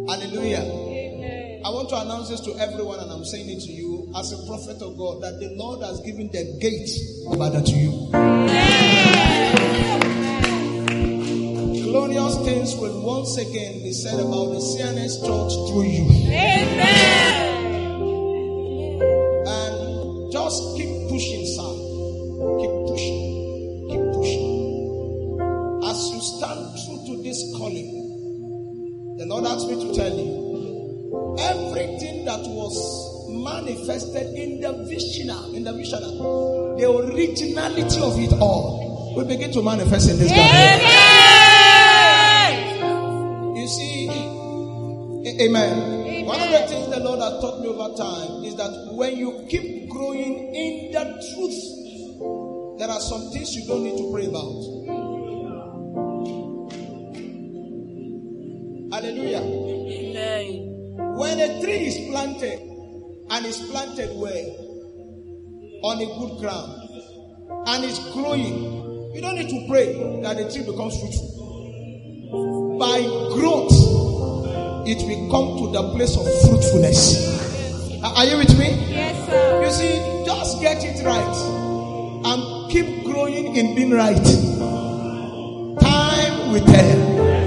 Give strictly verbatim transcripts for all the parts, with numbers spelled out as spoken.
Hallelujah. I want to announce this to everyone, and I'm saying it to you as a prophet of God, that the Lord has given the gate of Father to you. Glorious things will once again be said about the C N S Church through you. Amen. And just keep pushing, sir. Keep pushing. Keep pushing. As you stand true to this calling, the Lord asked me to tell you, everything that was manifested in the visional, in the visional, the originality of it all will begin to manifest in this gathering. You see, amen. Amen. One of the things the Lord has taught me over time is that when you keep growing in the truth, there are some things you don't need to pray about. Hallelujah. Amen. When a tree is planted and is planted well on a good ground and it's growing, you don't need to pray that the tree becomes fruitful. By growth, it will come to the place of fruitfulness. Are you with me? Yes, sir. You see, just get it right and keep growing in being right. Time will tell.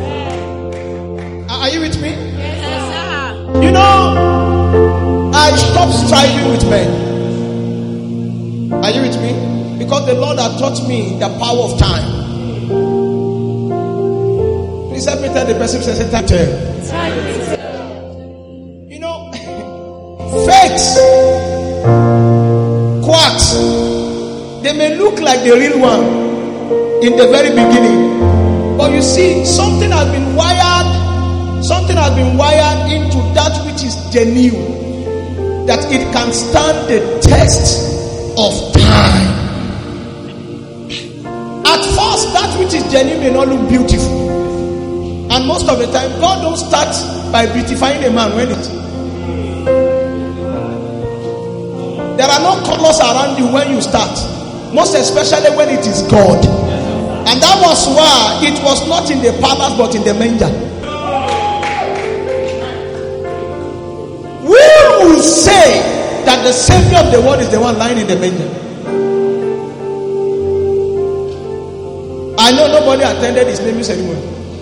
Are you with me? Yes, sir. You know, I stopped striving with men. Are you with me? Because the Lord has taught me the power of time. Please help me tell the person who says time. You know, fakes, quacks, they may look like the real one in the very beginning. But you see, something has been wired, something has been wired into that which is genuine, that it can stand the test of time. At first, that which is genuine may not look beautiful. And most of the time, God don't start by beautifying a man when it. There are no colors around you when you start. Most especially when it is God. And that was why it was not in the palace but in the manger. Who will say that the Savior of the world is the one lying in the manger? I know nobody attended his naming ceremony.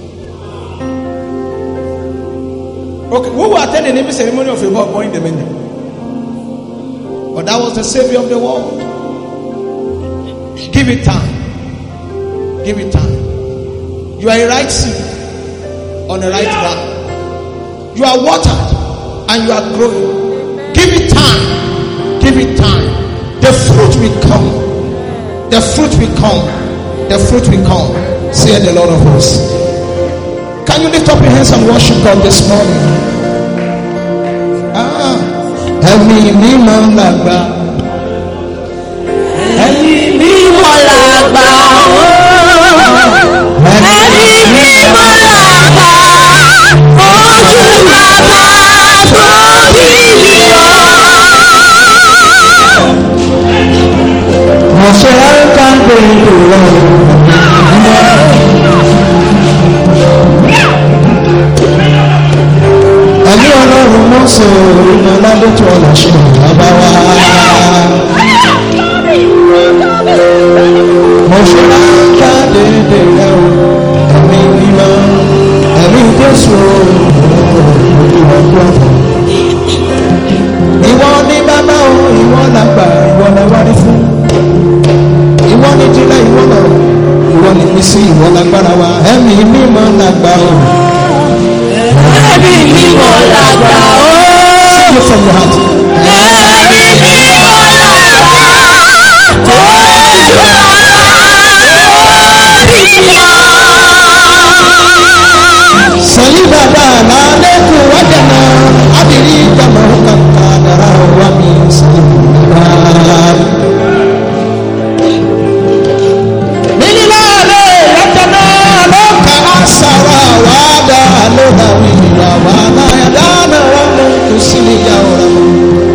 Okay, who will attend the naming ceremony of a boy born in the manger? But that was the Savior of the world. Give it time. Give it time. You are a right seed on the right ground. You are watered and you are growing. Give it time. Give it time. The fruit will come. The fruit will come. The fruit will come. Say the Lord of hosts. Can you lift up your hands and worship God this morning? Ah, ẹ̀mí mímọ́ làgbà. Ẹ̀mí mímọ́ làgbà. Ẹ̀mí mímọ́ làgbà. Ojú bàbá tó bí mi lọ. Mo ṣe é ká gbé ìlú. Ẹ̀mí ọlọ́run mọ́ sọ ìmọ̀ ládótó ọ̀nà ṣe bàbá wa. Mo ṣe láńká dédé rẹ̀ o, ẹ̀mí mímọ́, ẹ̀mí Jésù olùwàgbọ́. Ìwọ ni bàbá o, ìwọ làgbà, ìwọ làwárí fún. Ìwọ ni jílẹ̀, ìwọ lọ, ìwọ ni bísí, ìwọ lágbára wa. Ẹ̀mí mímọ́ làgbà o. Ẹ̀mí mímọ́ làgbà o. Sing it from your heart. Ẹ̀mí mímọ́ làgbà. Ojú bàbá bí mi lọ. Sẹ́yìn bàbá lálẹ́kùn wájà náà, ábìrí ìjàmbá kàkà dára wà mí sẹ́yìn bàbá. Mílíọ̀nù lọ́jà náà ló kà á sára wà dá ló dàbí ìyá wà náà dáná wà mú kù sí ìyá ọ̀rọ̀ mọ́.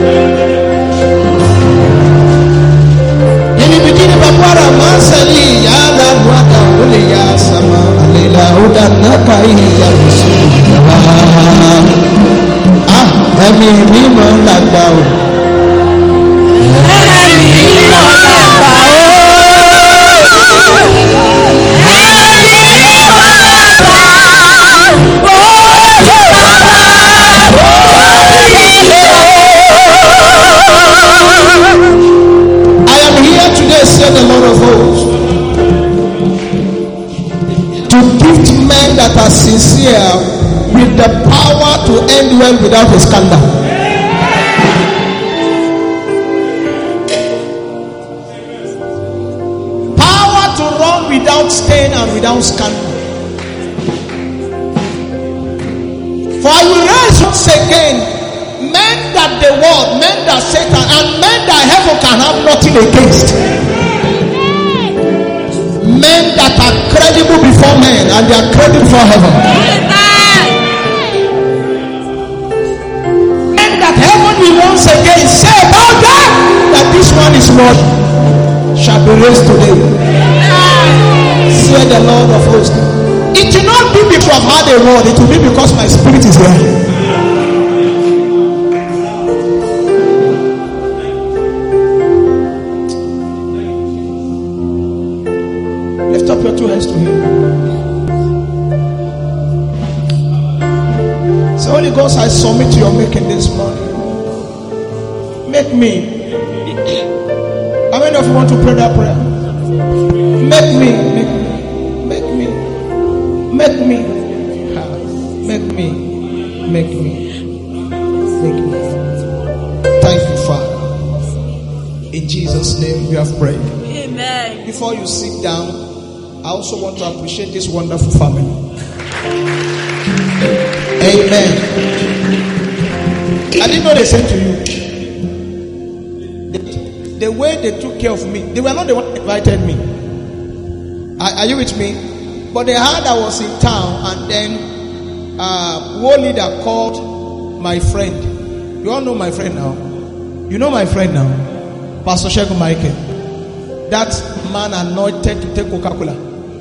Yẹ́nì bìkínì bàbá rà máa ń sẹ́yìn ìyá àdàlù àdàlù lè yá sàmà àlèlà ó dáná ká ìyá rẹ̀ sí ìyá. mímọ́ làgbà o. Said the Lord of hosts, to gift men that are sincere with the power to end well without a scandal. Power to run without stain and without scandal. For I will raise once again men that the world, men that Satan, and men that heaven can have nothing against. Men that are credible before men and they are credible before heaven. Men that heaven will once again say about that that this one is not shall be raised today. Say the Lord of hosts. It will not be because I've had a word, it will be because my spirit is here. Lift up your two hands to him. Say, Holy Ghost, I submit to your making this morning. Make me. How many of you want to pray that prayer? Make me, make me, make me, make me, make me, make me, make me. Thank you, Father. In Jesus' name we have prayed. Amen. Before you sit down, I also want to appreciate this wonderful family. Amen. I didn't know they sent to you. The, the way they took care of me, they were not the one that invited me. Are, are you with me? But they heard I was in town, and then uh, one leader called my friend. You all know my friend now. You know my friend now, Pastor Shegun Michael. That man anointed to take Coca-Cola.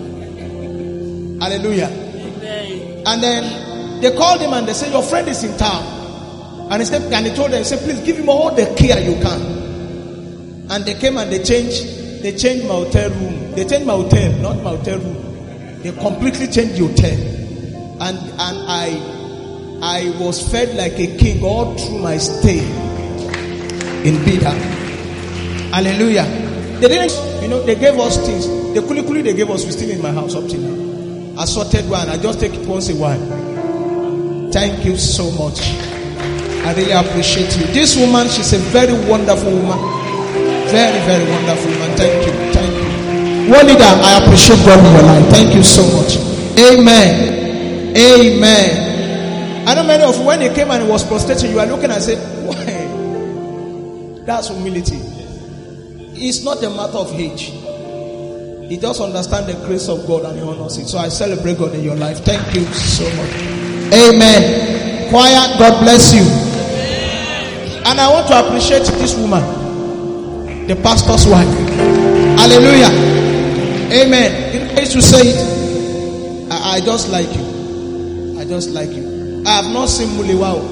Hallelujah. Amen. And then they called him and they said, your friend is in town. And he said, and he told them, he said, please give him all the care you can. And they came and they changed, they changed my hotel room. They changed my hotel, not my hotel room. They completely changed the hotel. And and I I was fed like a king all through my stay in Bida. Hallelujah. They didn't, you know, they gave us things. The kuli kuli they gave us, we still in my house up till now. Assorted one, I just take it once a while. Thank you so much. I really appreciate you. This woman, she's a very wonderful woman. Very, very wonderful woman. Thank you. Thank you. One leader, I appreciate God in your life. Thank you so much. Amen. Amen. I know many of you, when he came and he was prostrating, you are looking and say, why? That's humility. It's not a matter of age. He just understands the grace of God and he honors it. So I celebrate God in your life. Thank you so much. Amen. Choir, God bless you. And I want to appreciate this woman, the pastor's wife. Hallelujah. Amen. You know, I used to say it. I, I just like you. I just like you. I have not seen Muliwao.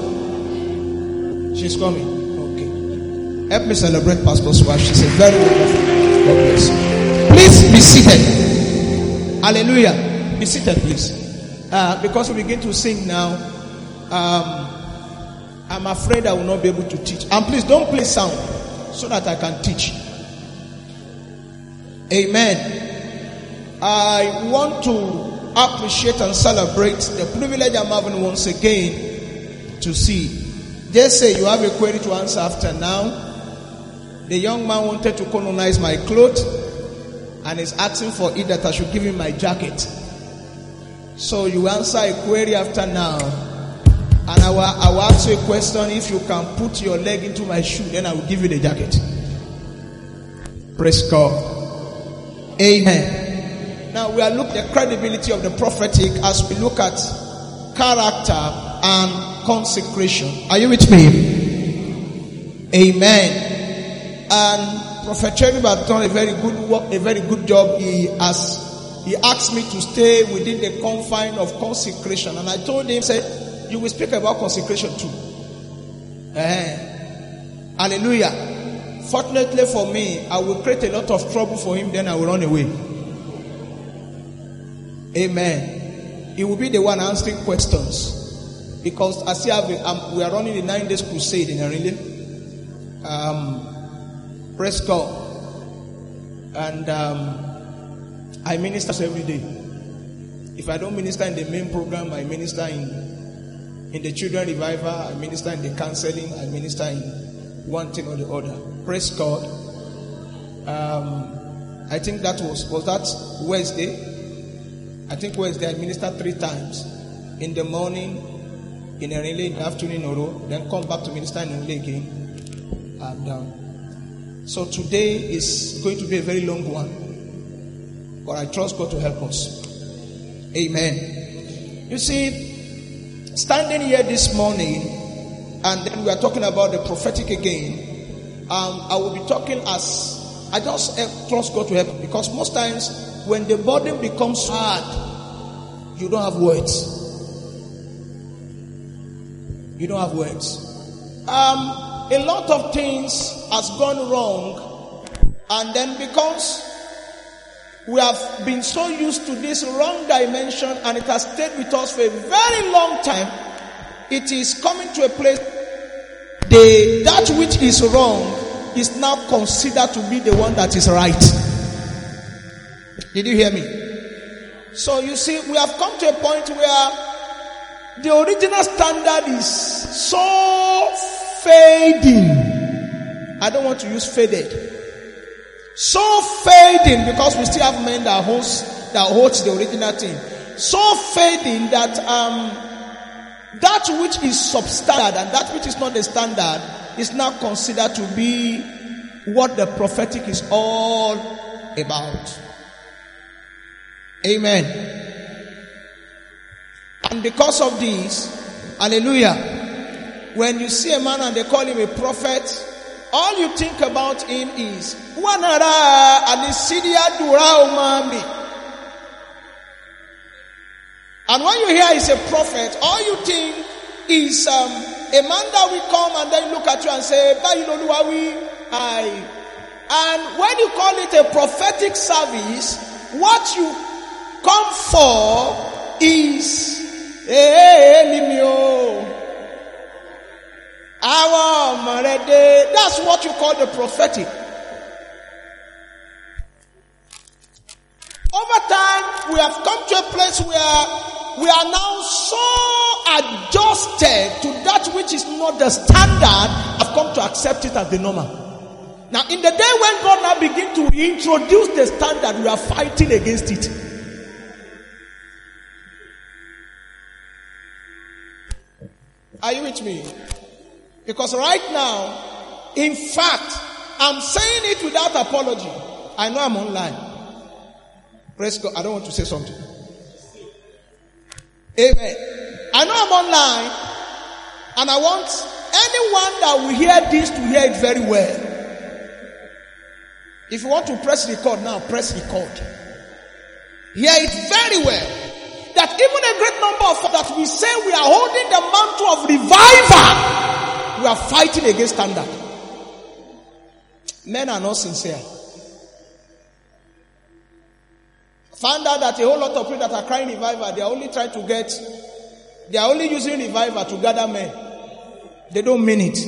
She's coming. Okay. Help me celebrate pastor's wife. She's a very wonderful. God bless you. Please be seated. Hallelujah. Be seated, please. Uh, because we begin to sing now. Um, I'm afraid I will not be able to teach. And please don't play sound so that I can teach. Amen. I want to appreciate and celebrate the privilege I'm having once again to see. Just say you have a query to answer after now. The young man wanted to colonize my clothes and is asking for it that I should give him my jacket. So you answer a query after now. And I will, I will ask you a question. If you can put your leg into my shoe, then I will give you the jacket. Praise God. Amen. Now we are looking at the credibility of the prophetic as we look at character and consecration. Are you with me? Amen. And Prophet Cherub has done a very good work, a very good job. He has he asked me to stay within the confine of consecration, and I told him, said, you will speak about consecration too. Eh. Hallelujah. Fortunately for me, I will create a lot of trouble for him, then I will run away. Amen. He will be the one answering questions. Because as you have, um, we are running the nine days crusade in Erile. Um, praise God. And um, I minister every day. If I don't minister in the main program, I minister in in the children revival, I minister in the counseling, I minister in one thing or the other. Praise God. Um, I think that was was that Wednesday. I think Wednesday I ministered three times. In the morning, in Erile, in the afternoon, Oro, then come back to minister in Erile again. And um, so today is going to be a very long one. But I trust God to help us. Amen. You see, standing here this morning, and then we are talking about the prophetic again. Um, I will be talking as I just trust God to help, because most times when the burden becomes hard, you don't have words. You don't have words. Um, a lot of things has gone wrong, and then because we have been so used to this wrong dimension and it has stayed with us for a very long time, it is coming to a place the that which is wrong is now considered to be the one that is right. Did you hear me? So you see, we have come to a point where the original standard is so fading. I don't want to use faded. So fading, because we still have men that holds that holds the original thing. So fading that um that which is substandard and that which is not the standard is now considered to be what the prophetic is all about. Amen. And because of this, hallelujah, when you see a man and they call him a prophet, all you think about him is Wanara Anisidia Dura Umami. And when you hear he's a prophet, all you think is um, a man that will come and then look at you and say, I. And when you call it a prophetic service, what you come for is that's what you call the prophetic. Over time, we have come to a place where we are now so adjusted to that which is not the standard, have come to accept it as the normal. Now, in the day when God now begin to introduce the standard, we are fighting against it. Are you with me? Because right now, in fact, I'm saying it without apology. I know I'm online. Praise God. I don't want to say something. Amen. I know I'm online, and I want anyone that will hear this to hear it very well. If you want to press record now, press record. Hear it very well. That even a great number of us that we say we are holding the mantle of revival, we are fighting against standard. Men are not sincere. Found out that a whole lot of people that are crying revival, they are only trying to get, they are only using revival to gather men. They don't mean it.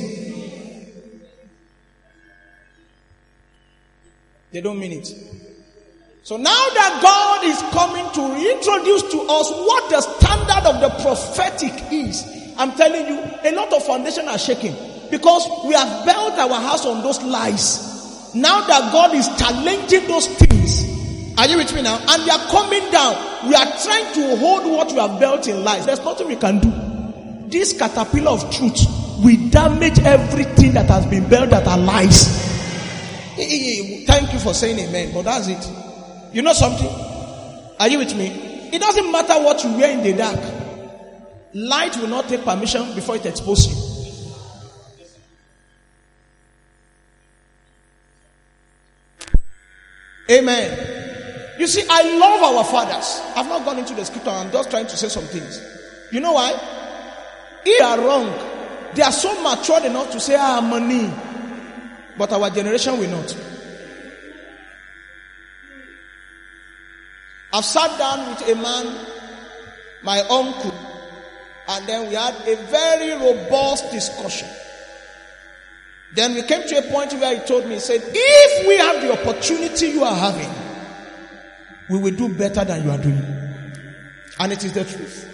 They don't mean it. So now that God is coming to reintroduce to us what the standard of the prophetic is, I'm telling you, a lot of foundations are shaking because we have built our house on those lies. Now that God is challenging those things, are you with me now? And they are coming down. We are trying to hold what we have built in lies. There's nothing we can do. This caterpillar of truth will damage everything that has been built that are lies. Thank you for saying amen, but that's it. You know something? Are you with me? It doesn't matter what you wear in the dark. Light will not take permission before it exposes you. Amen. You see, I love our fathers. I've not gone into the scripture. I'm just trying to say some things. You know why? If they are wrong, They are so matured enough to say, ah, money. But our generation will not. I've sat down with a man, my uncle, and then we had a very robust discussion. Then we came to a point where he told me, he said, if we have the opportunity you are having, we will do better than you are doing. And it is the truth.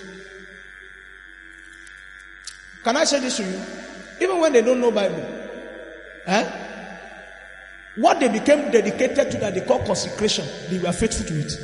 Can I say this to you? Even when they don't know Bible, eh? What they became dedicated to that they call consecration, they were faithful to it.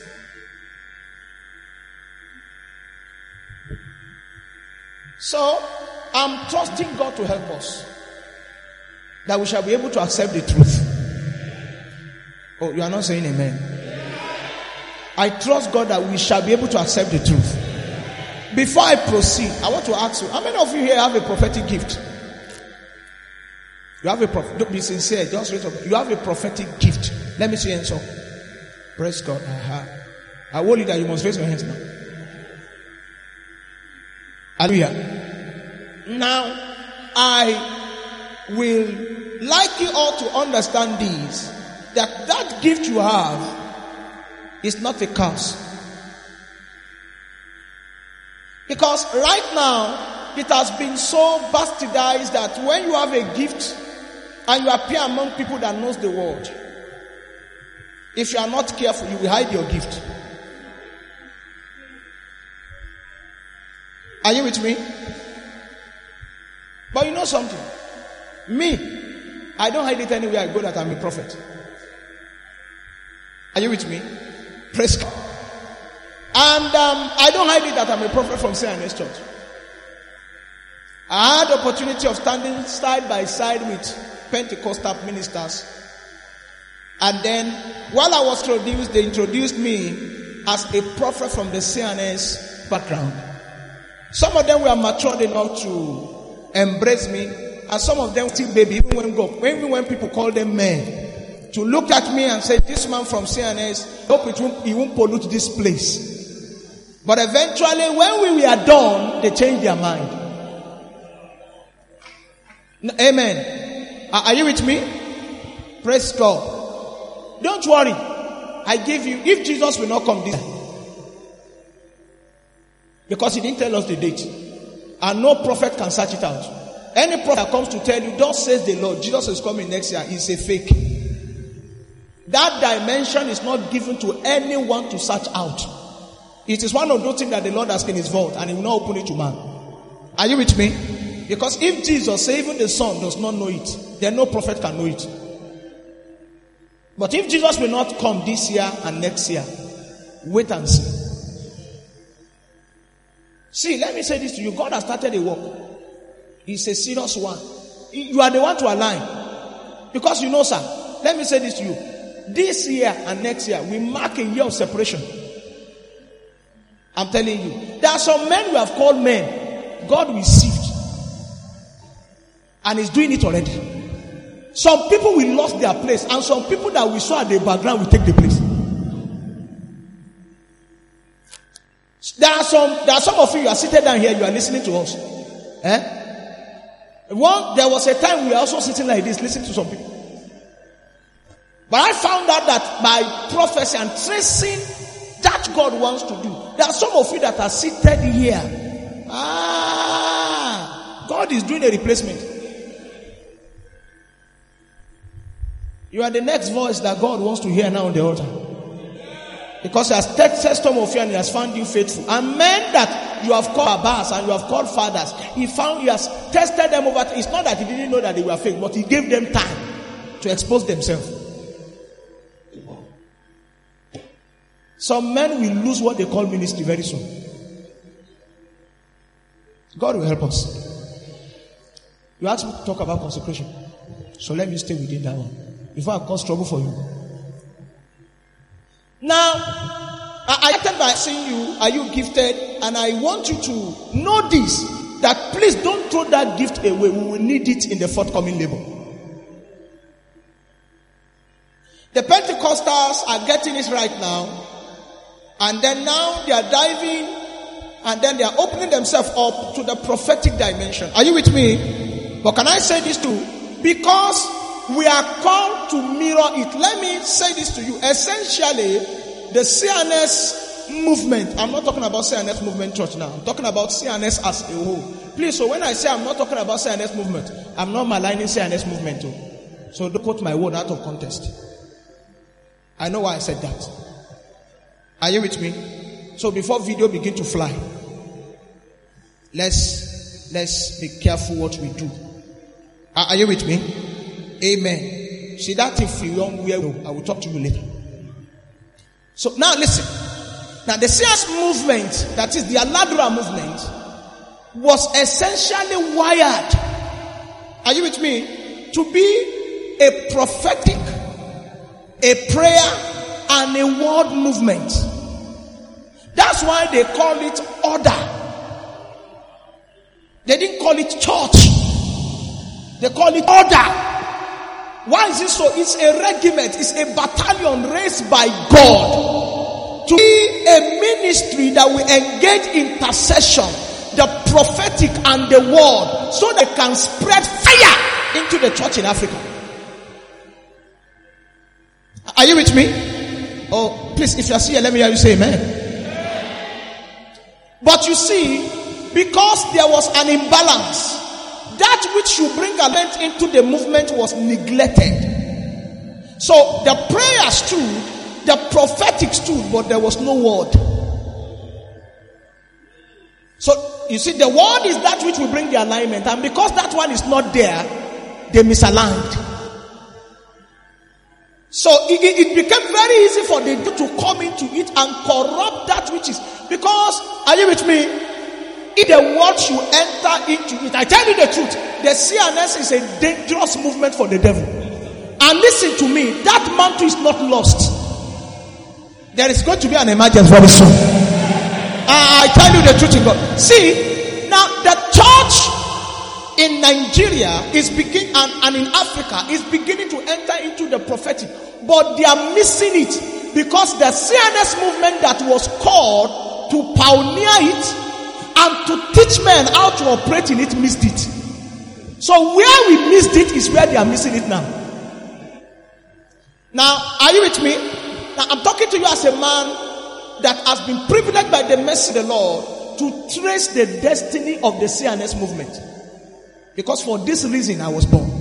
So, I'm trusting God to help us, that we shall be able to accept the truth. Oh, you are not saying amen. I trust God that we shall be able to accept the truth. Before I proceed, I want to ask you, how many of you here have a prophetic gift? You have a prophet. Don't be sincere. Just raise up. You have a prophetic gift. Let me see your hands up. Praise God. Uh-huh. I warn you that you must raise your hands now. Hallelujah. Now, I will like you all to understand this, that that gift you have is not a curse. Because right now, it has been so bastardized that when you have a gift and you appear among people that knows the word, if you are not careful, you will hide your gift. Are you with me? But you know something? Me, I don't hide it anywhere I go that I'm a prophet. Are you with me? Praise God. And um, I don't hide it that I'm a prophet from C N S Church. I had the opportunity of standing side by side with Pentecostal ministers. And then, while I was introduced, they introduced me as a prophet from the C N S background. Some of them were matured enough to embrace me, and some of them still baby, even when God, even when people call them men, to look at me and say, this man from C N S, hope it won't, he won't pollute this place. But eventually, when we were done, they changed their mind. Amen. Are you with me? Praise God. Don't worry. I give you, if Jesus will not come this time, because he didn't tell us the date, and no prophet can search it out. Any prophet that comes to tell you, thus says the Lord, Jesus is coming next year, is a fake. That dimension is not given to anyone to search out. It is one of those things that the Lord has in his vault, and he will not open it to man. Are you with me? Because if Jesus, say even the Son, does not know it, then no prophet can know it. But if Jesus will not come this year and next year, wait and see. See, let me say this to you. God has started a work. It's a serious one. You are the one to align. Because you know, sir, let me say this to you. This year and next year, we mark a year of separation. I'm telling you. There are some men we have called men. God will sift. And he's doing it already. Some people will lost their place. And some people that we saw at the background will take the place. There are some, there are some of you, you are seated down here, you are listening to us. Eh? One, there was a time we were also sitting like this, listening to some people. But I found out that by prophecy and tracing that God wants to do, there are some of you that are seated here. Ah, God is doing a replacement. You are the next voice that God wants to hear now on the altar. Because he has tested some of you and he has found you faithful. And men that you have called Abbas and you have called fathers, he found, he has tested them over. It's not that he didn't know that they were fake, but he gave them time to expose themselves. Some men will lose what they call ministry very soon. God will help us. You asked me to talk about consecration, so let me stay within that one before I cause trouble for you. Now, I started by saying you, are you gifted? And I want you to know this, that please don't throw that gift away. We will need it in the forthcoming labor. The Pentecostals are getting it right now. And then now they are diving and then they are opening themselves up to the prophetic dimension. Are you with me? But can I say this too? Because we are called to mirror it. Let me say this to you. Essentially, the C N S movement, I'm not talking about C N S movement church now. I'm talking about C N S as a whole. Please, so when I say I'm not talking about C N S movement, I'm not maligning C N S movement too. So don't quote my word out of context. I know why I said that. Are you with me? So before video begin to fly, let's let's be careful what we do. Are, are you with me? Amen. See that if you don't wear, I will talk to you later. So now listen. Now the C N S movement, that is the Aladura movement, was essentially wired, are you with me, to be a prophetic, a prayer, and a word movement. That's why they call it order. They didn't call it church. They call it order. Why is it so? It's a regiment, it's a battalion raised by God to be a ministry that will engage intercession, the prophetic and the word, so they can spread fire into the church in Africa. Are you with me? Oh, please, if you are here, let me hear you say amen. But you see, because there was an imbalance, that which should bring a length into the movement was neglected. So the prayer stood, the prophetic stood, but there was no word. So you see, the word is that which will bring the alignment, and because that one is not there, they misaligned. So it, it, it became very easy for them to come into it and corrupt that which is. Because, are you with me? If the word should enter into it, I tell you the truth, the C N S is a dangerous movement for the devil. And listen to me, that mantle is not lost. There is going to be an emergence very soon. I tell you the truth in God. See, now the church in Nigeria is beginning, and, and in Africa is beginning to enter into the prophetic, but they are missing it because the C N S movement that was called to pioneer it and to teach men how to operate in it missed it. So where we missed it is where they are missing it now. Now, are you with me? Now, I'm talking to you as a man that has been privileged by the mercy of the Lord to trace the destiny of the C N S movement. Because for this reason I was born.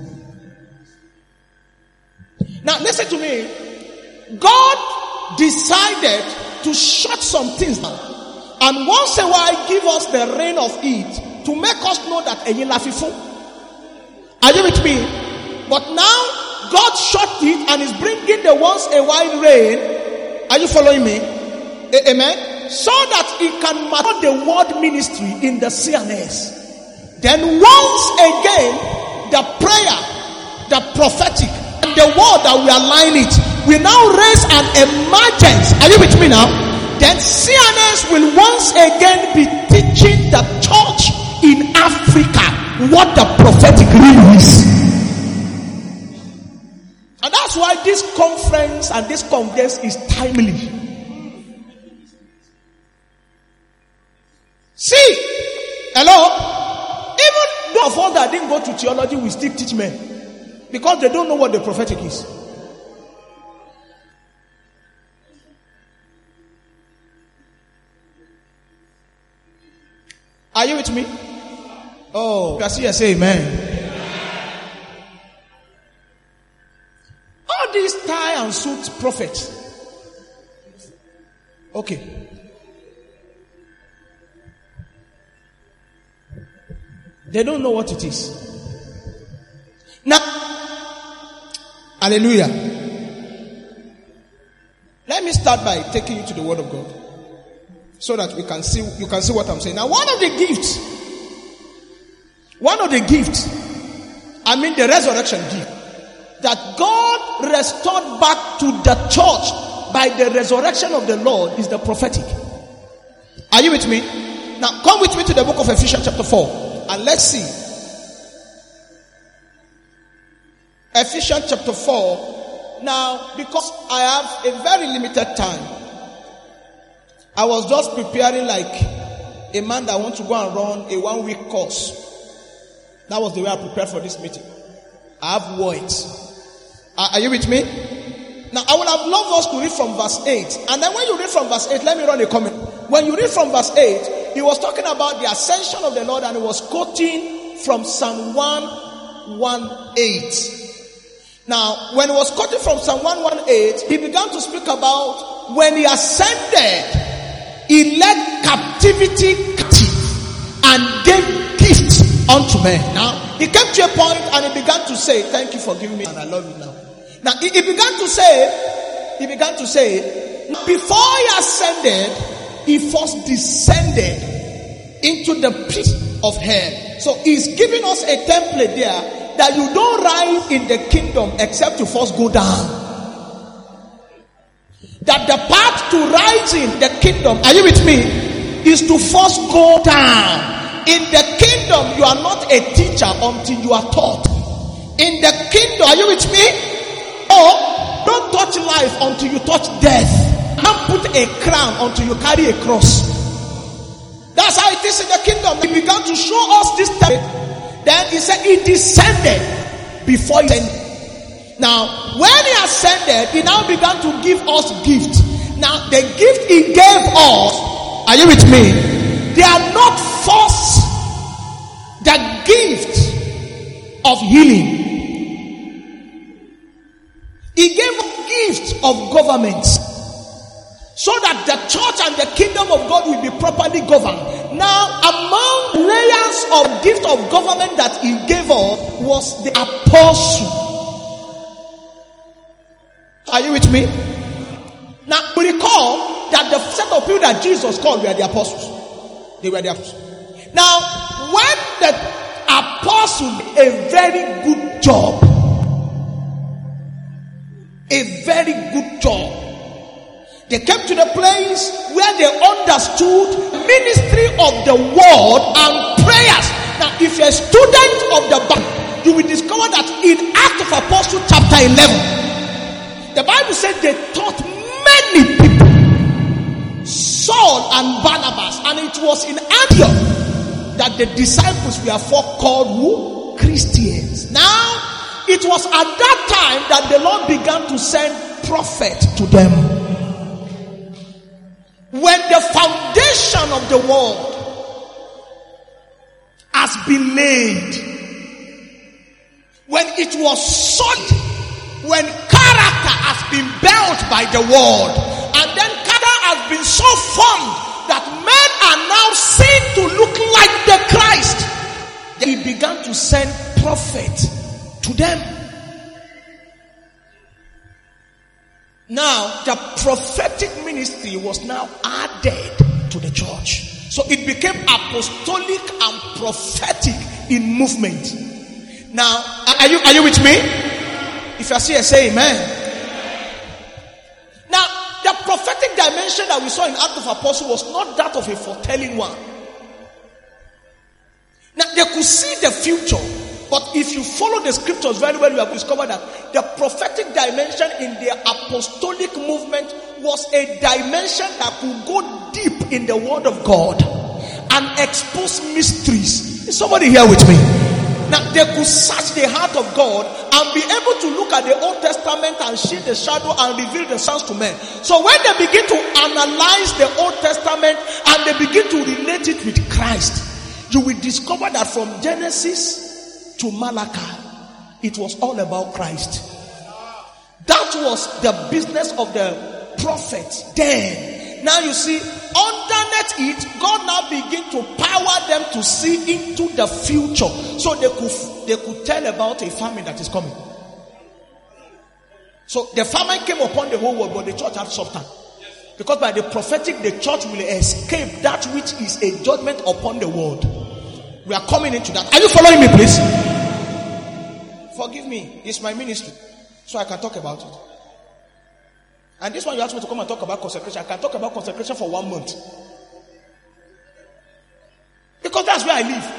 Now, listen to me. God decided to shut some things down. And once a while give us the reign of it to make us know that are you with me? But now God shut it and is bringing the once a while rain. Are you following me? A- amen. So that it can mature the word ministry in the C N S. Then once again the prayer, the prophetic, and the word that we align it, we now raise an emergence. Are you with me now? Then C N S will once again be teaching the church in Africa what the prophetic really is. And that's why this conference and this congress is timely. See, hello? Even those of us that didn't go to theology will still teach men because they don't know what the prophetic is. Are you with me? Oh, I see you say amen. All these tie and suit prophets. Okay. They don't know what it is. Now, hallelujah. Let me start by taking you to the Word of God, so that we can see, you can see what I'm saying. Now, one of the gifts, one of the gifts, I mean the resurrection gift, that God restored back to the church by the resurrection of the Lord is the prophetic. Are you with me? Now, come with me to the book of Ephesians chapter four, and let's see. Ephesians chapter four. Now, because I have a very limited time, I was just preparing like a man that wants to go and run a one week course. That was the way I prepared for this meeting. I have words. Are, are you with me? Now, I would have loved us to read from verse eight. And then when you read from verse eight, let me run a comment. When you read from verse eight, he was talking about the ascension of the Lord, and he was quoting from Psalm one eighteen. Now, when he was quoting from Psalm one eighteen, he began to speak about when he ascended, he led captivity captive and gave gifts unto men. Now, he came to a point and he began to say, thank you for giving me, and I love you now. Now, he, he began to say, he began to say, before he ascended, he first descended into the pit of hell. So he's giving us a template there that you don't rise in the kingdom except you first go down. That the path to rise in the kingdom, are you with me, is to first go down. In the kingdom, you are not a teacher until you are taught. In the kingdom, are you with me? Oh, don't touch life until you touch death. Don't put a crown until you carry a cross. That's how it is in the kingdom. He began to show us this time. Then he said he descended before he ascended. Now, when he ascended, he now began to give us gifts. Now, the gift he gave us, are you with me? They are not force. The gift of healing. He gave a gift of government, so that the church and the kingdom of God will be properly governed. Now, among layers of gift of government that he gave us was the apostle. Are you with me? Now, we recall that the set of people that Jesus called were the apostles. They were the apostles. Now, when the apostle did a very good job, a very good job, they came to the place where they understood ministry of the word and prayers. Now, if you're a student of the Bible, you will discover that in Acts of Apostles chapter eleven, the Bible said they taught many people, Saul and Barnabas, and it was in Antioch that the disciples were for called who? Christians. Now, it was at that time that the Lord began to send prophets to them. When the foundation of the world has been laid, when it was solid, when character has been built by the word, and then character has been so formed that men are now seen to look like the Christ, he began to send prophets to them. Now, the prophetic ministry was now added to the church. So it became apostolic and prophetic in movement. Now, are you, are you with me? If you're here, say amen. Now, the prophetic dimension that we saw in Acts of Apostles was not that of a foretelling one. Now, they could see the future. But if you follow the scriptures very well, you have discovered that the prophetic dimension in the apostolic movement was a dimension that could go deep in the word of God and expose mysteries. Is somebody here with me? Now, they could search the heart of God and be able to look at the Old Testament and see the shadow and reveal the sons to men. So when they begin to analyze the Old Testament and they begin to relate it with Christ, you will discover that from Genesis to Malachi, it was all about Christ. That was the business of the prophets then. Now you see, underneath it, God now begin to power them to see into the future, so they could they could tell about a famine that is coming. So the famine came upon the whole world, but the church had soft time, because by the prophetic, the church will escape that which is a judgment upon the world. We are coming into that. Are you following me, please? Forgive me. It's my ministry, so I can talk about it. And this one, you asked me to come and talk about consecration. I can talk about consecration for one month. Because that's where I live.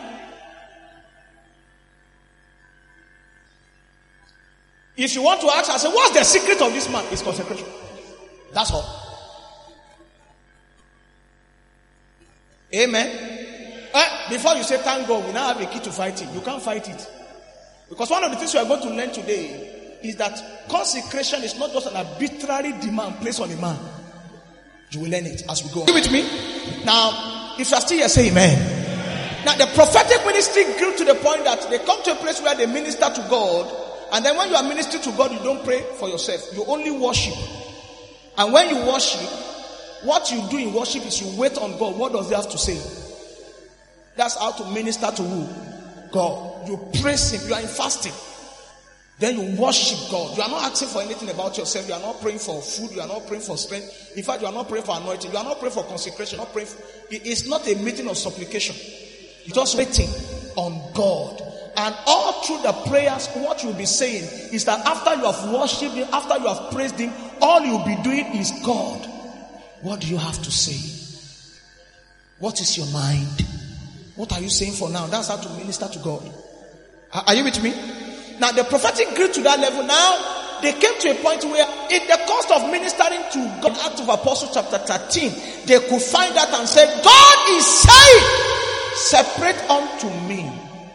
If you want to ask, I say, what's the secret of this man? It's consecration. That's all. Amen. Eh, before you say thank God, we now have a key to fight it. You can't fight it. Because one of the things we are going to learn today is that consecration is not just an arbitrary demand placed on a man. You will learn it as we go on. Be with me. Now, if you are still here, say amen. Now, the prophetic ministry grew to the point that they come to a place where they minister to God. And then when you are ministering to God, you don't pray for yourself. You only worship. And when you worship, what you do in worship is you wait on God. What does he have to say? That's how to minister to who? God. You praise him. You are in fasting. Then you worship God. You are not asking for anything about yourself. You are not praying for food. You are not praying for strength. In fact, you are not praying for anointing. You are not praying for consecration. Not praying for, it's not a meeting of supplication. You're just waiting on God. And all through the prayers, what you'll be saying is that after you have worshipped him, after you have praised him, all you'll be doing is, God, what do you have to say? What is your mind? What are you saying for now? That's how to minister to God. Are you with me? Now the prophetic grew to that level. Now they came to a point where in the course of ministering to God, Acts of Apostles chapter thirteen, they could find that and say, God is saying, separate unto me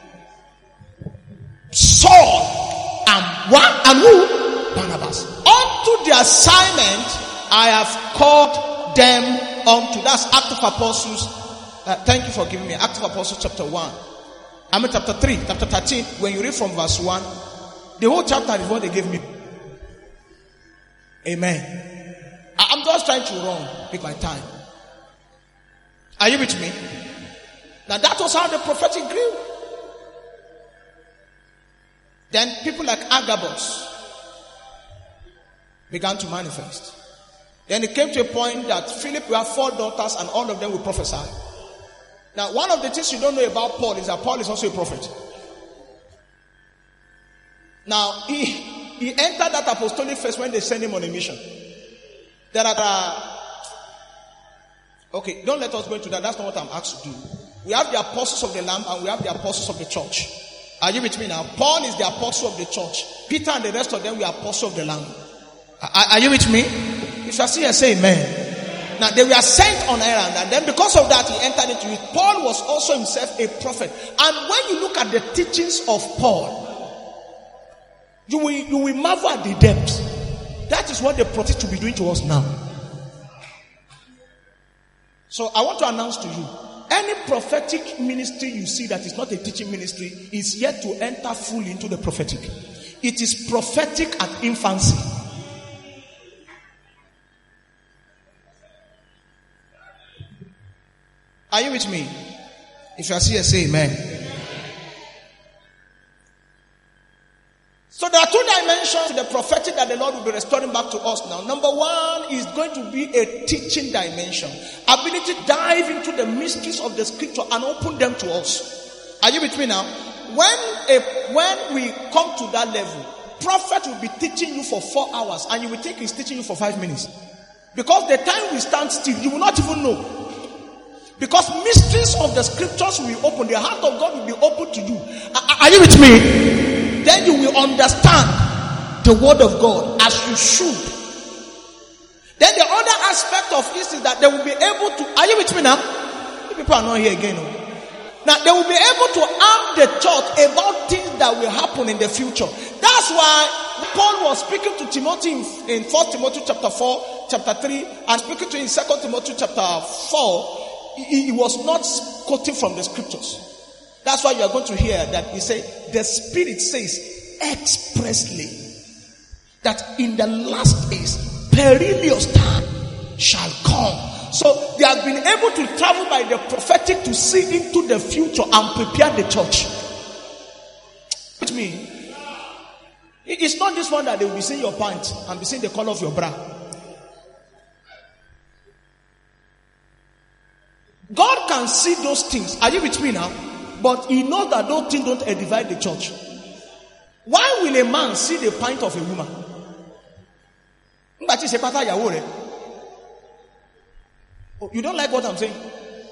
Saul and one and who? Barnabas. Unto the assignment I have called them unto. That's Acts of Apostles. Uh, thank you for giving me Acts of Apostles chapter one. I mean chapter three, chapter thirteen. When you read from verse one, the whole chapter is what they gave me. Amen. I, I'm just trying to run with my time. Are you with me? Now that was how the prophetic grew. Then people like Agabus began to manifest. Then it came to a point that Philip will have four daughters and all of them will prophesy. Now one of the things you don't know about Paul is that Paul is also a prophet. Now he, he entered that apostolic phase when they sent him on a mission. There are, uh, okay, don't let us go into that. That's not what I'm asked to do. We have the apostles of the Lamb and we have the apostles of the church. Are you with me now? Paul is the apostle of the church. Peter and the rest of them were apostles of the Lamb. Are, are you with me? If you are still here, say amen. Now they were sent on errand, and then because of that he entered into it. Paul was also himself a prophet. And when you look at the teachings of Paul, you will, you will marvel at the depth. That is what the prophet to be doing to us now. So I want to announce to you, any prophetic ministry you see that is not a teaching ministry is yet to enter fully into the prophetic. It is prophetic at infancy. Are you with me? If you are here, say amen. So there are two dimensions to the prophetic that the Lord will be restoring back to us now. Number one is going to be a teaching dimension. Ability to dive into the mysteries of the scripture and open them to us. Are you with me now? When a, when we come to that level, prophet will be teaching you for four hours and you will think he's teaching you for five minutes. Because the time we stand still, you will not even know. Because mysteries of the scriptures will be open. The heart of God will be open to you. Are, are you with me? Then you will understand the word of God as you should. Then the other aspect of this is that they will be able to, are you with me now? People are not here again. No? Now they will be able to arm the church about things that will happen in the future. That's why Paul was speaking to Timothy in, in First Timothy chapter four, chapter three, and speaking to him in Second Timothy chapter four. He, he was not quoting from the scriptures. That's why you are going to hear that he said, the Spirit says expressly that in the last days, perilous time shall come. So they have been able to travel by the prophetic to see into the future and prepare the church. With me, it's not this one that they will be seeing your pants and be seeing the color of your bra. God can see those things. Are you with me now? But he knows that those things don't divide the church. Why will a man see the pint of a woman? Oh, you don't like what I'm saying?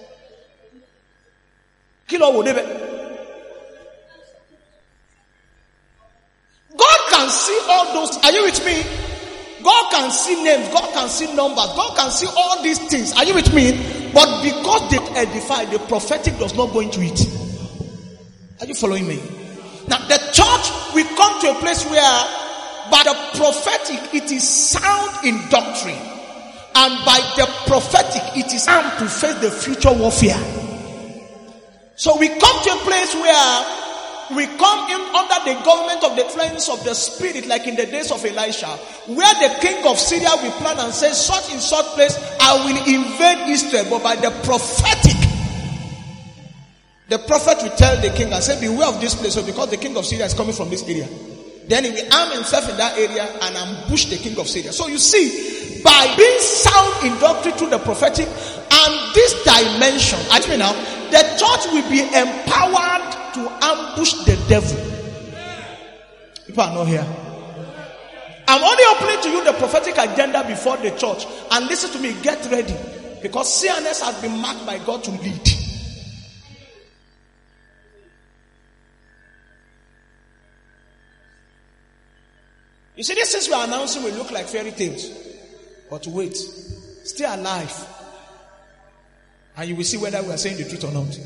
God can see all those. Are you with me? God can see names. God can see numbers. God can see all these things. Are you with me? But because they edify, the prophetic does not go into it. Are you following me? Now the church will come to a place where by the prophetic it is sound in doctrine, and by the prophetic it is armed to face the future warfare. So we come to a place where we come in under the government of the influence of the Spirit, like in the days of Elisha, where the king of Syria will plan and say, such in such place I will invade Israel. But by the prophetic, the prophet will tell the king and say, beware of this place, so because the king of Syria is coming from this area. Then he will arm himself in that area and ambush the king of Syria. So you see, by being sound in doctrine through the prophetic and this dimension, I mean now, the church will be empowered to ambush the devil. People are not here. I'm only opening to you the prophetic agenda before the church. And listen to me, get ready. Because C N S has been marked by God to lead. You see, these things we are announcing will look like fairy tales. But wait, stay alive. And you will see whether we are saying the truth or not.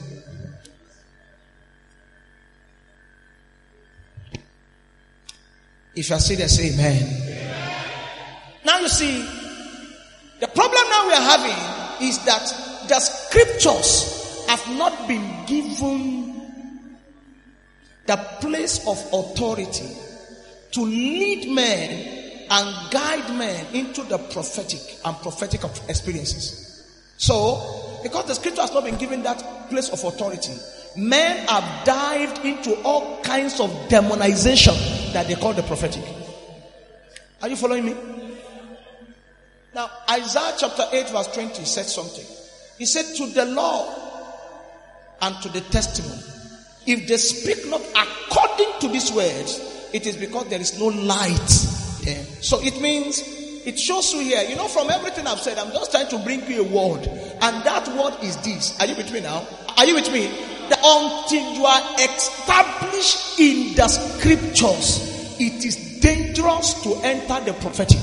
If you are still there, say amen. Amen. Now you see, the problem now we are having is that the scriptures have not been given the place of authority to lead men and guide men into the prophetic and prophetic experiences. So, because the scripture has not been given that place of authority, men have dived into all kinds of demonization that they call the prophetic. Are you following me? Now, Isaiah chapter eight verse twenty said something. He said, to the law and to the testimony, if they speak not according to these words, it is because there is no light there. So it means, it shows you here, you know, from everything I've said, I'm just trying to bring you a word. And that word is this. Are you with me now? Are you with me? That until you are established in the scriptures, it is dangerous to enter the prophetic.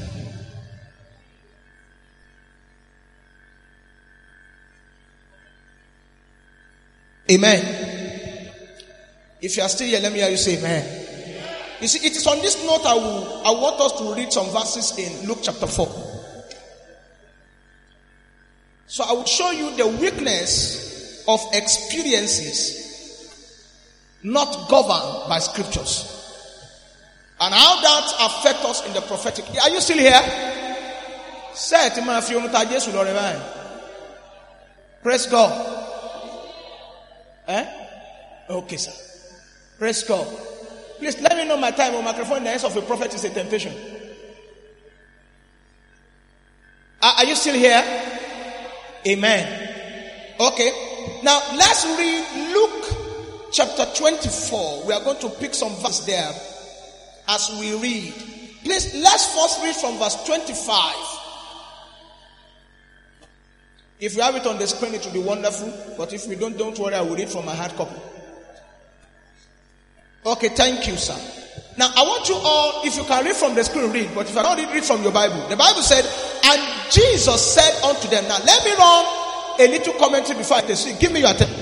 Amen. If you are still here, let me hear you say amen. You see, it is on this note I will, I want us to read some verses in Luke chapter four. So I will show you the weakness of experiences not governed by scriptures, and how that affects us in the prophetic. Are you still here? Say it, man. If you want to Jesus, will remain. Praise God. Eh? Okay, sir. Praise God. Please let me know my time. A microphone in the hands of a prophet is a temptation. Are, are you still here? Amen. Okay. Now let's read Luke chapter twenty-four. We are going to pick some verse there as we read. Please, let's first read from verse twenty-five. If you have it on the screen, it will be wonderful. But if we don't, don't worry, I will read from my hard copy. Okay, thank you, sir. Now, I want you all, if you can read from the screen, read. But if you don't read, read from your Bible. The Bible said, and Jesus said unto them. Now, let me run a little commentary before I say, give me your attention.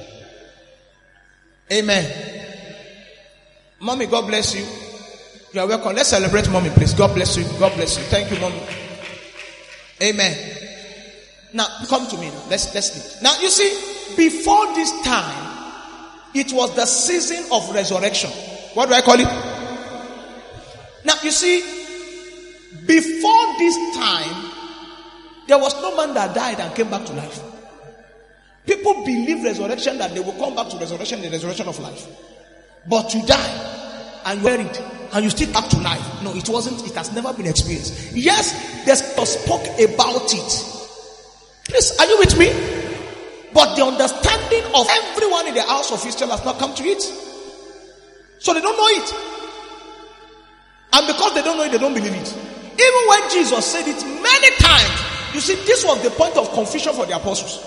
Amen. Mommy, God bless you. You are welcome. Let's celebrate mommy, please. God bless you. God bless you. Thank you, mommy. Amen. Now, come to me now. Let's, let's read. Now, you see, before this time, it was the season of resurrection. What do I call it? Now, you see, before this time, there was no man that died and came back to life. People believe resurrection, that they will come back to resurrection, the resurrection of life. But you die and you buried and you still back to life. No, it wasn't. It has never been experienced. Yes, they spoke about it. Please, are you with me? But the understanding of everyone in the house of Israel has not come to it. So they don't know it. And because they don't know it, they don't believe it. Even when Jesus said it many times, you see, this was the point of confusion for the apostles.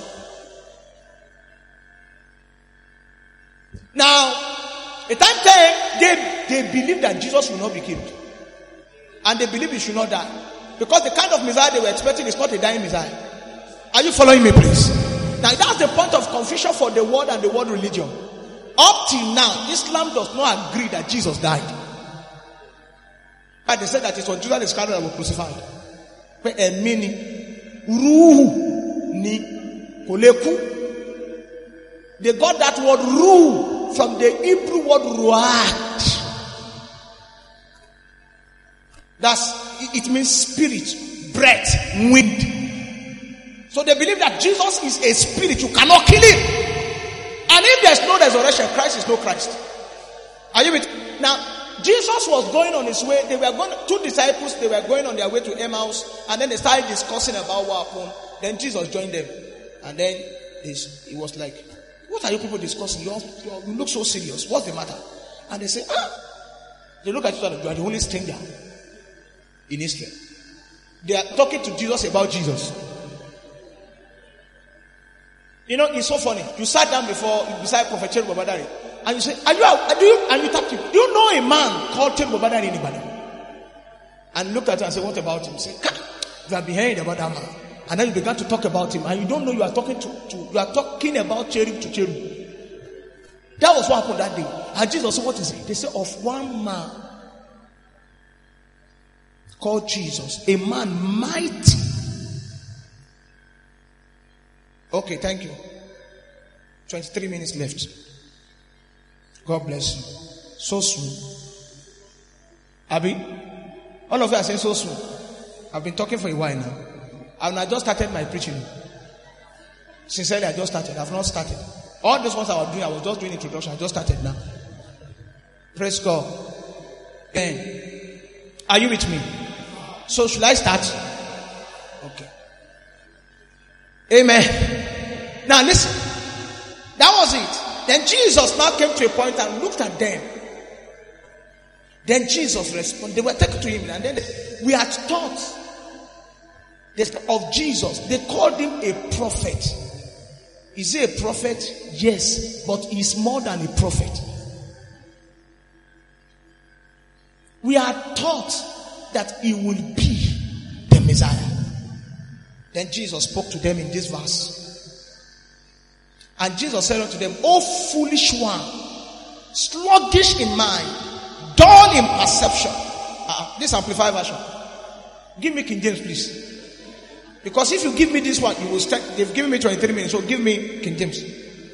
Now, the time came, they, they believed that Jesus will not be killed. And they believe he should not die. Because the kind of Messiah they were expecting is not a dying Messiah. Are you following me, please? Now that's the point of confusion for the world and the world religion. Up till now, Islam does not agree that Jesus died. And they said that it was Judas Iscariot that was crucified. But a mini ruhu ni koleku. They got that word ruh from the Hebrew word ruach. That's it means spirit, breath, wind. So they believe that Jesus is a spirit. You cannot kill him. And if there's no resurrection, Christ is no Christ. Are you with me? Now, Jesus was going on his way. They were going, two disciples, they were going on their way to Emmaus, and then they started discussing about what happened. Then Jesus joined them. And then he was like, what are you people discussing? You, all, you look so serious. What's the matter? And they say, ah. They look at each other. You are the only stranger in Israel. They are talking to Jesus about Jesus. You know, it's so funny. You sat down before, beside Prophet Cherub Obadari, and you say, are you out? Do you, and you tapped him. Do you know a man called Cherub Obadari anybody? And looked at him and said, what about him? Say, you have been hearing about that man. And then you began to talk about him, and you don't know you are talking to, to you are talking about cherub to cherub. That was what happened that day. And Jesus said, what is it? They said, of one man called Jesus, a man mighty. Okay, thank you. twenty-three minutes left. God bless you. So soon. Abi, all of you are saying so soon. I've been talking for a while now. And I just started my preaching. Sincerely, I just started. I've not started. All these ones I was doing, I was just doing introduction. I just started now. Praise God. Then, are you with me? So should I start? Okay. Amen. Now listen. That was it. Then Jesus now came to a point and looked at them. Then Jesus responded. They were taken to him, and then they, we had taught of Jesus. They called him a prophet. Is he a prophet? Yes, but he's more than a prophet. We are taught that he will be the Messiah. Then Jesus spoke to them in this verse. And Jesus said unto them, O foolish one, sluggish in mind, dull in perception. Uh, this Amplified version. Give me King James, please. Because if you give me this one, you will start. They've given me twenty-three minutes, so give me King James.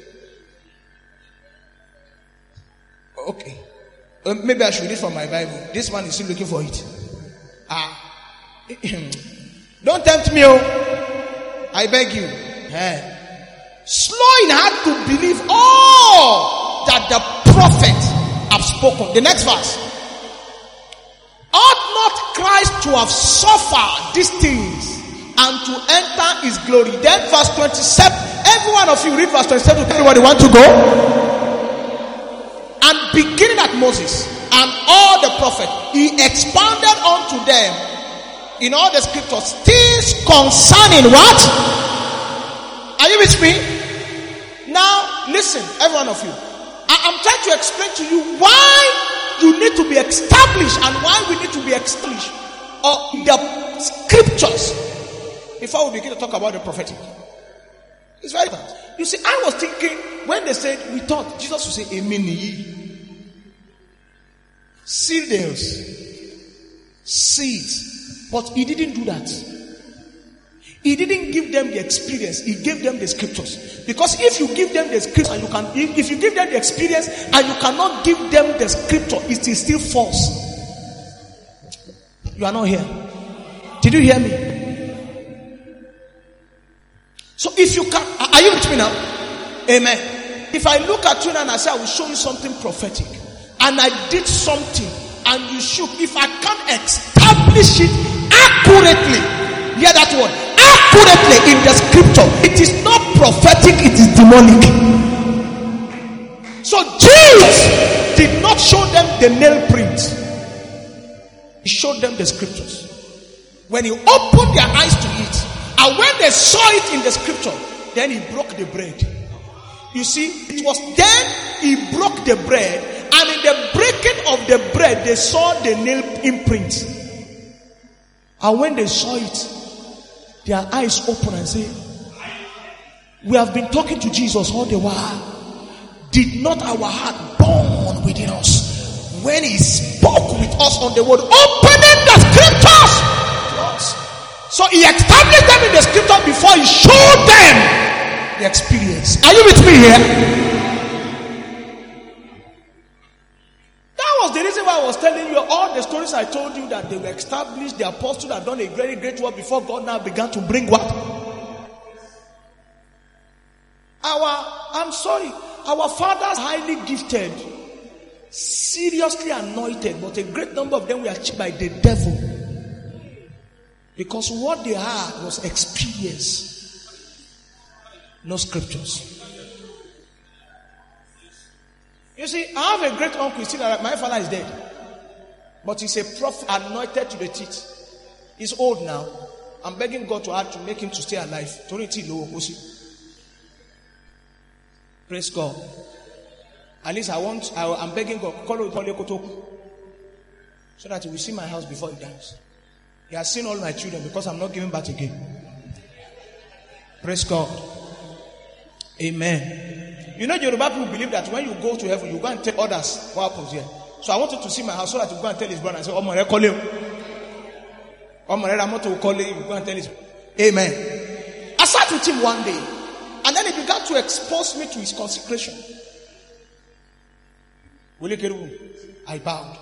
Okay. Uh, maybe I should read from my Bible. This one is still looking for it. Ah. Don't tempt me, oh. I beg you. Hey. Slow in heart to believe all that the prophet have spoken. The next verse. Ought not Christ to have suffered these things and to enter his glory? Then verse twenty-seven. Every one of you read verse twenty-seven to everybody want to go. And beginning at Moses and all the prophets, he expounded unto them in all the scriptures things concerning what? Are you with me? Now listen, every one of you. I, I'm trying to explain to you why you need to be established and why we need to be established of the scriptures before we begin to talk about the prophetic. It's very important. You see, I was thinking when they said, we thought Jesus would say amen ye. Seals, seeds, but he didn't do that. He didn't give them the experience. He gave them the scriptures. Because if you give them the scripture and you can, if you give them the experience and you cannot give them the scripture, it is still false. You are not here. Did you hear me? So if you can, are you with me now? Amen. If I look at you and I say I will show you something prophetic, and I did something and you shook, if I can't establish it accurately, hear that word, accurately in the scripture, it is not prophetic, it is demonic. So Jesus did not show them the nail print. He showed them the scriptures. When he opened their eyes to it, and when they saw it in the scripture, then he broke the bread. You see, it was then he broke the bread, and in the breaking of the bread, they saw the nail imprint. And when they saw it, their eyes opened and said, We have been talking to Jesus all the while. Did not our heart burn within us when he spoke with us on the word, opening the scriptures to us? So he established them in the scripture before he showed them the experience. Are you with me here? That was the reason why I was telling you all the stories I told you, that they were established, the apostles had done a very great work before God now began to bring what? Our, I'm sorry, our fathers highly gifted, seriously anointed, but a great number of them were achieved by the devil. Because what they had was experience, no scriptures. You see, I have a great uncle, still alive. My father is dead, but he's a prophet anointed to the teeth. He's old now. I'm begging God to add to make him to stay alive. Praise God. At least I want, I, I'm begging God, so that he will see my house before he dies. He has seen all my children because I'm not giving back again. Praise God. Amen. You know, Yoruba people believe that when you go to heaven, you go and tell others what happens here. So I want you to see my house so that you go and tell his brother and say, oh, my call him. Oh, my Ramoto will call him. You go and tell his. Amen. I sat with him one day, and then he began to expose me to his consecration. I bowed.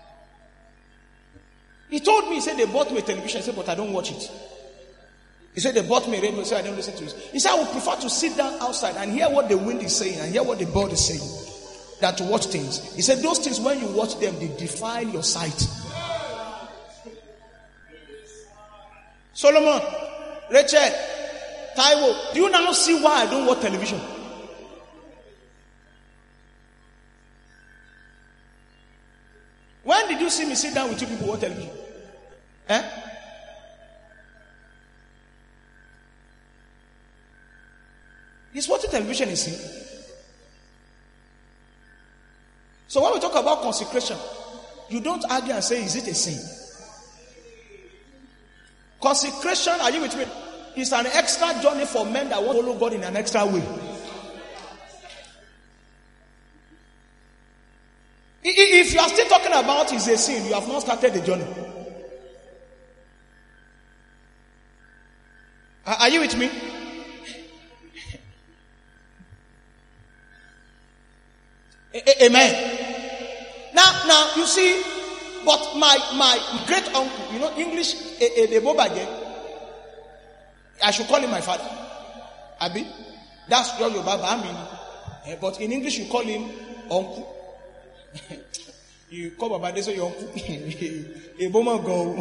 He told me, he said, they bought me a television. I said, but I don't watch it. He said, they bought me a radio, so I don't listen to it. He said, I would prefer to sit down outside and hear what the wind is saying and hear what the bird is saying than to watch things. He said, those things, when you watch them, they defile your sight. Solomon, Rachel, Taiwo, do you now see why I don't watch television? When did you see me sit down with two people watch television? Eh? It's watching television, you see. So when we talk about consecration, you don't argue and say, is it a sin? Consecration, are you with me? Is an extra journey for men that want to follow God in an extra way. If you are still talking about is a sin, you have not started the journey. Are you with me? Amen. Now, now you see, but my my great uncle, you know, English, I should call him my father. Abi, that's your Baba. I mean, but in English you call him uncle. You call Baba, they say your uncle. A woman go.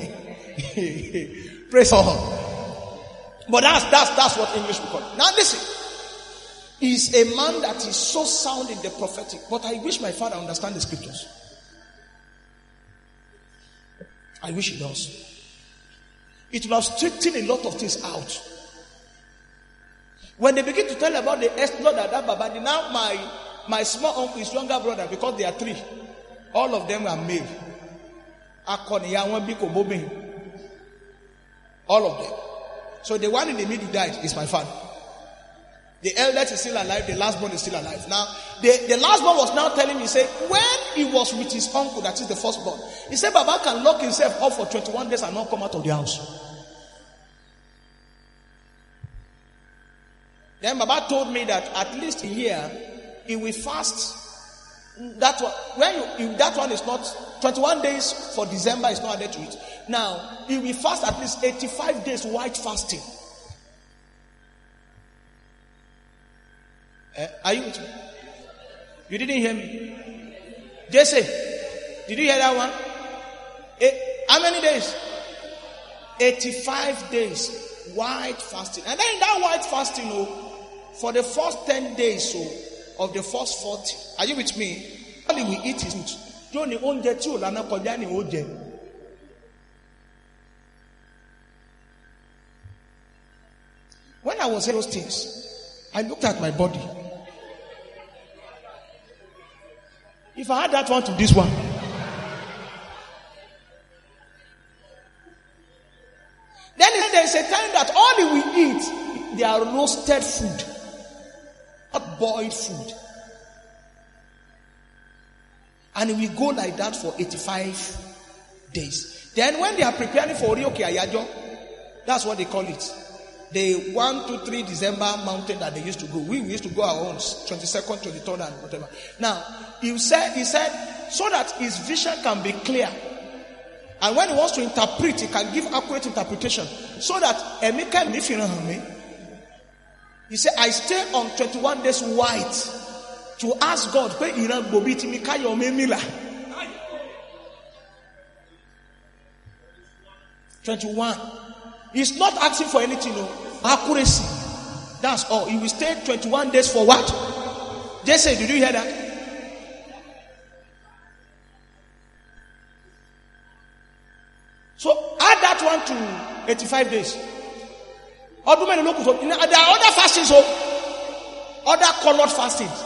Praise God. But that's that's that's what English we call it. Now listen, he's a man that is so sound in the prophetic. But I wish my father understand the scriptures. I wish he does. It will have straightened a lot of things out. When they begin to tell about the exploit that that Baba did, now my my small uncle, his younger brother, because they are three, all of them are male. All of them. So the one in the middle died is my father. The eldest is still alive, the last born is still alive. Now, the, the last born was now telling me, say, when he was with his uncle, that is the firstborn, he said, Baba can lock himself up for twenty-one days and not come out of the house. Then Baba told me that at least a year, he will fast. That one, when you, if that one is not, twenty-one days for December is not added to it. Now, he will fast at least eighty-five days white fasting. Uh, are you with me? You didn't hear me? Jesse, did you hear that one? Eh, how many days? eighty-five days white fasting. And then in that white fasting, oh, for the first ten days so, of the first forty, are you with me? All we eat is food. When I was saying those things, I looked at my body. If I had that one to this one, then there is a time that all we eat, their roasted food, not boiled food. And it will go like that for eighty-five days. Then when they are preparing for Orioke Ayajo, that's what they call it. The one, two, three December mountain that they used to go. We, we used to go our own, twenty-second, twenty-third and whatever. Now, he said, he said, so that his vision can be clear. And when he wants to interpret, he can give accurate interpretation. So that, Emeka, if you know me, he said, I stay on twenty-one days white to ask God, where Iran Bobiti Mikayo Memila. twenty-one. He's not asking for anything, no. Accuracy. That's all. He will stay twenty-one days for what? Jesse, did you hear that? So add that one to eighty-five days. There are other fastings, so other colored fastings.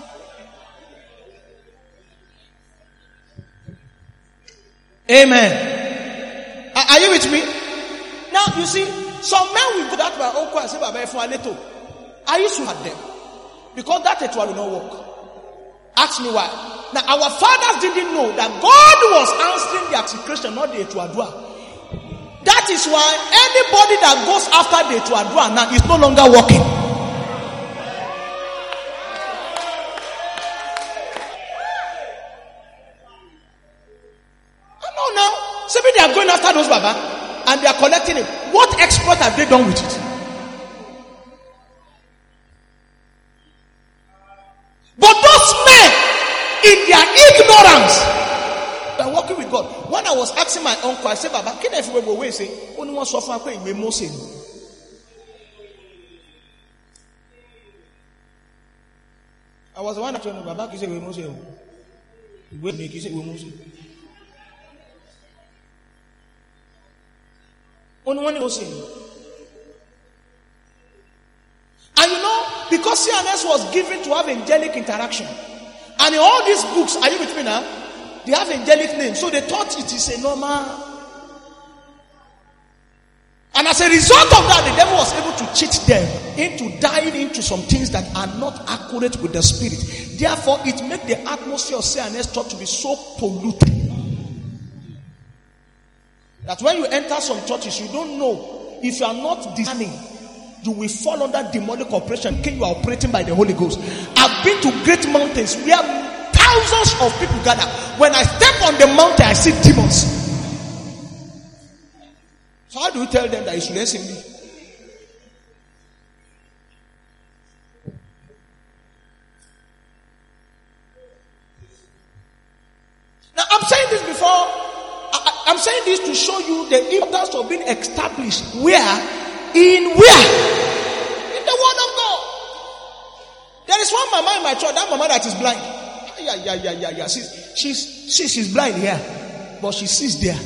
Amen. Are you with me? Now you see, some men will go that my uncle and say, Baba, for a little. I used to have them. Because that it will not work. Ask me why. Now our fathers didn't know that God was answering their secretion, not the Etuadua. That is why anybody that goes after the Etuadua now is no longer working. I know now. Maybe they are going after those Baba and they are collecting it. What exploit have they done with it? But those men, in their ignorance, they are working with God. When I was asking my uncle, I said, Baba, can I if we go away say, only one suffer in we Moses. I was the one that told me, Baba, you say we Moses. We make you say we Moses. Only one was saying. And you know, because C N S was given to have angelic interaction, and in all these books, are you with me now? They have angelic names, so they thought it is a normal. And as a result of that, the devil was able to cheat them into dying into some things that are not accurate with the spirit. Therefore, it made the atmosphere of C N S thought to be so polluted that when you enter some churches, you don't know if you are not discerning. You will fall under demonic oppression. Okay, you are operating by the Holy Ghost. I've been to great mountains where thousands of people gather. When I step on the mountain, I see demons. So how do you tell them that you should listen me? Now I'm saying this before. I, I'm saying this to show you the importance of being established. Where? In where? In the word of God. There is one mama in my church, that mama that is blind. Yeah, yeah, yeah, yeah, yeah. She's, she's, she's, she's blind here, but she sees there.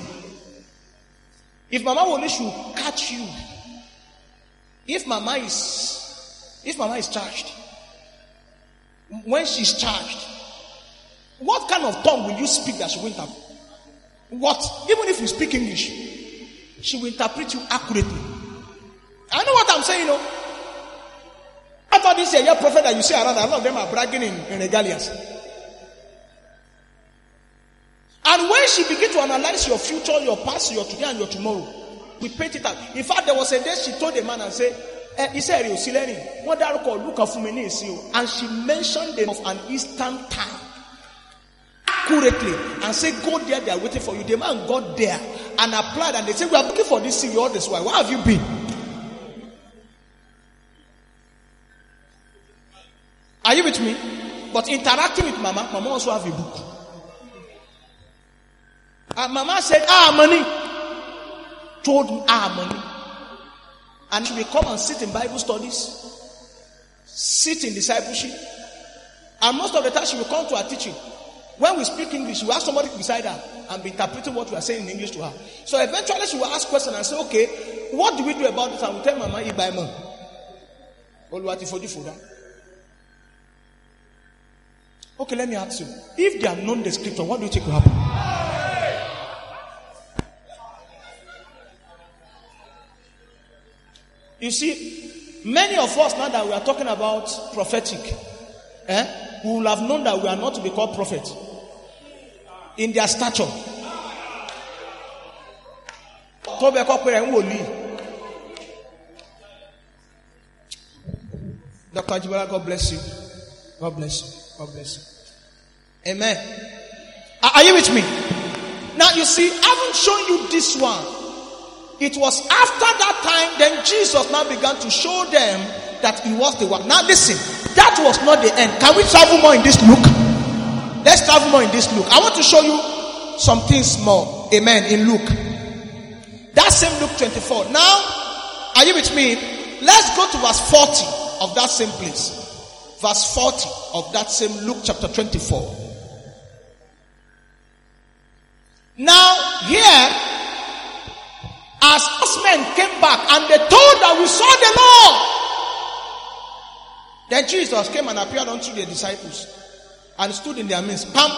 If Mama Wole should catch you, if Mama is, if Mama is charged, when she's charged, what kind of tongue will you speak that she will interpret? What? Even if you speak English, she will interpret you accurately. I know what I'm saying, you know. I thought this year, your prophet that you see around, a lot of them are bragging in, in regalias. And when she begins to analyze your future, your past, your today, and your tomorrow, we paint it out. In fact, there was a day she told the man and said, eh, he said, and she mentioned the name of an Eastern town accurately and said, go there, they are waiting for you. The man got there and applied, and they said, we are looking for this city all this while. Where have you been? Are you with me? But interacting with Mama, Mama also have a book. And Mama said, ah, money. Told me, ah, money. And she will come and sit in Bible studies, sit in discipleship. And most of the time she will come to her teaching. When we speak English, we have somebody beside her and be interpreting what we are saying in English to her. So eventually she will ask questions and say, okay, what do we do about this? And we tell Mama, Ibaima. Okay, let me ask you. If they have known the scripture, what do you think will happen? You see, Many of us, now that we are talking about prophetic, eh, we will have known that we are not to be called prophet in their stature. Doctor Ajibala, God bless you. God bless you. God bless you. Amen. Are you with me? Now you see, I haven't shown you this one. It was after that time, then Jesus now began to show them that he was the one. Now listen, that was not the end. Can we travel more in this look? Let's travel more in this look. I want to show you some things more. Amen. In Luke. That same Luke twenty-four. Now, are you with me? Let's go to verse forty of that same place. Verse forty of that same Luke chapter twenty-four. Now, here, as those men came back and they told that we saw the Lord, then Jesus came and appeared unto the disciples and stood in their midst. Pam.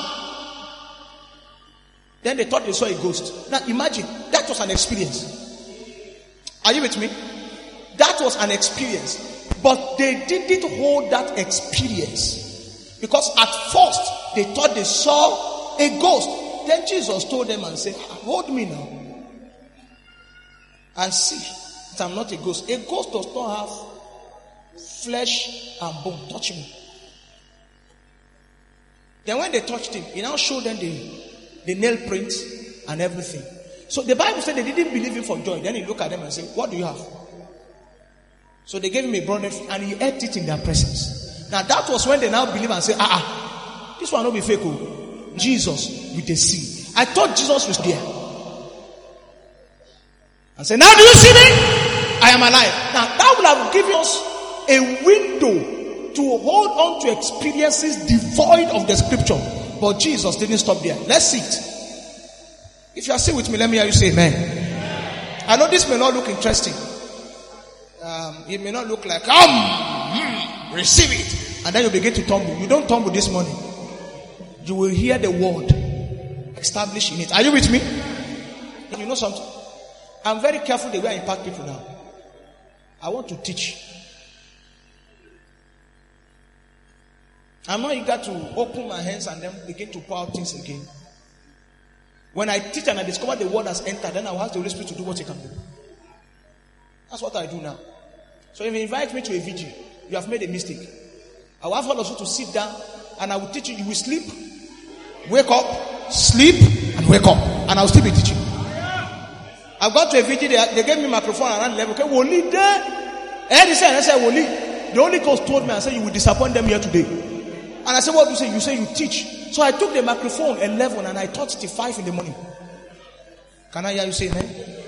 Then they thought they saw a ghost. Now imagine, that was an experience. Are you with me? That was an experience. But they didn't hold that experience. Because at first, they thought they saw a ghost. Then Jesus told them and said, hold me now. And see that I'm not a ghost. A ghost does not have flesh and bone. Touch me. Then when they touched him, he now showed them the, the nail prints and everything. So the Bible said they didn't believe him for joy. Then he looked at them and said, what do you have? So they gave him a brown and he ate it in their presence. Now that was when they now believe and say, ah, ah, this one will be fake. Oh. Jesus with the sea. I thought Jesus was there. And say, now do you see me? I am alive. Now that would have given us a window to hold on to experiences devoid of the scripture. But Jesus didn't stop there. Let's see it. If you are still with me, let me hear you say amen. I know this may not look interesting. Um, it may not look like, come, mm, receive it. And then you begin to tumble. You don't tumble this morning. You will hear the word established in it. Are you with me? You know something? I'm very careful the way I impact people now. I want to teach. I'm not eager to open my hands and then begin to pour out things again. When I teach and I discover the word has entered, then I'll ask the Holy Spirit to do what he can do. That's what I do now. So if you invite me to a vigil, you have made a mistake. I will have all of you to sit down and I will teach you. You will sleep, wake up, sleep, and wake up. And I will still be teaching. I've got to a vigil, they, they gave me a microphone around eleven. Okay, Woli there. And he said, I said, Woli. The Holy Ghost told me, I said, you will disappoint them here today. And I said, what do you say? You say you teach. So I took the microphone eleven and I taught till five in the morning. Can I hear you say amen?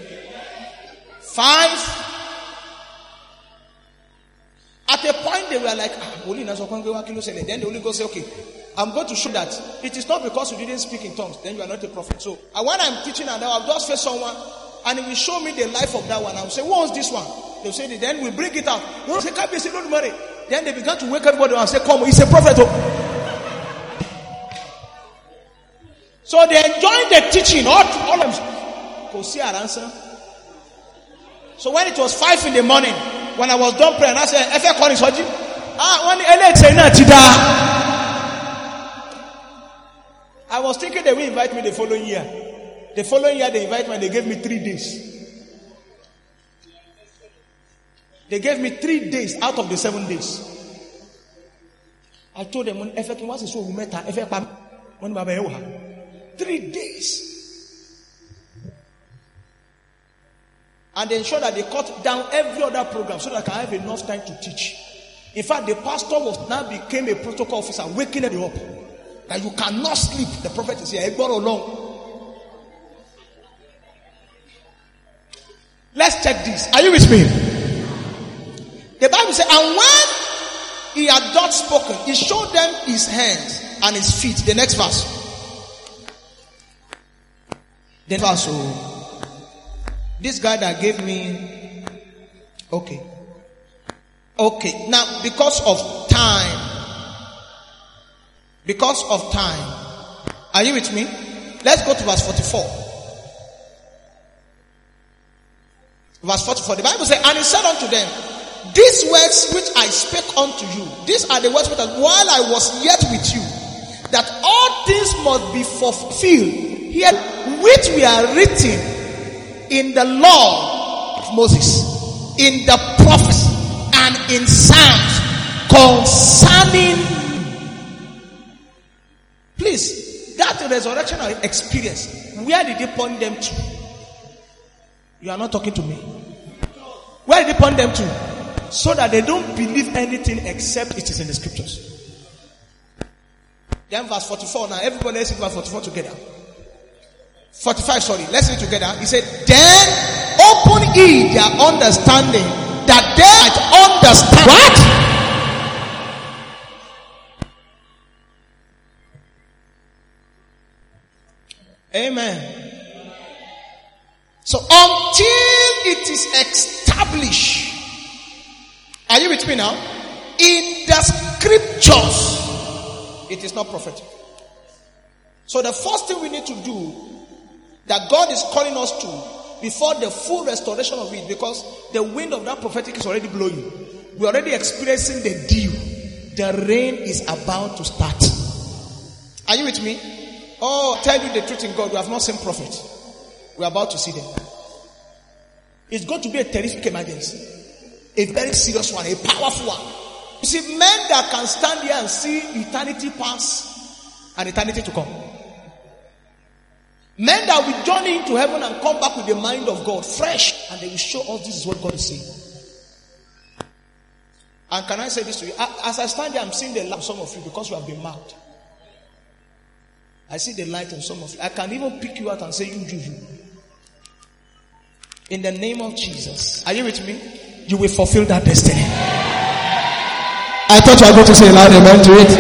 Five. At a point they were like, ah, then the Holy Ghost said, okay, I'm going to show that it is not because you didn't speak in tongues, then you are not a prophet. So and when I'm teaching and I'll just face someone and he will show me the life of that one. I'll say, what was this one? They'll say, then we bring it out. They'll say, can't be said, don't worry. Then they began to wake everybody up and say, come, he's a prophet. So they enjoyed the teaching. All, all of them could see our answer. So when it was five in the morning, when I was done praying, I said, Efe Koni Soji. Ah, when I was thinking they will invite me the following year. The following year they invited me and they gave me three days. They gave me three days out of the seven days. I told them, three days. And they ensured that they cut down every other program so that I can have enough time to teach. In fact, the pastor was now became a protocol officer, waking them up. That you cannot sleep. The prophet is here. Along. Let's check this. Are you with me? The Bible says, and when he had not spoken, he showed them his hands and his feet. The next verse. The verse. Oh, this guy that gave me. Okay. Okay. Now, because of time. Because of time. Are you with me? Let's go to verse forty-four. Verse forty-four. The Bible says, and he said unto them, these words which I spake unto you, these are the words which I, while I was yet with you, that all things must be fulfilled here, which we are written in the law of Moses, in the prophets, and in Psalms concerning. Please, that resurrection experience, where did he point them to? You are not talking to me. Where did he point them to? So that they don't believe anything except it is in the scriptures. Then verse forty-four now. Everybody let's read verse forty-four together. forty-five, sorry. Let's read together. He said, then open ye their understanding, that they might understand. What? Amen. So until it is established, are you with me now? In the scriptures, it is not prophetic. So the first thing we need to do, that God is calling us to, before the full restoration of it, because the wind of that prophetic is already blowing. We're already experiencing the dew. The rain is about to start. Are you with me? Oh, tell you the truth in God, we have not seen prophets. We're about to see them. It's going to be a terrific emergency. A very serious one, a powerful one. You see, men that can stand here and see eternity pass and eternity to come. Men that will journey into heaven and come back with the mind of God, fresh, and they will show us this is what God is saying. And can I say this to you? As I stand here, I'm seeing the light of some of you because you have been marked. I see the light in some of you. I can even pick you out and say, you, you, you. In the name of Jesus. Are you with me? You will fulfill that destiny. I thought you were going to say loud amen to it.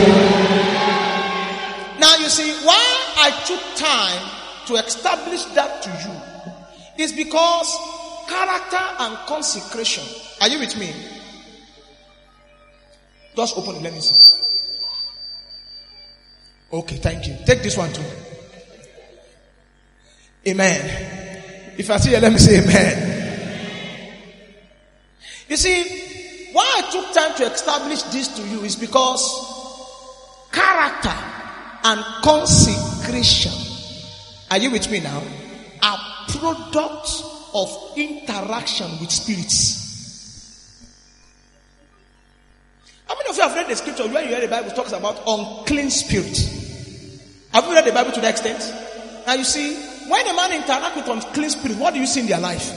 Now you see, why I took time to establish that to you is because character and consecration. Are you with me? Just open it, let me see. Okay, thank you. Take this one too. Amen. If I see you, let me say amen. You see, why I took time to establish this to you is because character and consecration, are you with me now, are products of interaction with spirits. How many of you have read the scripture where you read the Bible talks about unclean spirit? Have you read the Bible to that extent? Now you see, when a man interacts with unclean spirit, what do you see in their life?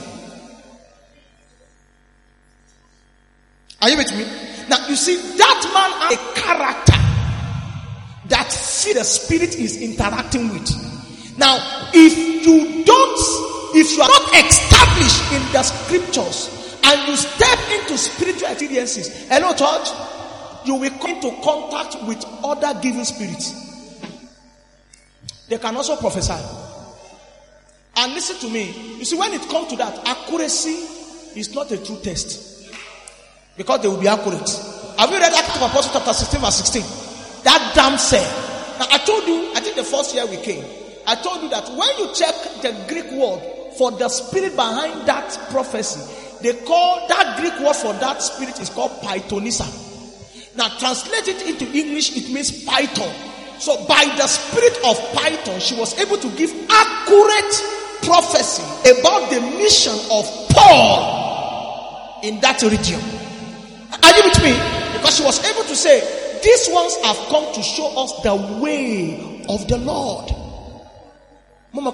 Are you with me? Now you see, that man has a character that the spirit is interacting with. Now, if you don't, if you are not established in the scriptures and you step into spiritual experiences, hello church, you will come into contact with other given spirits. They can also prophesy. And listen to me. You see, when it comes to that, accuracy is not a true test. Because they will be accurate. Have you read Acts of Apostles chapter sixteen verse sixteen? That damn said. Now I told you, I think the first year we came, I told you that when you check the Greek word for the spirit behind that prophecy, they call that Greek word for that spirit is called Pythonissa. Now translate it into English, it means python. So by the spirit of Python, she was able to give accurate prophecy about the mission of Paul in that region. Are you with me? Because she was able to say, these ones have come to show us the way of the Lord. Mama,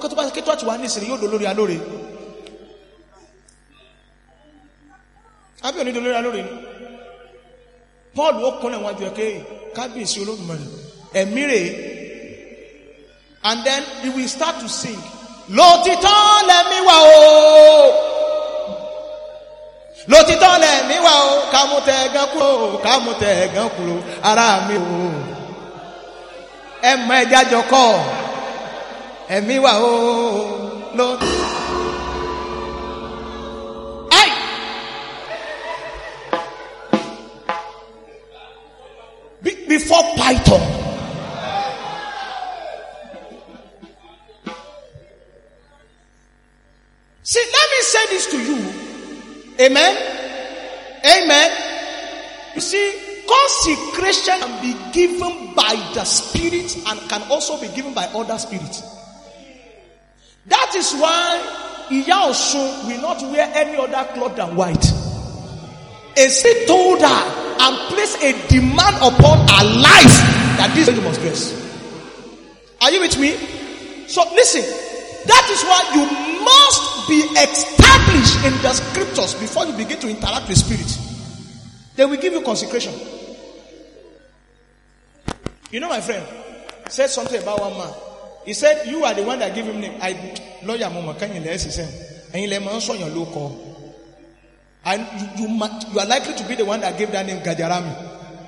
Paul walked on and went to and then he will start to sing. Lotito let me wow. Lotito let me wow. Kamute gakulo, kamute gakulo, arami o. Emme jajoko, emi wow. Lot. Ay. Be- before Python. See, let me say this to you. Amen. Amen. You see, consecration can be given by the Spirit and can also be given by other spirits. That is why Iya Osun will not wear any other cloth than white. A spirit told her and placed a demand upon her life that this lady must dress. Are you with me? So listen, that is why you must be established in the scriptures before you begin to interact with spirit. They will give you consecration. You know, my friend said something about one man. He said, you are the one that gave him name. I lawyer mama can you less he said, and you let me answer your local. And you, you, you are likely to be the one that gave that name Gajarami.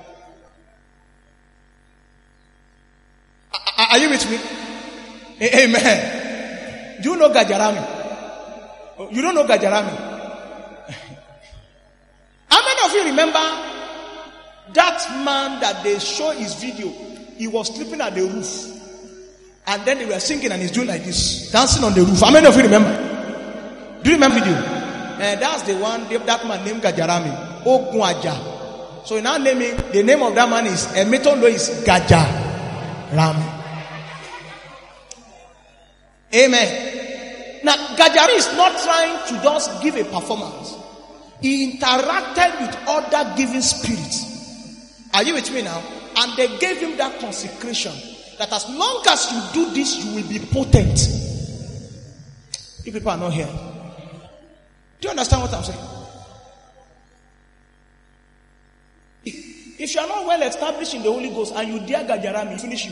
Are, are you with me? Amen. Do you know Gajarami? You don't know Gajarami? How many of you remember that man that they show his video? He was sleeping at the roof. And then they were singing and he's doing like this. Dancing on the roof. How many of you remember? Do you remember video? And that's the one, that man named Gajarami. Ogunwaja. So now naming, the name of that man is, Emitondo is Gajarami. Amen. Now, Gajari is not trying to just give a performance. He interacted with other giving spirits. Are you with me now? And they gave him that consecration. That as long as you do this, you will be potent. You people are not here. Do you understand what I'm saying? If you are not well established in the Holy Ghost and you dare Gajarami, finish you.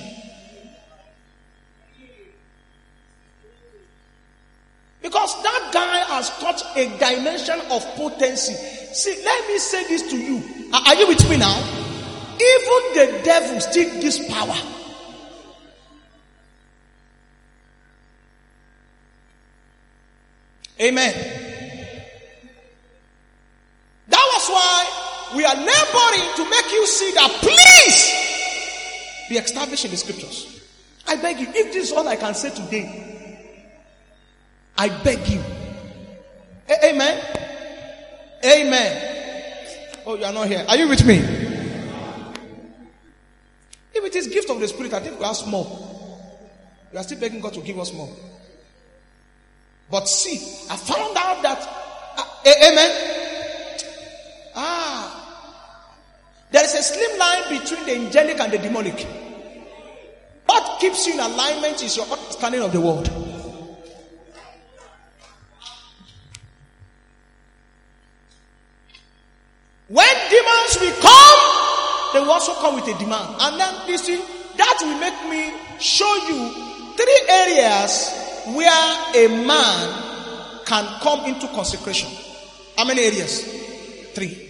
Because that guy has touched a dimension of potency. See, let me say this to you. Are you with me now? Even the devil still gives power. Amen. That was why we are laboring to make you see that please be established in the scriptures. I beg you, if this is all I can say today, I beg you. A- Amen. Amen. Oh, you are not here. Are you with me? If it is gift of the Spirit, I think we have more. We are still begging God to give us more. But see, I found out that, uh, a- amen. Ah, there is a slim line between the angelic and the demonic. What keeps you in alignment is your understanding of the word. When demons will come, they will also come with a demand. And then you see, that will make me show you three areas where a man can come into consecration. How many areas? Three.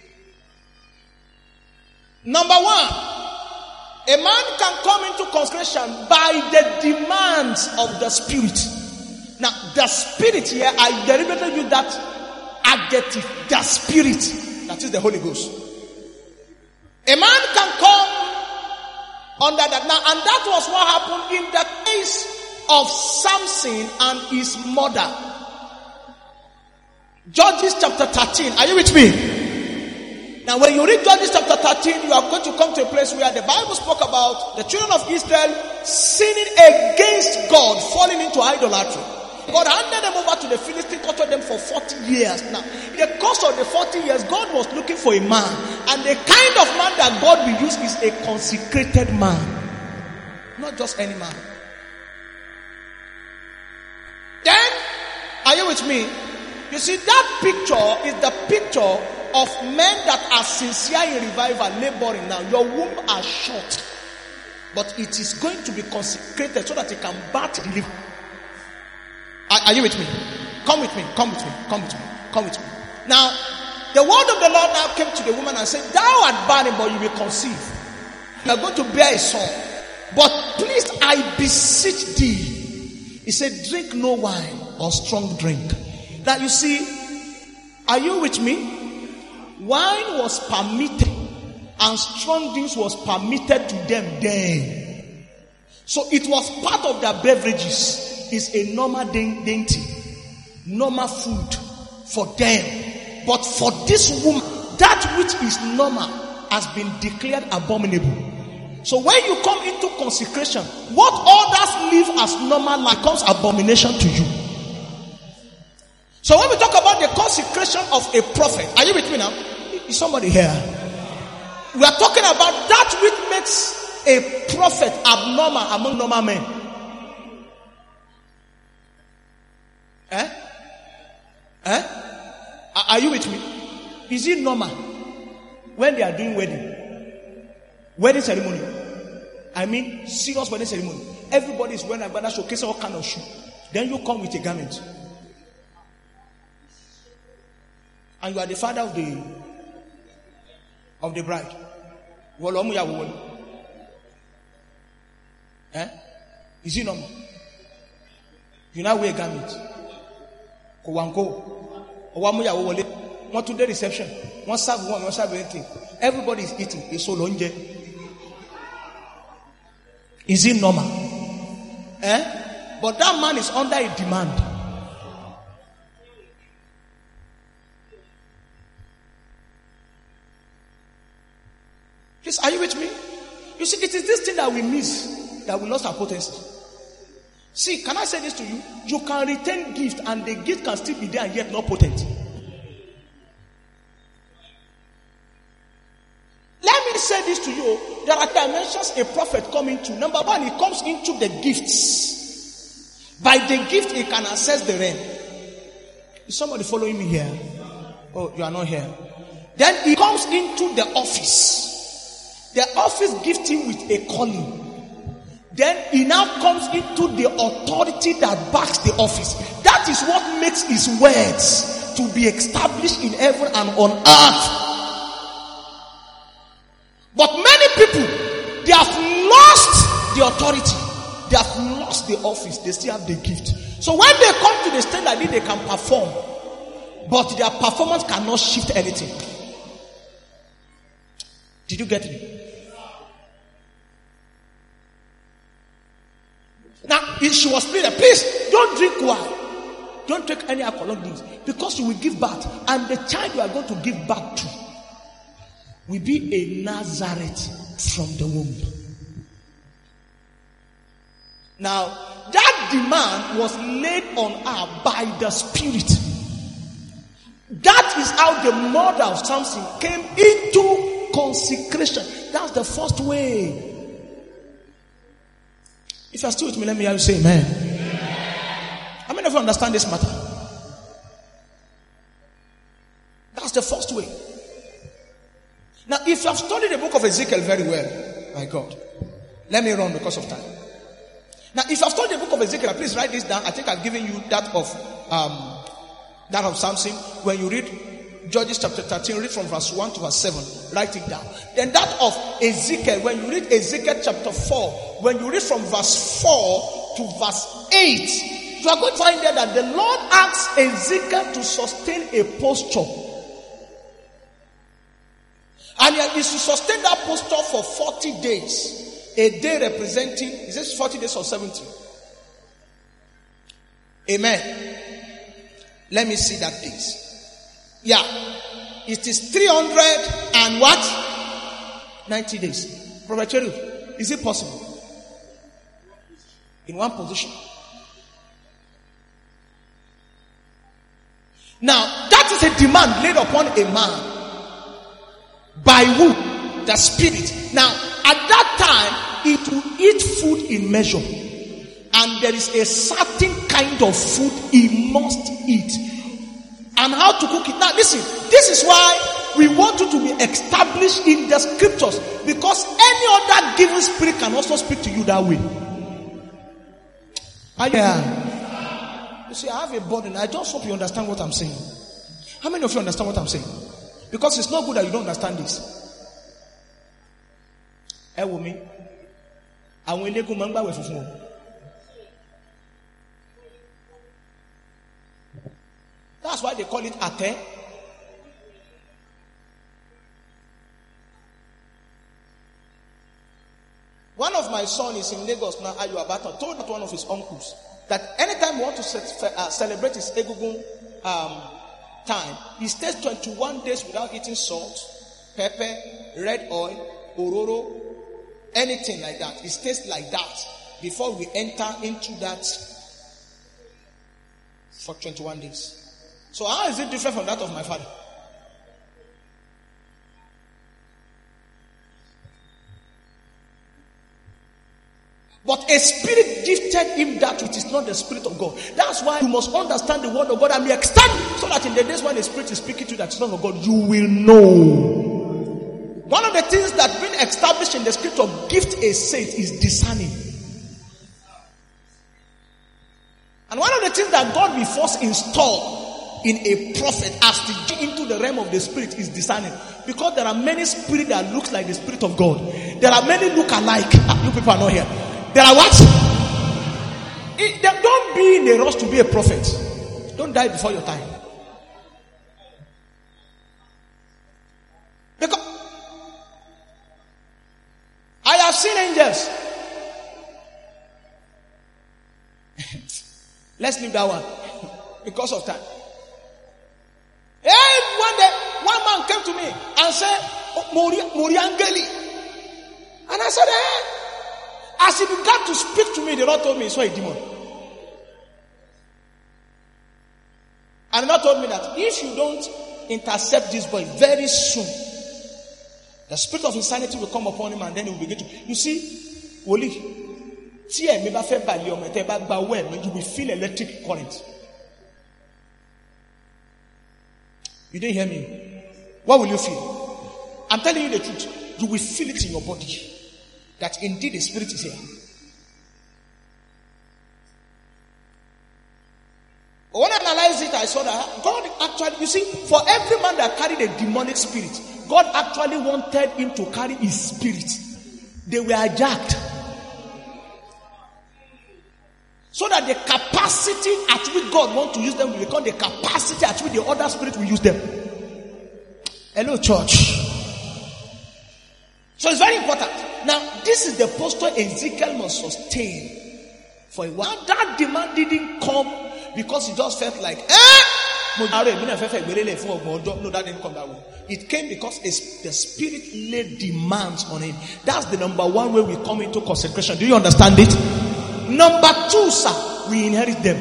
Number one, a man can come into consecration by the demands of the Spirit. Now, the Spirit here, I deliberately use that adjective, the Spirit. That is the Holy Ghost. A man can come under that. Now, and that was what happened in the case of Samson and his mother. Judges chapter thirteen. Are you with me? Now, when you read Judges chapter thirteen, you are going to come to a place where the Bible spoke about the children of Israel sinning against God, falling into idolatry. God handed them over to the Philistines, tortured them for forty years. Now, in the course of the forty years, God was looking for a man. And the kind of man that God will use is a consecrated man. Not just any man. Then, are you with me? You see, that picture is the picture of men that are sincere in revival, laboring now. Your womb are short. But it is going to be consecrated so that it can birth deliver. Are, are you with me? Come with me, come with me, come with me, come with me. Now, the word of the Lord now came to the woman and said, thou art barren, but you will conceive. You are going to bear a son. But please, I beseech thee. He said, drink no wine or strong drink. Now you see, are you with me? Wine was permitted and strong drinks was permitted to them then. So it was part of their beverages. Is a normal dainty, normal food for them. But for this woman, that which is normal has been declared abominable. So when you come into consecration, what others live as normal life becomes abomination to you. So when we talk about the consecration of a prophet, are you with me now? Is somebody here? We are talking about that which makes a prophet abnormal among normal men. Eh? Eh? Are you with me? Is it normal when they are doing wedding? Wedding ceremony. I mean serious wedding ceremony. Everybody is wearing a banner showcasing all kind of shoe. Then you come with a garment. And you are the father of the of the bride. Eh? Is it normal? You now wear a garment. One to the reception. One serve one, one serve anything. Everybody is eating. It's so long. Is it normal? Eh? But that man is under a demand. Please, are you with me? You see, it is this thing that we miss that we lost our potency. See, can I say this to you? You can retain gift and the gift can still be there and yet not potent. Let me say this to you. There are dimensions a prophet comes into. Number one, he comes into the gifts. By the gift, he can access the realm. Is somebody following me here? Oh, you are not here. Then he comes into the office. The office gives him with a calling. Then he now comes into the authority that backs the office. That is what makes his words to be established in heaven and on earth. But many people, they have lost the authority. They have lost the office. They still have the gift. So when they come to the stage like this, they can perform. But their performance cannot shift anything. Did you get me? Now, if she was pleading, please don't drink wine. Don't take any alcoholic drinks. Because you will give birth. And the child you are going to give birth to will be a Nazareth from the womb. Now, that demand was laid on her by the Spirit. That is how the mother of Samson came into consecration. That's the first way. If you are still with me, let me hear you say amen. How many of you understand this matter? That's the first way. Now, if you have studied the book of Ezekiel very well, my God, let me run because of time. Now, if you have studied the book of Ezekiel, please write this down. I think I've given you that of um, that of Samson. When you read Judges chapter thirteen, read from verse one to verse seven. Write it down. Then that of Ezekiel, when you read Ezekiel chapter four, when you read from verse four to verse eight, you are going to find there that the Lord asks Ezekiel to sustain a posture. And he is to sustain that posture for forty days. A day representing, is this forty days or seventy? Amen. Let me see that days. Yeah. It is three hundred and what? ninety days. Prophet Cherub, is it possible? In one position. Now, that is a demand laid upon a man. By who? The Spirit. Now, at that time, it will eat food in measure. And there is a certain kind of food he must eat. And how to cook it. Now, listen, this is why we want you to be established in the scriptures. Because any other given spirit can also speak to you that way. Are you here? You see, I have a burden. I just hope you understand what I'm saying. How many of you understand what I'm saying? Because it's not good that you don't understand this. Eh, woman. Àwọn eléégún máa ń gbààwẹ̀ funfun o. That's why they call it ate. One of my sons is in Lagos now, Ayo Abatan, told one of his uncles that anytime we want to ce- uh, celebrate his Egungun um, time, he stays twenty-one days without eating salt, pepper, red oil, ororo, anything like that. He stays like that before we enter into that for twenty-one days. So how is it different from that of my father? But a spirit gifted him that which is not the spirit of God. That's why you must understand the word of God and be extended, so that in the days when the spirit is speaking to you that is not of God, you will know. One of the things that been established in the scripture, gift a saint, is discerning. And one of the things that God will first install in a prophet as to get into the realm of the spirit is discerning. Because there are many spirits that looks like the spirit of God. There are many look alike. You people are not here. There are what? It, they, don't be in a rush to be a prophet. Don't die before your time. Because I have seen angels. Let's leave that one because of time. Hey, one day, one man came to me and said, oh, Mori, Mori Angeli. And I said, hey. As he began to speak to me, the Lord told me, it's a demon. And the Lord told me that if you don't intercept this boy very soon, the spirit of insanity will come upon him and then he will begin to. You see, Woli, you will feel electric current. You didn't hear me. What will you feel? I'm telling you the truth. You will feel it in your body. That indeed the spirit is here. When I analyzed it, I saw that God actually, you see, for every man that carried a demonic spirit, God actually wanted him to carry his spirit. They were hijacked. So that the capacity at which God wants to use them will become the capacity at which the other spirit will use them. Hello, church. So it's very important. Now, this is the posture Ezekiel must sustain for a while. That demand didn't come because he just felt like, eh? No, that didn't come that way. It came because the spirit laid demands on him. That's the number one way we come into consecration. Do you understand it? Number two, sir, we inherit them.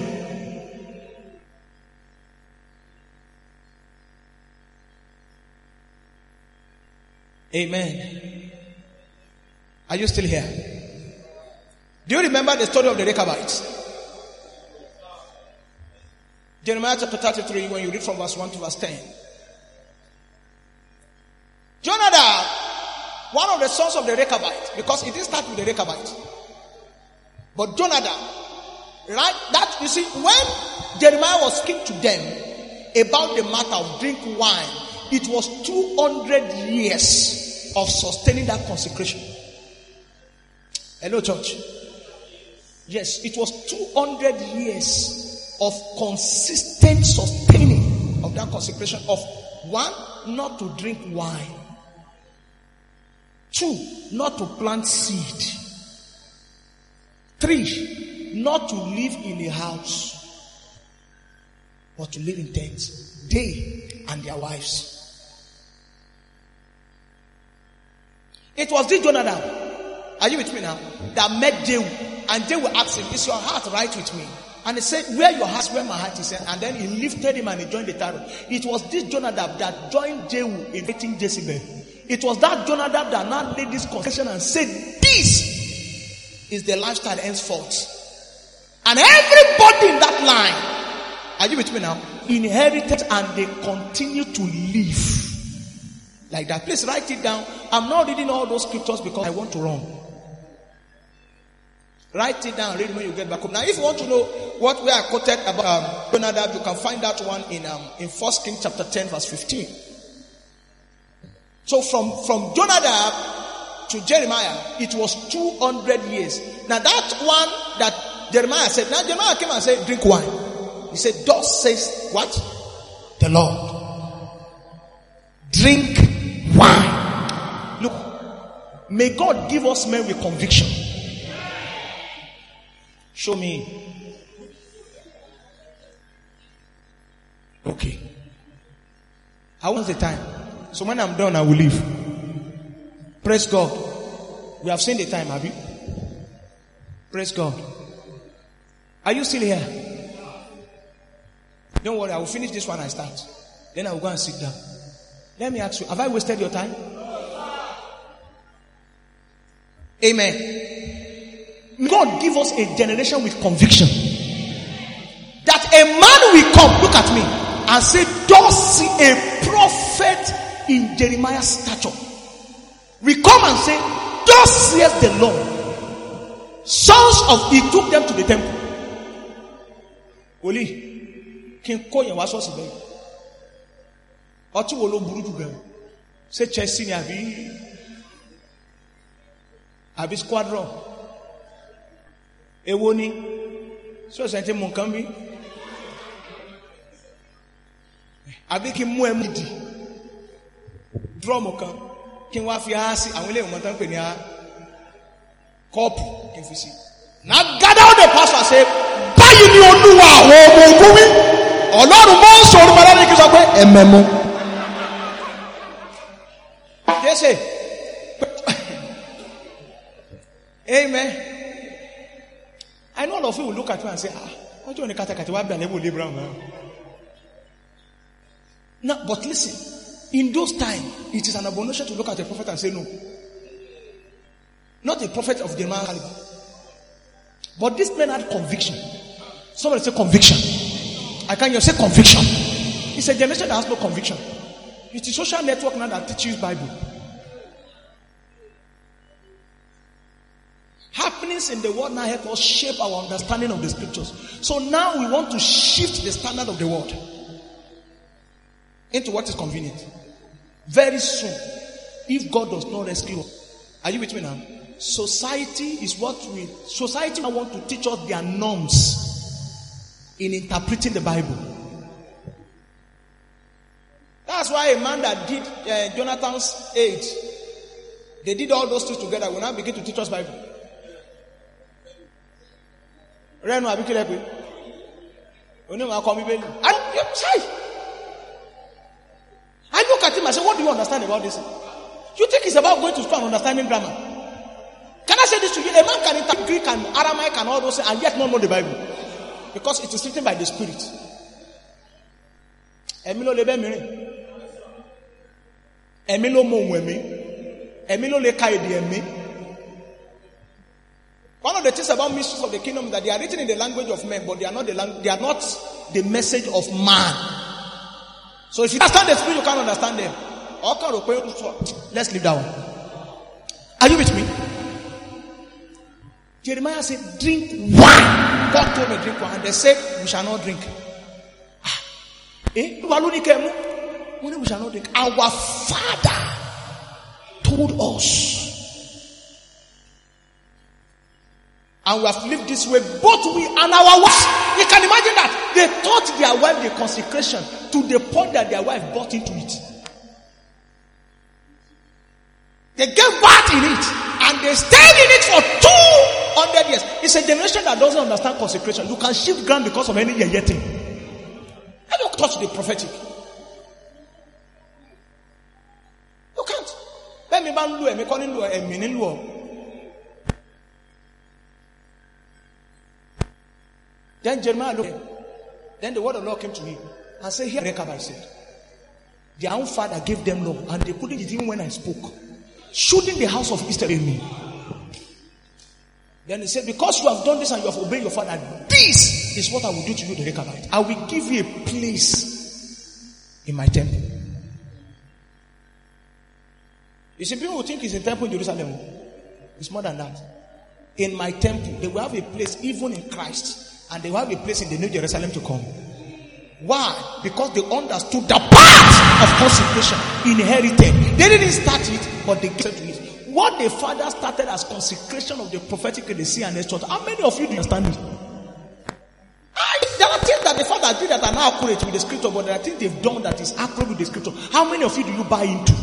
Amen. Are you still here? Do you remember the story of the Rechabites? Jeremiah chapter thirty-three, when you read from verse one to verse ten. Jonadab, one of the sons of the Rechabites, because it didn't start with the Rechabites. But Jonadab, right? That, you see, when Jeremiah was speaking to them about the matter of drink wine, it was two hundred years of sustaining that consecration. Hello, church. Yes, it was two hundred years of consistent sustaining of that consecration of one, not to drink wine. Two, not to plant seed. Three, not to live in a house, but to live in tents. They and their wives. It was this Jonadab, are you with me now, that met Jehu. And Jehu asked him, is your heart right with me? And he said, where your heart, where my heart is. And then he lifted him and he joined the Tarot. It was this Jonadab that joined Jehu in dating Jezebel. It was that Jonadab that now made this concession and said, this is the lifestyle henceforth. And everybody in that line, are you with me now, inherited and they continue to live like that. Please write it down. I'm not reading all those scriptures because I want to run. Write it down, read when you get back home. Now, if you want to know what we are quoted about um, Jonadab, you can find that one in um, in First Kings chapter ten, verse fifteen. So from, from Jonadab to Jeremiah, it was two hundred years. Now that one that Jeremiah said, now Jeremiah came and said, drink wine. He said, thus says what? The Lord. Drink wine. Look, may God give us men with conviction. Show me. Okay. I want the time. So when I'm done, I will leave. Praise God. We have seen the time, have you? Praise God. Are you still here? Don't worry, I will finish this one I start. Then I will go and sit down. Let me ask you, have I wasted your time? Amen. God give us a generation with conviction. That a man will come, look at me, and say, thus see a prophet in Jeremiah's stature. We come and say, thus saith the Lord. Sons of, he took them to the temple. Oli, kin ko yen wa so sibe. Oti wo lo buru ju gan. Say Chelsea ni abi abi squadron. Ewo ni. So se nti mo nkan bi. Abi kin mu emu di. Drum kan. Kin wa fi ha si awon ile mo tan pe ni a cup kin fi si. Now gather the pastor say, báyìí ni Olúwa àwọn ọmọ ogun wí. Ọlọ́run mọ́ ń sọ̀rọ̀ bàrá ní kí sọ pé ẹ̀mẹ̀mú. Jésè. Amen. I know all of you will look at me and say, ah, wọ́n jẹ́ òní katakati wá bí àlébò Abraham. Now, but listen, in those times, it is an abomination to look at a prophet and say no. Not a prophet of the man caliber. But this man had conviction. Somebody say conviction. I can't hear say conviction. It's a generation that has no conviction. It's a social network now that teaches Bible. Happenings in the world now help us shape our understanding of the scriptures. So now we want to shift the standard of the world into what is convenient. Very soon, if God does not rescue us, are you with me now? Society is what we society want to teach us their norms in interpreting the Bible. That's why a man that did uh, Jonathan's age, they did all those things together, will now begin to teach us Bible. Renu abikilepe. Oni ma ko Bibeli. And you say, I look at him and say, what do you understand about this? You think it's about going to school and understanding grammar? Can I say this to you? A man can interpret Greek and Aramaic and all those and yet not know the Bible. Because it is written by the Spirit. Emilo lebe mire. Emilo mo wemi. Emilo le kaidi emi. One of the things about mysteries of the kingdom is that they are written in the language of men, but they are not the lang- they are not the message of man. So if you understand the Spirit, you can't understand them. Let's leave that one. Are you with me? Jeremiah said, drink wine. God told me drink wine. And they said, we shall not drink. Ah. Eh? We shall not drink. Our father told us. And we have lived this way, both we and our wives. You can imagine that. They taught their wife the consecration to the point that their wife bought into it. They gave birth in it. And they stayed in it for two hundred years. It's a generation that doesn't understand consecration. You can shift ground because of any yeye thing. I don't touch the prophetic. You can't. Let me ban lu emi calling lu emi ni lu. Then Jeremiah looked. Then the word of the Lord came to him and said, here Rechab said, their own father gave them law and they couldn't even when I spoke. Shouldn't the house of Israel in me? Then he said, because you have done this and you have obeyed your father, this is what I will do to you, the Rechabite. I will give you a place in my temple. You see, people will think it's a temple in Jerusalem. It's more than that. In my temple, they will have a place even in Christ. And they will have a place in the New Jerusalem to come. Why? Because they understood the path of consecration inherited. They didn't start it, but they get to it. What the father started as consecration of the prophetic in the sea and the church. How many of you do understand it? I, there are things that the father did that are not accurate with the scripture, but there are things they've done that is accurate with the scripture. How many of you do you buy into?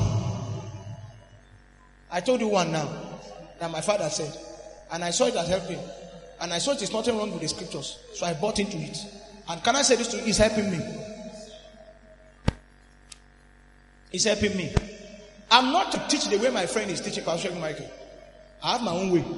I told you one now that my father said, and I saw it as helping. And I saw it is nothing wrong with the scriptures. So I bought into it. And can I say this to you? It's helping me. It's helping me. I'm not to teach the way my friend is teaching, Pastor Michael. I have my own way.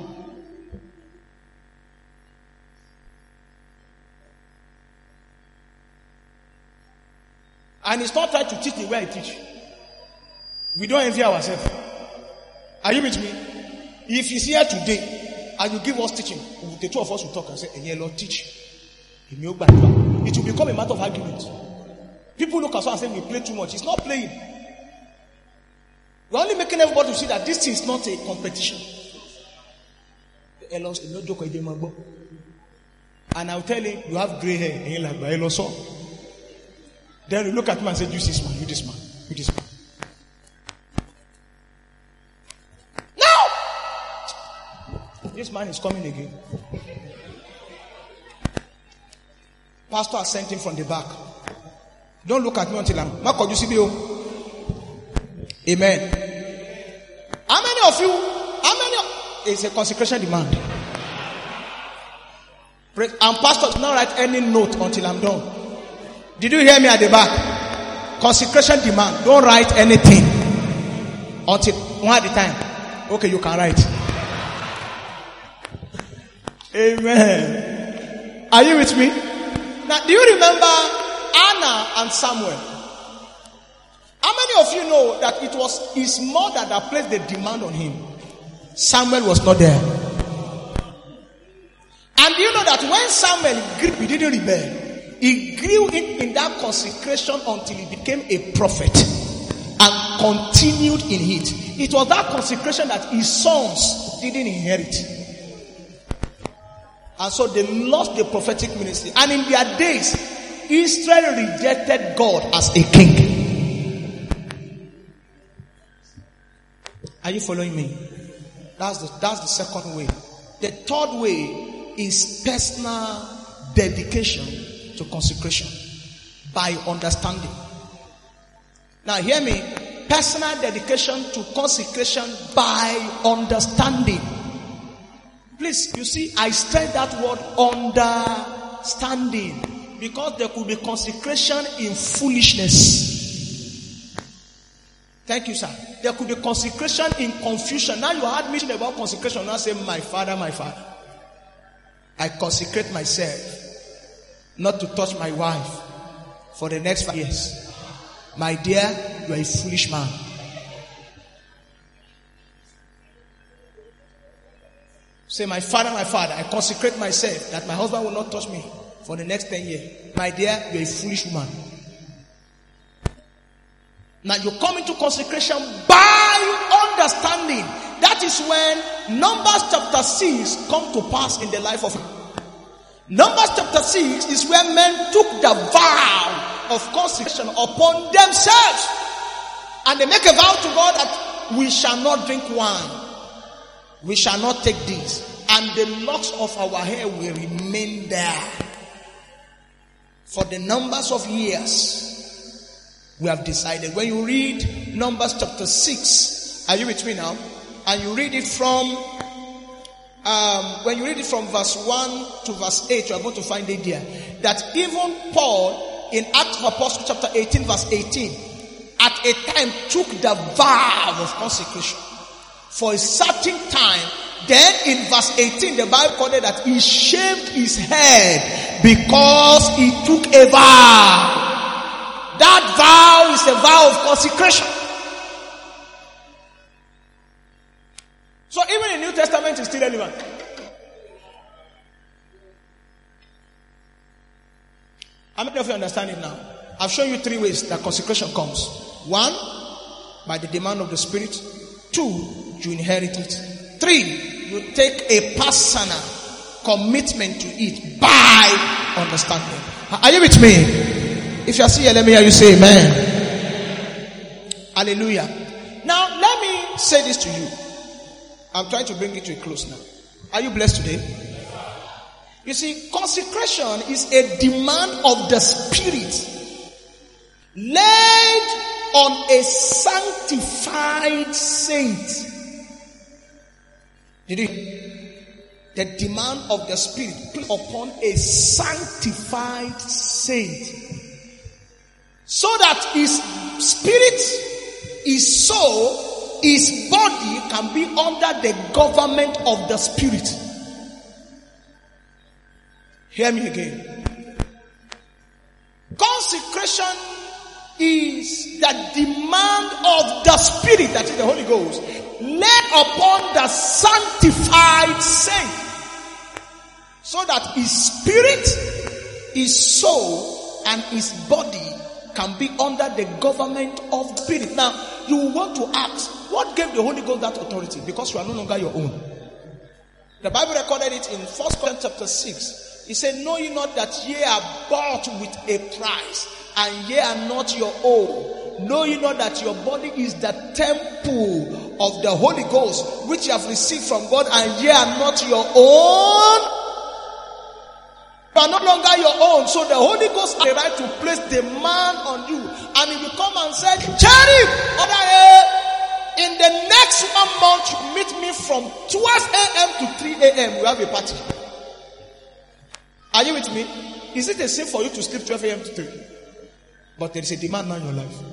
And it's not trying to teach the way I teach. We don't envy ourselves. Are you with me? If he's here today and you give us teaching, the two of us will talk and say, "Hey, Lord, teach." It will become a matter of argument. People look at us and say we play too much. It's not playing. We're only making everybody to see that this thing is not a competition. And I'll tell him, you have gray hair. Then you look at me and say, you this man, you this man, you this man. Now! This man is coming again. Pastor has sent him from the back. Don't look at me until I'm not you see me. Amen. How many of you? How many? Of, it's a consecration demand. And pastor does not write any note until I'm done. Did you hear me at the back? Consecration demand. Don't write anything until one at a time. Okay, you can write. Amen. Are you with me? Now, do you remember Anna and Samuel? How many of you know that it was his mother that placed the demand on him? Samuel was not there. And you know that when Samuel grew, he didn't rebel. He grew in, in that consecration until he became a prophet and continued in it. It was that consecration that his sons didn't inherit. And so they lost the prophetic ministry. And in their days, Israel rejected God as a king. Are you following me? That's the, that's the second way. The third way is personal dedication to consecration by understanding. Now hear me. Personal dedication to consecration by understanding. Please, you see, I stress that word understanding, because there could be consecration in foolishness. Thank you, sir. There could be consecration in confusion. Now you heard mention about consecration. Now say, my father, my father. I consecrate myself not to touch my wife for the next five years. My dear, you are a foolish man. Say, my father, my father, I consecrate myself that my husband will not touch me for the next ten years. My dear, you are a foolish woman. Now you come into consecration by understanding. That is when Numbers chapter six come to pass in the life of Numbers chapter six is where men took the vow of consecration upon themselves. And they make a vow to God that we shall not drink wine. We shall not take this. And the locks of our hair will remain there. For the numbers of years we have decided. When you read Numbers chapter six, are you with me now? And you read it from um, when you read it from verse one to verse eight, you are going to find it there. That even Paul in Acts of Apostles chapter eighteen verse eighteen at a time took the vow of consecration for a certain time. Then in verse eighteen the Bible called it that he shaved his head because he took a vow. That vow is a vow of consecration. So even the New Testament is still relevant. How many of you understand it now? I've shown you three ways that consecration comes. One, by the demand of the Spirit. Two, you inherit it. Three, you take a personal commitment to it by understanding. Are you with me? If you are here, let me hear you say amen. Hallelujah. Now, let me say this to you. I'm trying to bring it to a close now. Are you blessed today? You see, consecration is a demand of the Spirit laid on a sanctified saint. Did you? The demand of the Spirit put upon a sanctified saint, so that his spirit his soul, his body can be under the government of the Spirit. Hear me again. Consecration is the demand of the Spirit, that is the Holy Ghost, laid upon the sanctified saint, so that his spirit, his soul, and his body can be under the government of the Spirit. Now, you want to ask, what gave the Holy Ghost that authority? Because you are no longer your own. The Bible recorded it in First Corinthians chapter six. He said, know ye not that ye are bought with a price, and ye are not your own? Know ye not that your body is the temple of the Holy Ghost, which you have received from God, and ye are not your own? You are no longer your own. So the Holy Ghost has the right to place demand on you. And if you come and say, Cherry, in the next one month, you meet me from twelve a.m. to three a.m. We have a party. Are you with me? Is it a sin for you to sleep twelve a.m. to three? But there is a demand now in your life.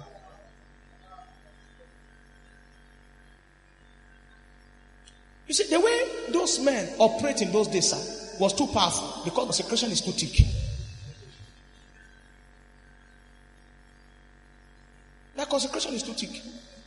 You see, the way those men operate in those days, sir, was too powerful because consecration is too thick. That consecration is too thick.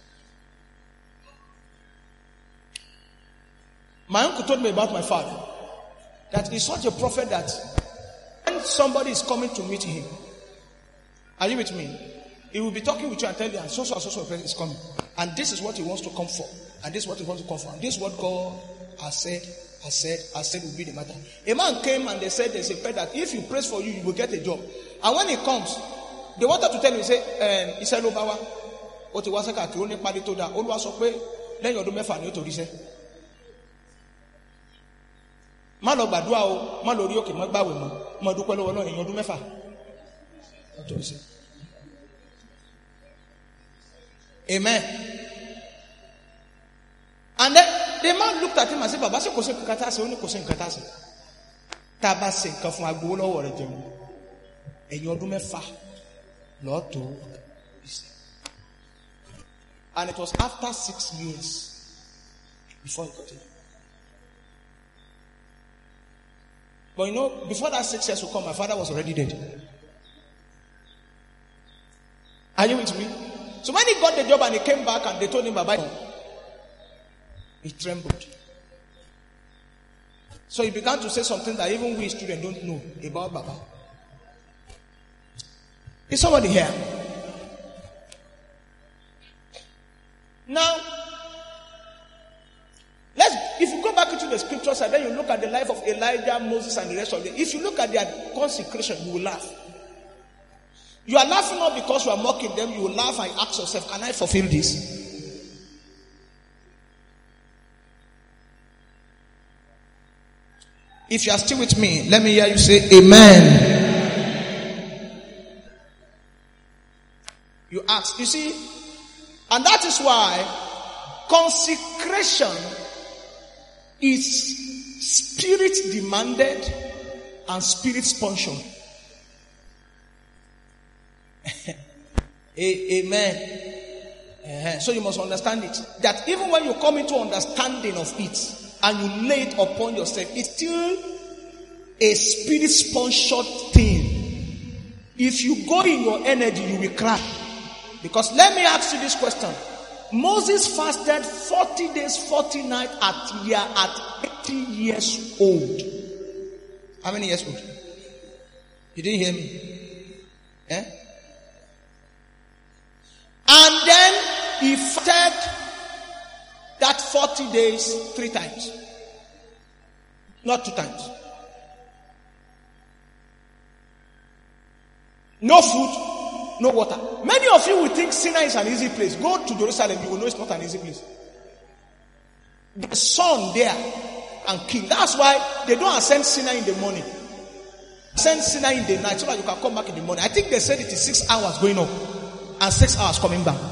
My uncle told me about my father, that he's such a prophet that when somebody is coming to meet him, are you with me? He will be talking with you and tell you, and so so and so so person is coming, and this is what he wants to come for, and this is what he wants to come for, and this is what God has said, has said, has said will be the matter. A man came and they said there's a prayer that if you praise for you, you will get a job. And when he comes, they wanted to tell him, he said, he said, Obawa, what he was like, I only party to that. All was okay. Then you do me fan you to this. Malo badua o, malo rio ke magbawe mo, mo dupe lowo Ọlọ́run èyàn ọdún mẹ́fà. To this. Amen. And then the man looked at him and said, Baba, se kò ṣe nǹkan tá ṣe, ó ní kò ṣe nǹkan tá ṣe. Tá bá ṣe nǹkan fún agbowó lọ́wọ́ rẹ̀ jẹun. Èyàn ọdún mẹ́fà lọ tó. And it was after six years before he got it. But you know, before that six years would come, my father was already dead. Are you with me? So when he got the job and he came back and they told him bye-bye, he trembled. So he began to say something that even we students don't know about Baba. Is somebody here? Now, let's, if you go back into the scriptures and then you look at the life of Elijah, Moses, and the rest of them, if you look at their consecration, you will laugh. You are laughing not because you are mocking them, you will laugh and ask yourself, can I fulfill this? If you are still with me, let me hear you say amen. You ask, you see, and that is why consecration is spirit demanded and spirit sponsored. Amen. Uh-huh. So you must understand it. That even when you come into understanding of it and you lay it upon yourself, it's still a spirit sponsored thing. If you go in your energy, you will cry. Because let me ask you this question. Moses fasted forty days, forty nights at year at eighty years old. How many years old? You didn't hear me? Eh? And then he fasted that forty days three times. Not two times. No food, no water. Many of you will think Sinai is an easy place. Go to Jerusalem, you will know it's not an easy place. The sun there and king. That's why they don't ascend Sinai in the morning. Ascend Sinai in the night so that you can come back in the morning. I think they said it is six hours going up and six hours coming back.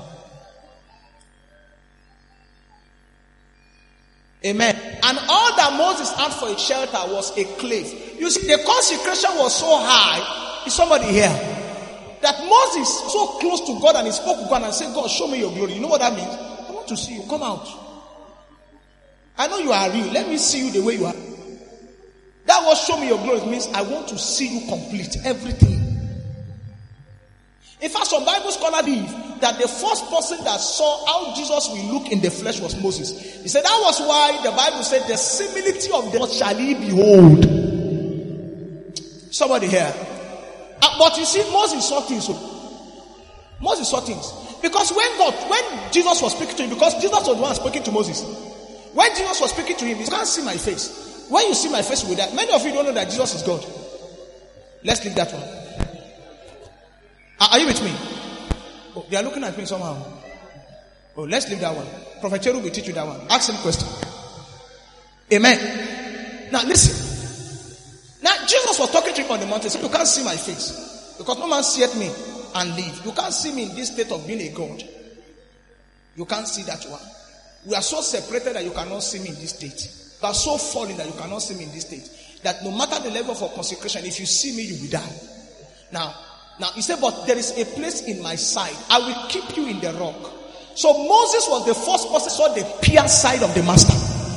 Amen. And all that Moses had for a shelter was a cliff. You see, the consecration was so high. Is somebody here? that Moses so close to God and he spoke to God and said, God, show me your glory. You know what that means? I want to see you. Come out. I know you are real. Let me see you the way you are. That was show me your glory. It means I want to see you complete everything. In fact, some Bible scholars believe that the first person that saw how Jesus will look in the flesh was Moses. He said that was why the Bible said the similitude of the Lord shall he behold. Somebody here. Uh, but you see, Moses saw things. So Moses saw things. Because when God, when Jesus was speaking to him, because Jesus was the one speaking to Moses. When Jesus was speaking to him, you can't see my face. When you see my face with that, many of you don't know that Jesus is God. Let's leave that one. Are you with me? Oh, they are looking at me somehow. Oh, let's leave that one. Prophet Cheru will teach you that one. Ask him question. Amen. Now listen. Now Jesus was talking to him on the mountain. He said, you can't see my face. Because no man seeth me and live. You can't see me in this state of being a God. You can't see that one. We are so separated that you cannot see me in this state. You are so fallen that you cannot see me in this state. That no matter the level of consecration, if you see me, you will die. Now, Now, he said, but there is a place in my side. I will keep you in the rock. So Moses was the first person who saw the pierced side of the master.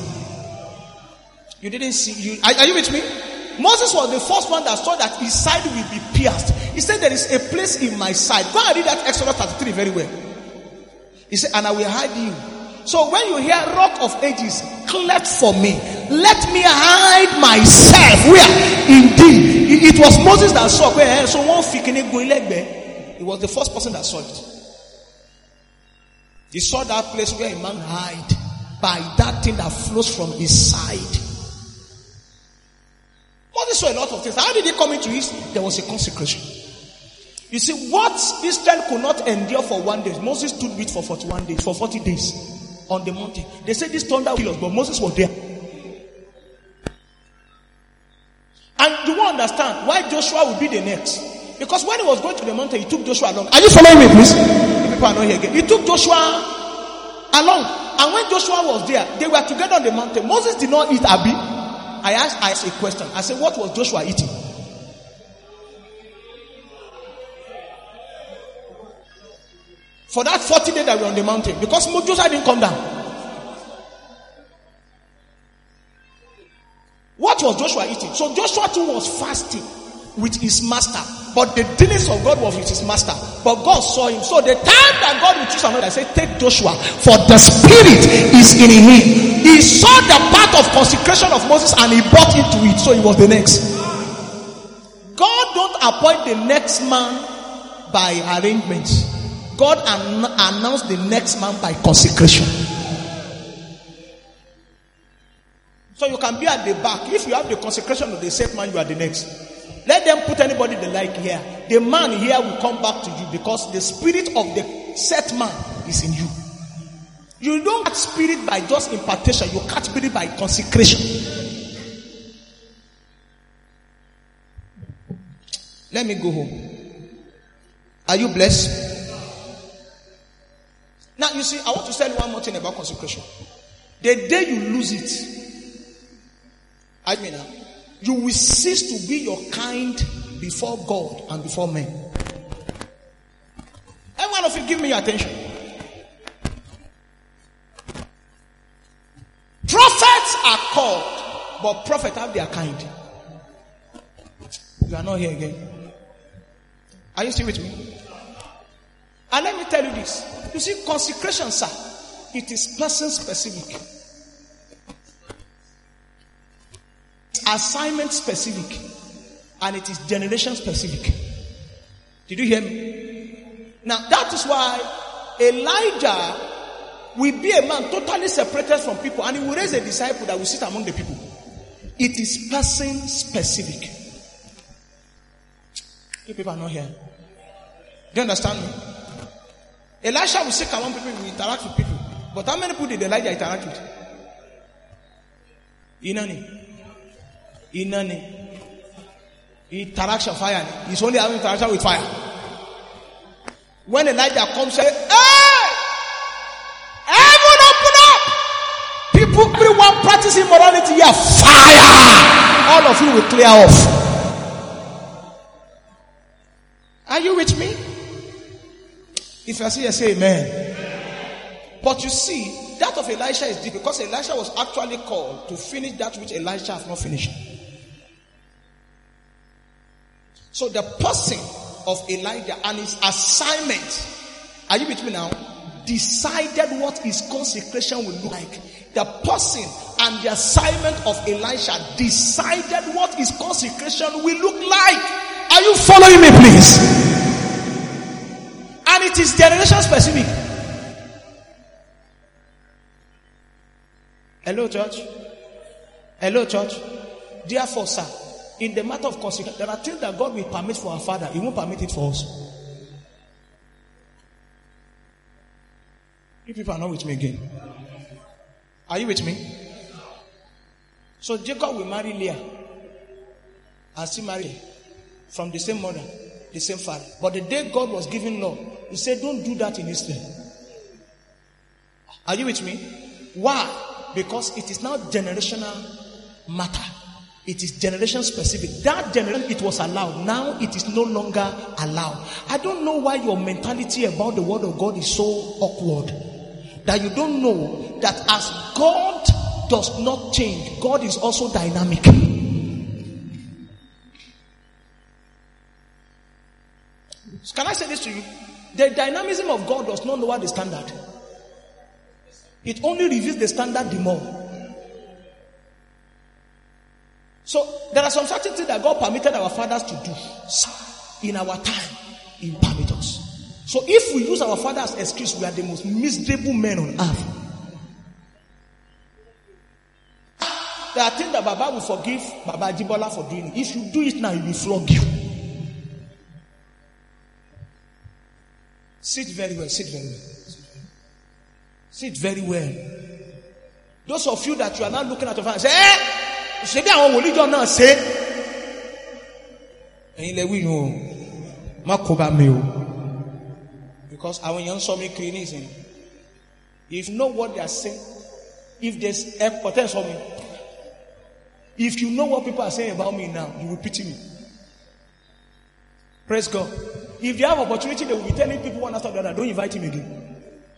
You didn't see, you, are, are you with me? Moses was the first one that saw that his side will be pierced. He said, there is a place in my side. Go and read that Exodus thirty-three very well. He said, and I will hide you. So when you hear rock of ages, cleft for me, let me hide myself. Where? Indeed. It was Moses that saw. So one it was the first person that saw it. He saw that place where a man hide by that thing that flows from his side. Moses saw a lot of things. How did he come into it? There was a consecration. You see, what Israel could not endure for one day, Moses stood with for forty-one days, for forty days on the mountain. They said this thunder will kill us, but Moses was there. And you won't understand why Joshua would be the next. Because when he was going to the mountain, he took Joshua along. Are you following me, please? People are not here again. He took Joshua along. And when Joshua was there, they were together on the mountain. Moses did not eat Abi. I asked, I asked a question. I said, what was Joshua eating? For that forty days that we were on the mountain. Because Joshua didn't come down. What was Joshua eating? So Joshua too was fasting with his master. But the dealings of God was with his master. But God saw him. So the time that God would choose another, I said, take Joshua. For the spirit is in him. He saw the path of consecration of Moses and he bought into it. So he was the next. God don't appoint the next man by arrangements. God an- announced the next man by consecration. So you can be at the back. If you have the consecration of the set man, you are the next. Let them put anybody they like here. The man here will come back to you because the spirit of the set man is in you. You don't catch spirit by just impartation. You catch spirit by consecration. Let me go home. Are you blessed? Now you see, I want to tell you one more thing about consecration. The day you lose it, I mean, you will cease to be your kind before God and before men. Every one of you, give me your attention. Prophets are called, but prophets have their kind. You are not here again. Are you still with me? And let me tell you this. You see, consecration, sir, it is person specific. Assignment specific. And it is generation specific. Did you hear me? Now that is why Elijah will be a man totally separated from people, and he will raise a disciple that will sit among the people. It is person specific. You people are not here. Do you understand me? Elisha will sit among people, he will interact with people. But how many people did Elijah interact with? Inani. Inani. Interaction, fire. He's only having interaction with fire. When Elijah comes, say, hey! Heaven open up! People, everyone practicing morality here, fire! All of you will clear off. Are you with me? If I say yes, say amen. But you see, that of Elisha is deep because Elisha was actually called to finish that which Elisha has not finished. So the person of Elijah and his assignment, are you with me now? Decided what his consecration will look like. The person and the assignment of Elisha decided what his consecration will look like. Are you following me, please? And it is generation specific. Hello, church. Hello, church. Therefore, sir, in the matter of consecration, there are things that God will permit for our father. He won't permit it for us. You people are not with me again. Are you with me? So Jacob will marry Leah and still marry her from the same mother, the same father. But the day God was giving law, he said, don't do that in Israel. Are you with me? Why? Because it is now generational matter. It is generation specific. That generation, it was allowed. Now it is no longer allowed. I don't know why your mentality about the word of God is so awkward. That you don't know that as God does not change, God is also dynamic. Can I say this to you? The dynamism of God does not lower the standard. It only reveals the standard the more. So there are some certain things that God permitted our fathers to do. In our time, He will permit us. So if we use our father as excuse, we are the most miserable men on earth. There are things that Baba will forgive Baba Jibola for doing it. If you do it now, he will flog you. Sit very well, sit very well. Sit very well. Those of you that you are now looking at your father and say, eh, say that our religion now say, because I want saw me cleaning. If you know what they are saying, if there's a potential for me, if you know what people are saying about me now, you will pity me. Praise God. If they have opportunity, they will be telling people one after the other, don't invite him again.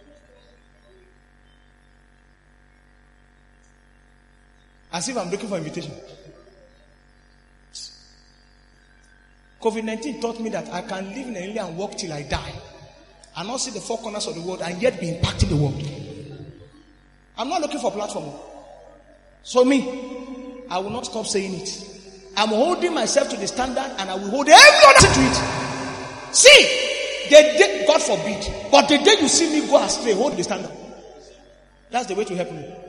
As if I'm looking for invitation. COVID nineteen taught me that I can live in a area and walk till I die. And not see the four corners of the world and yet be impacting the world. I'm not looking for a platform. So me, I will not stop saying it. I'm holding myself to the standard and I will hold everyone to it. See, the day, God forbid, but the day you see me go astray, hold the standard. That's the way to help me.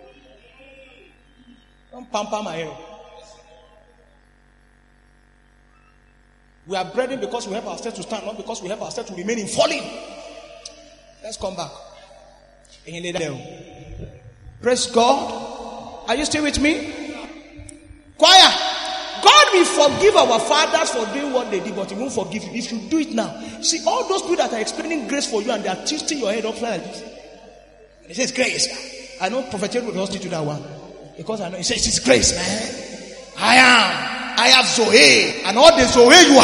Don't pamper my hair. We are brethren because we help ourselves to stand, not because we help ourselves to remain in falling. Let's come back. Praise God. Are you still with me? Choir. God will forgive our fathers for doing what they did, but He won't forgive you if you do it now. See, all those people that are explaining grace for you and they are twisting your head upside like this. He says grace. I know Prophet Ted would also do that one. Because I know he says it's grace, man. I am. I have Zoe, and all the Zoe you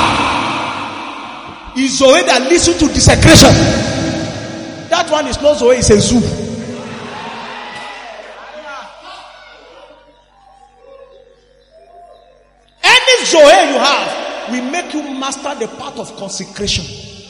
have is Zoe that leads you to desecration. That one is not Zoe, it's a zoo. Any Zoe you have will make you master the path of consecration.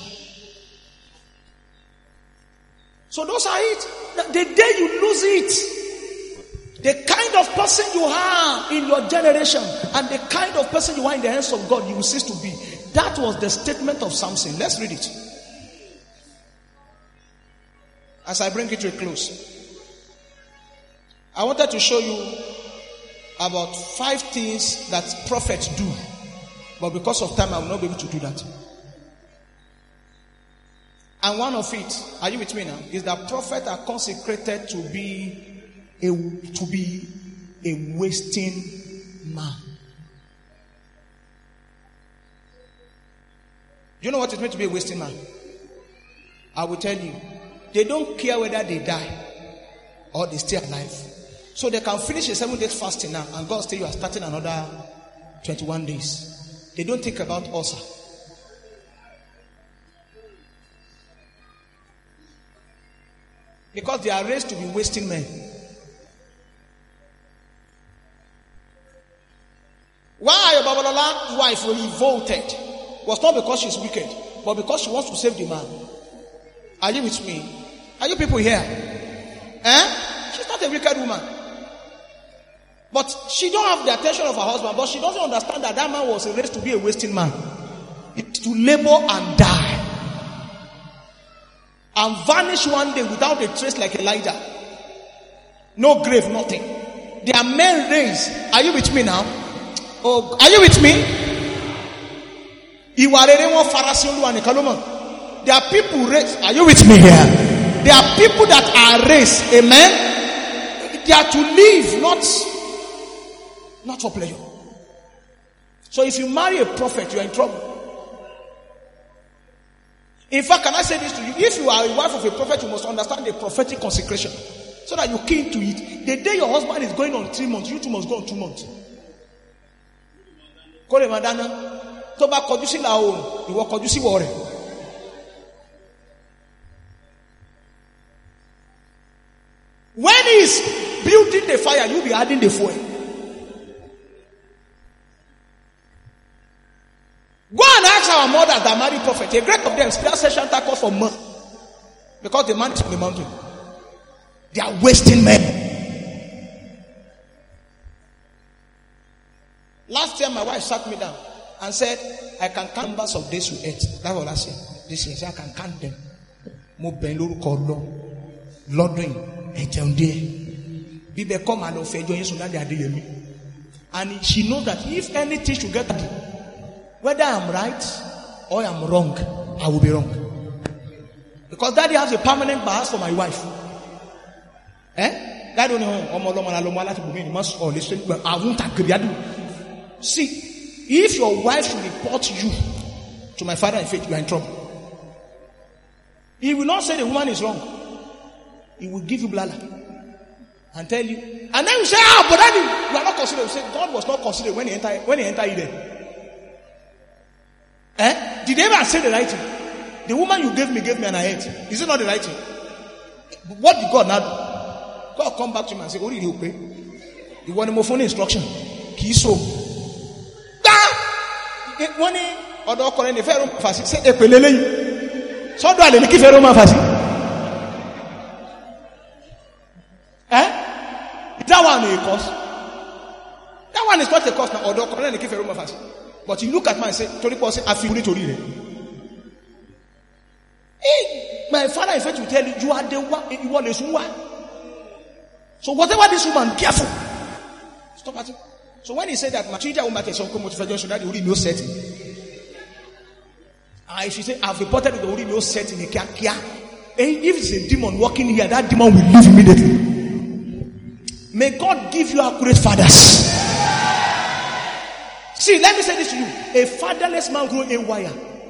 So those are it. The day you lose it, the kind of person you are in your generation and the kind of person you are in the hands of God, you will cease to be. That was the statement of Samson. Let's read it. As I bring it to a close, I wanted to show you about five things that prophets do. But because of time, I will not be able to do that. And one of it, are you with me now? Is that prophets are consecrated to be A, to be a wasting man. You know what it means to be a wasting man? I will tell you. They don't care whether they die or they stay alive. So they can finish a seven days fasting now and God say you are starting another twenty-one days. They don't think about ulcer. Because they are raised to be wasting men. Why Babalola wife revolted was not because she's wicked, but because she wants to save the man. Are you with me? Are you people here? Eh? She's not a wicked woman. But she don't have the attention of her husband, but she doesn't understand that that man was raised to be a wasting man. It's to labor and die. And vanish one day without a trace like Elijah. No grave, nothing. There are men raised. Are you with me now? Oh, are you with me? There are people raised. Are you with me here? There are people that are raised. Amen. They are to live, not, not for pleasure. So if you marry a prophet, you are in trouble. In fact, can I say this to you? If you are a wife of a prophet, you must understand the prophetic consecration. So that you key to it. The day your husband is going on three months, you too must go on two months. Kole madana. Toba kojusi la o. Iwo kojusi wore. When he is building the fire, you'll be adding the fuel. Go and ask our mothers that marry prophet. A great of them spare session tackle for months. Because the man is on the mountain. They are wasting men. Last year my wife sat me down and said, I can count numbers of days you ate. That's what I said. This year, I can count them. Mo ben lórúkọ Ọlọ́run. Lọ́dún ẹ jẹun díẹ̀. Bí bẹ́ẹ̀ come and offer ẹjọ́ yín sùn láti Adéyẹmí. And she knows that if anything should get ready, whether I'm right or I'm wrong, I will be wrong. Because daddy has a permanent bias for my wife. Eh? Daddy must or listen, but I won't agree. See, if your wife should report you to my father in faith, you are in trouble. He will not say the woman is wrong. He will give you blala and tell you. And then you say, ah, but daddy, you are not considered. You say, God was not considered when he entered, when he entered Eden. Eh? Did they ever say the right thing? The woman you gave me gave me and I ate. Is it not the right thing? What did God now do? God come back to him and say, what did you pay? You want a phone instruction. Kiso. One or the current pharaoh fast say a pelele. So do I make pharaoh man fast? Eh? That one is a cost. That one is not a cost now. Or the current pharaoh man fast. But you look at me and say, Tori Paul say, I feel it to read it. Hey, my father in fact will tell you, you are the one, you are the one. So whatever this woman, careful. Stop at it. So when he said that, my children will make a song come to Federation, that will no setting. And she said, I've reported the already no setting in Kia. If it's a demon walking here, that demon will leave immediately. May God give you accurate fathers. See, let me say this to you. A fatherless man grow a wire.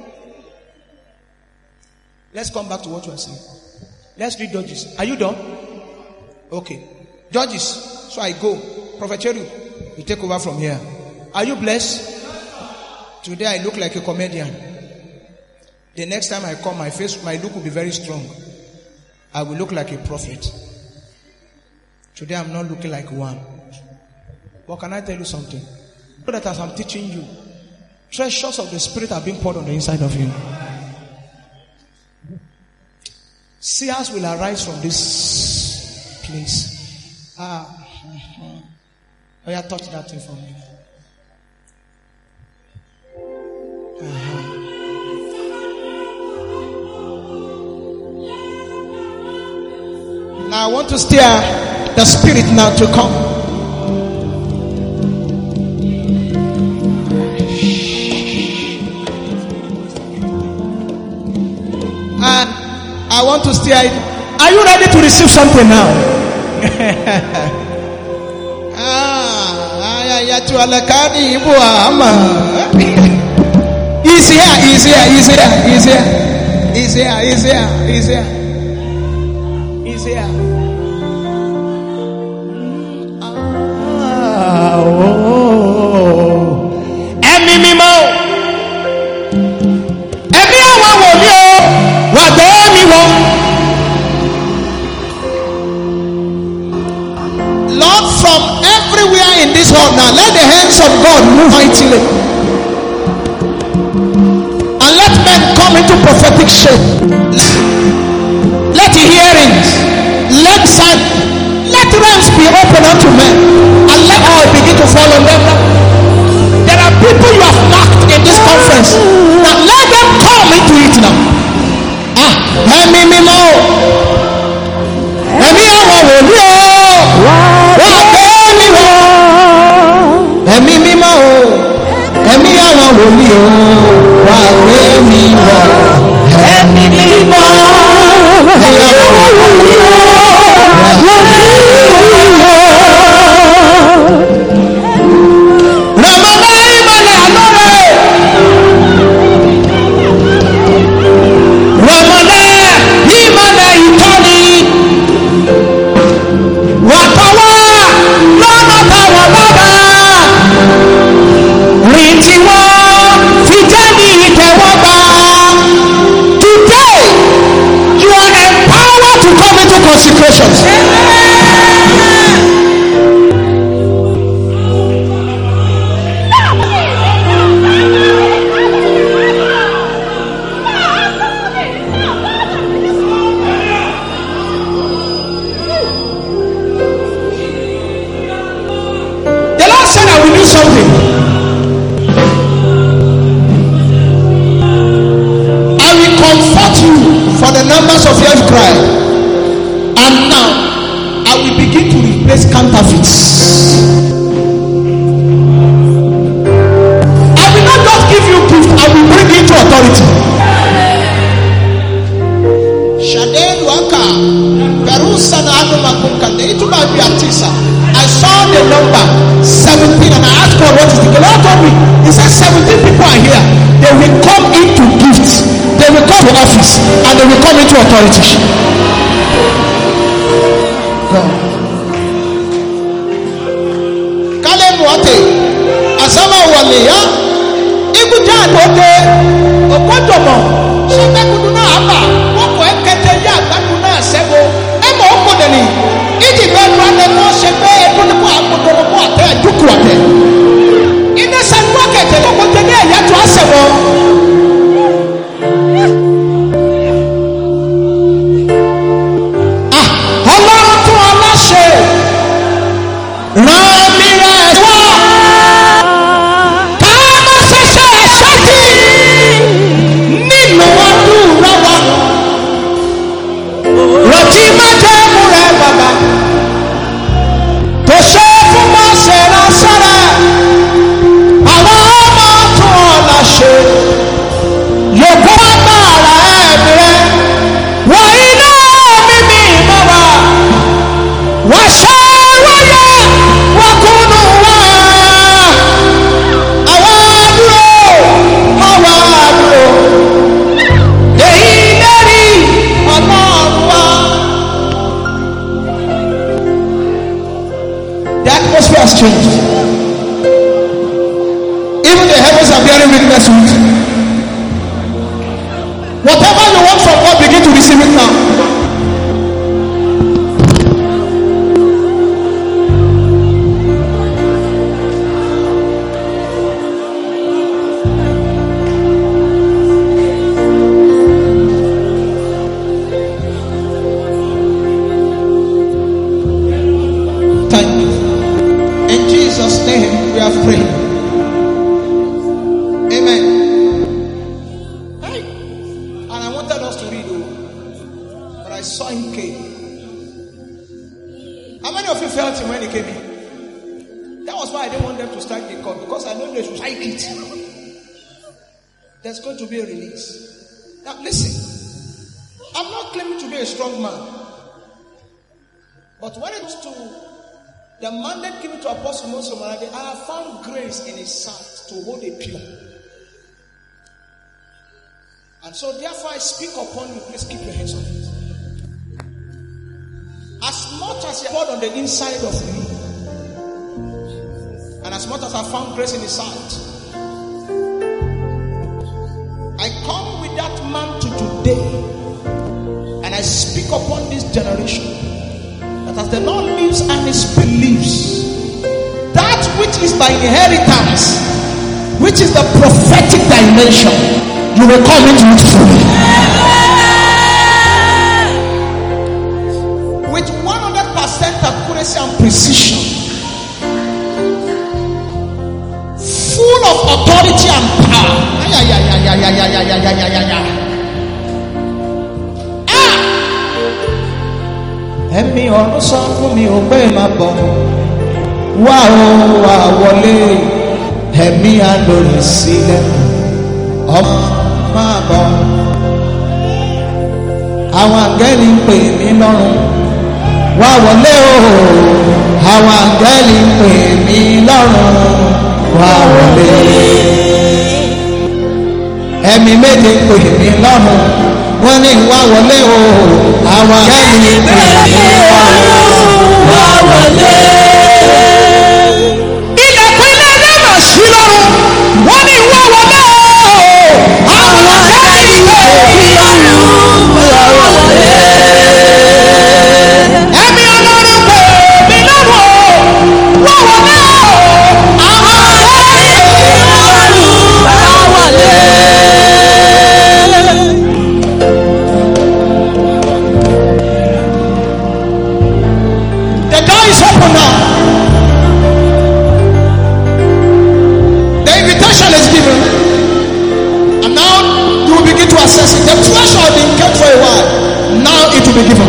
Let's come back to what you are saying. Let's read Judges. Are you done? Okay. Judges. So I go. Prophet Cheru, you take over from here. Are you blessed? Today I look like a comedian. The next time I come, my face, my look will be very strong. I will look like a prophet. Today I'm not looking like one. But can I tell you something? That as I'm teaching you, treasures of the Spirit are being poured on the inside of you. Seers will arise from this place. Ah, oh yeah, touch that thing for me. Uh-huh. Now I want to stir the Spirit now to come. And I want to stir it. Are you ready to receive something now? Ah, he's here, he's here, he's here, he's here, he's here, he's here, he's here, he's here. Ah, oh, Emi mimo, Emi awa wo mi o, wa do mi wo. presence of God move mightily. And let men come into prophetic shape. Let hearings, let sight, let realms be open unto men, and let all begin to fall on them. There are people you have marked in this conference. Now let them come into it now. Ah, let me me more. Let me have a Ẹ̀mí mímọ́ o, ẹ̀mí àwọn wòlíì o, wà gbé mi wọ̀. Ẹ̀mí mímọ́, ẹ̀mí àwọn wòlíì o, wà gbé mi wọ̀. Ràmọ́lá ìmọ̀lẹ̀ àlọ́rẹ̀. Ràmọ́lá ìmọ̀lẹ̀ ìtọ́ni. Wàtọ́wọ́ lọ́nà táwọn bàbá. Today you are empowered to come into consecrations. The Lord said I will do something. For the numbers of your cry, and now I will begin to replace counterfeits. I will not just give you gift, I will bring you to authority. Shadel Waka, Perusa na Ado Makunkande, it might be Atisa. I saw the number seventeen and I asked God what is it. The Lord told me, He said seventeen people are here. They will come into gifts. They will come to office and they will come into authority. Kalem wate asama wale ya ikuja adoke okotomo sebe kuduna aba woko ekete ya gbaduna sebo emo okodeli iji bedu ane mo sebe ekuni mo akotomo mo ate ajuku ate ine sanwa kete okotene ya to asebo. Changed. Even the heavens are bearing witness with it. Whatever you want from God, begin to receive it now. There's going to be a release. Now listen, I'm not claiming to be a strong man, but when it comes to the mandate given to Apostle Moses, I have found grace in his sight to hold a pillar. And so therefore I speak upon you, please keep your hands on it. As much as you poured on the inside of me, and as much as I found grace in his sight, I come with that man to today, and I speak upon this generation that as the Lord lives and He believes, that which is by inheritance, which is the prophetic dimension, you will come into it fully. With one hundred percent accuracy and precision, full of authority and power. Ay, ay, ay, ay, ay, ay, ay, ay, ay, ay, ay, ay. Ah! Ẹ̀mí ọ̀run sọ fún mi ò pé máa bọ̀. Wá o wá wọlé. Ẹ̀mí àlòrì sílẹ̀. Ọmọ máa bọ̀. Àwọn àgẹ́lì ń pè mí lọ́rùn. Wá wọlé o. Àwọn àgẹ́lì ń pè mí lọ́rùn. Wá wọlé. Ẹ̀mí méje ń pè mí lọ́rùn. Wọ́n ní wá wọlé o. Àwọn àgẹ́lì ń pè mí lọ́rùn. Wá wọlé. Ilẹ̀kùn ilé ẹgbẹ́ mà sí lọ́rùn. Wọ́n ní wá wọlé o. Àwọn àgẹ́lì ń pè mí lọ́rùn. Wá wọlé. Ẹ̀mí Ọlọ́run pè mí lọ́rùn. Wá wọlé o. Àwọn àgẹ́lì ń pè mí lọ́rùn. Wá wọlé. The door is open now. The invitation is given. And now you will begin to assess it. The treasure has been kept for a while. Now it will be given.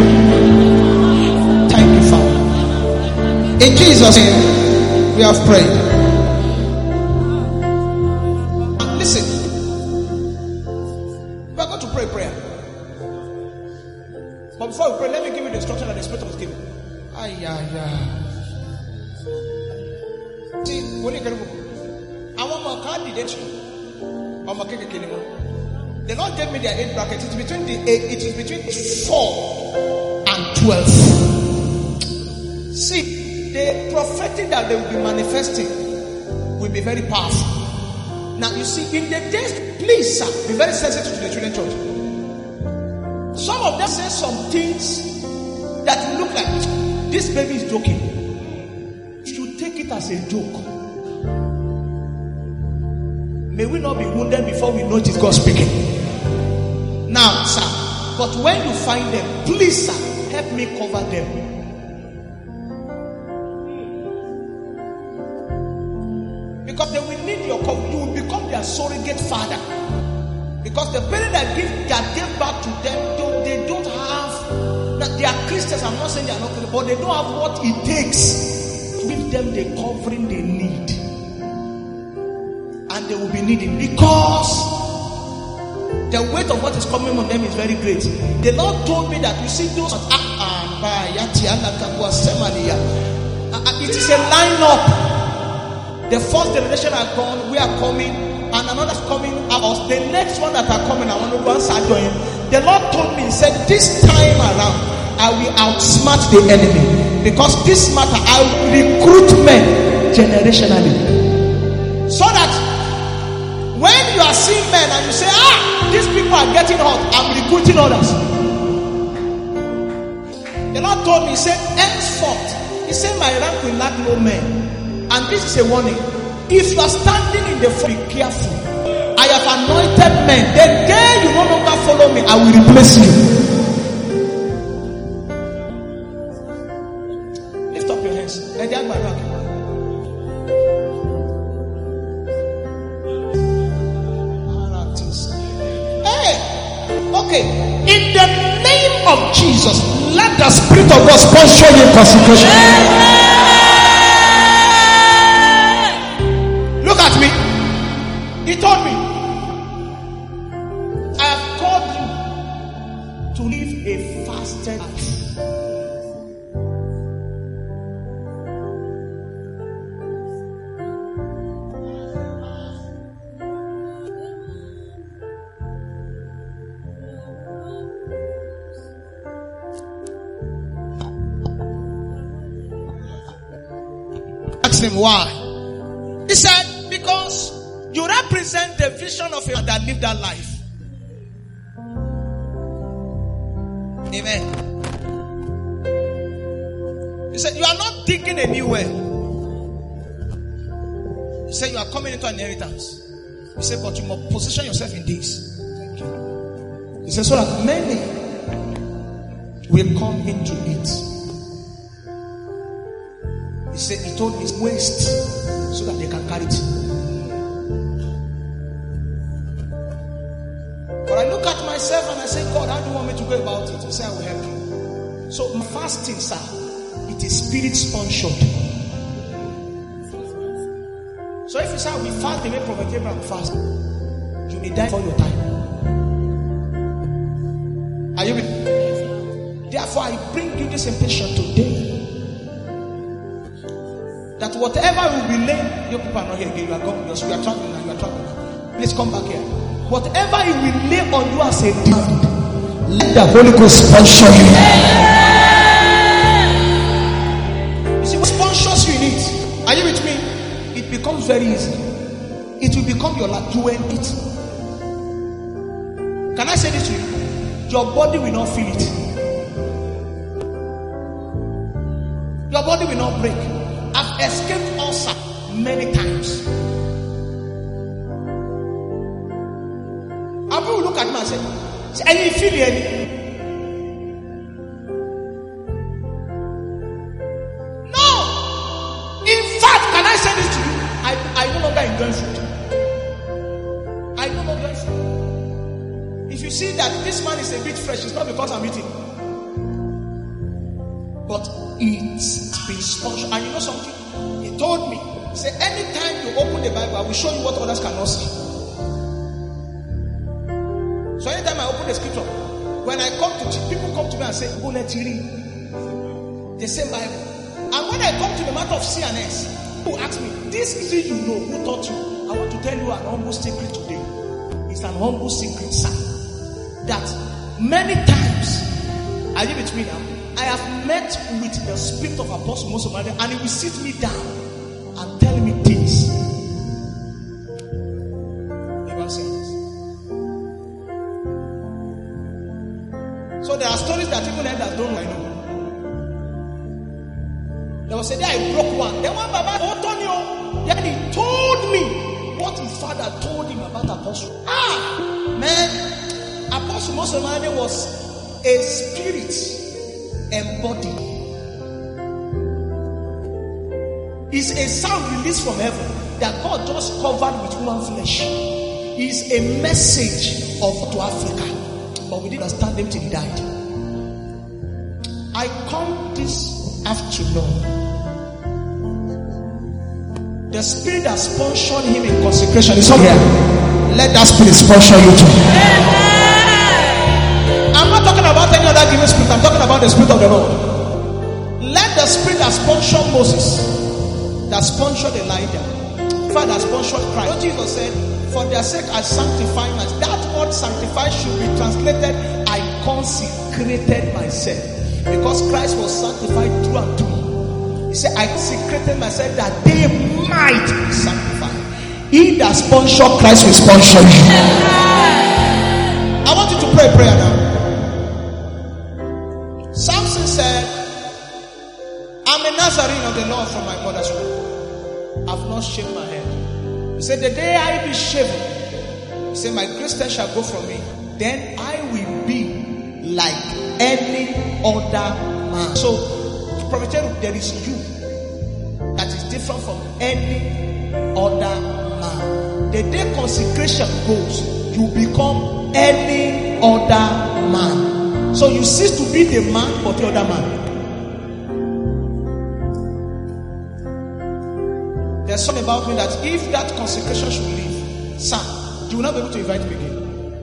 Thank you, Father. In Jesus' name, we have prayed. And listen. We are going to pray a prayer. But before we pray, let me give you the instruction that the Spirit was given. Ay, ay, ay. See, when you get a book, I want my card detention. I'm a kick anymore. The Lord gave me their age bracket. It's between the eight, it is between four and twelve. See, the prophetic that they will be manifesting will be very powerful. Now, you see, in the days, please, sir, be very sensitive to the children church. Some of them say some things that will look like this baby is joking. You should take it as a joke. May we not be wounded before we notice God speaking. Now, sir, but when you find them, please, sir, help me cover them. Because they will need your cover. You will become their surrogate father. Because the parents that give that give back to them, don't, they don't have. That they are Christians. I'm not saying they are not Christians, but they don't have what it takes to give them the covering they need. And they will be needing because the weight of what is coming on them is very great. The Lord told me that you see those. Uh, uh, it is a line-up. The first generation are gone. We are coming. And another is coming out. The next one that are coming, I want to go and start doing. The Lord told me, He said, this time around, I will outsmart the enemy. Because this matter, I will recruit men generationally. So that when you are seeing men and you say, ah, these people are getting hot, I'm recruiting others. The Lord told me, He said, henceforth, He said, my rank will lack no men. And this is a warning. If you are standing in the front, be careful. I have anointed men. The day you no longer follow me, I will replace you. Lift up your hands. Hey, okay. In the name of Jesus, let the Spirit of God sponsor you in consecration. Look at me. He told me, I have called you to live a fasted life. Ask him why. He said, because you represent the vision of him that lived that life. Amen. He said, you are not thinking a new way. He said, you are coming into an inheritance. He said, but you must position yourself in this. Thank you. He said, so that many will come into it. He said, he told me it's waste so that they can carry it. But I look at myself and I say, God, how do you want me to go about it? He said, I will help you. So my fasting, sir, it is spirit sponsored. So if you say, we fast the way Prophet Abraham fast, you may die for your time. Are you with me? Therefore, I bring you this impression today. That whatever will be laid, your people are not here again. You are gone. You are traveling now. You are traveling now. Please come back here. Whatever it will lay on you as a demand, let the Holy Ghost sponsor you. You see what sponsors you in it? Are you with me? It becomes very easy. It will become your life. You earn it. Can I say this to you? Your body will not feel it. Your body will not break. I've escaped ulcer many times. Abu will look at me and say, and you feel it? No. In fact, can I say this to you? I, I no longer enjoy food. I no longer enjoy food. If you see that this man is a bit fresh, it's not because I'm eating. But it's been sponsored. And you know something? He told me, he said, anytime you open the Bible, I will show you what others cannot see. So anytime I open the scripture, when I come to people come to me and say, go let you read the same Bible. And when I come to the matter of C and S, who ask me, this is it you know, who taught you? I want to tell you an humble secret today. It's an humble secret, sir. That many times, are you with me now? I have met with the spirit of Apostle Moses and he will sit me down and tell me things. Never say this. So there are stories that even elders don't know. I know. There was a day I broke one. Then one Baba Antonio, then he told me what his father told him about Apostle. Ah, man, Apostle Moses was a spirit embodied. Is a sound released from heaven that God just covered with human flesh. Is a message of to Africa, but we didn't understand him till he died. I come this afternoon. The spirit that sponsored him in consecration is up here. Let that spirit sponsor you too. I'm not talking about any other given spirit. I'm talking about the spirit of the Lord. Let the spirit that sponsored Moses, that sponsored Elijah, in fact that sponsored Christ. What Jesus said, for their sake I sanctify myself. That word sanctify should be translated, I consecrated myself. Because Christ was sanctified through and through. He said, I consecrated myself that they might be sanctified. He that sponsored Christ will sponsor you. I want you to pray a prayer now. Samson said, I'm a Nazarene of the Lord from my mother's womb. I've not shaved my head. He said, the day I be shaven, he said, my Christian shall go from me. Then I will be like any other man. So, Prophet, there is you that is different from any other man. The day consecration goes, you become any other man. So you cease to be the man but the other man. There's something about me that if that consecration should leave, sir, you will not be able to invite me again.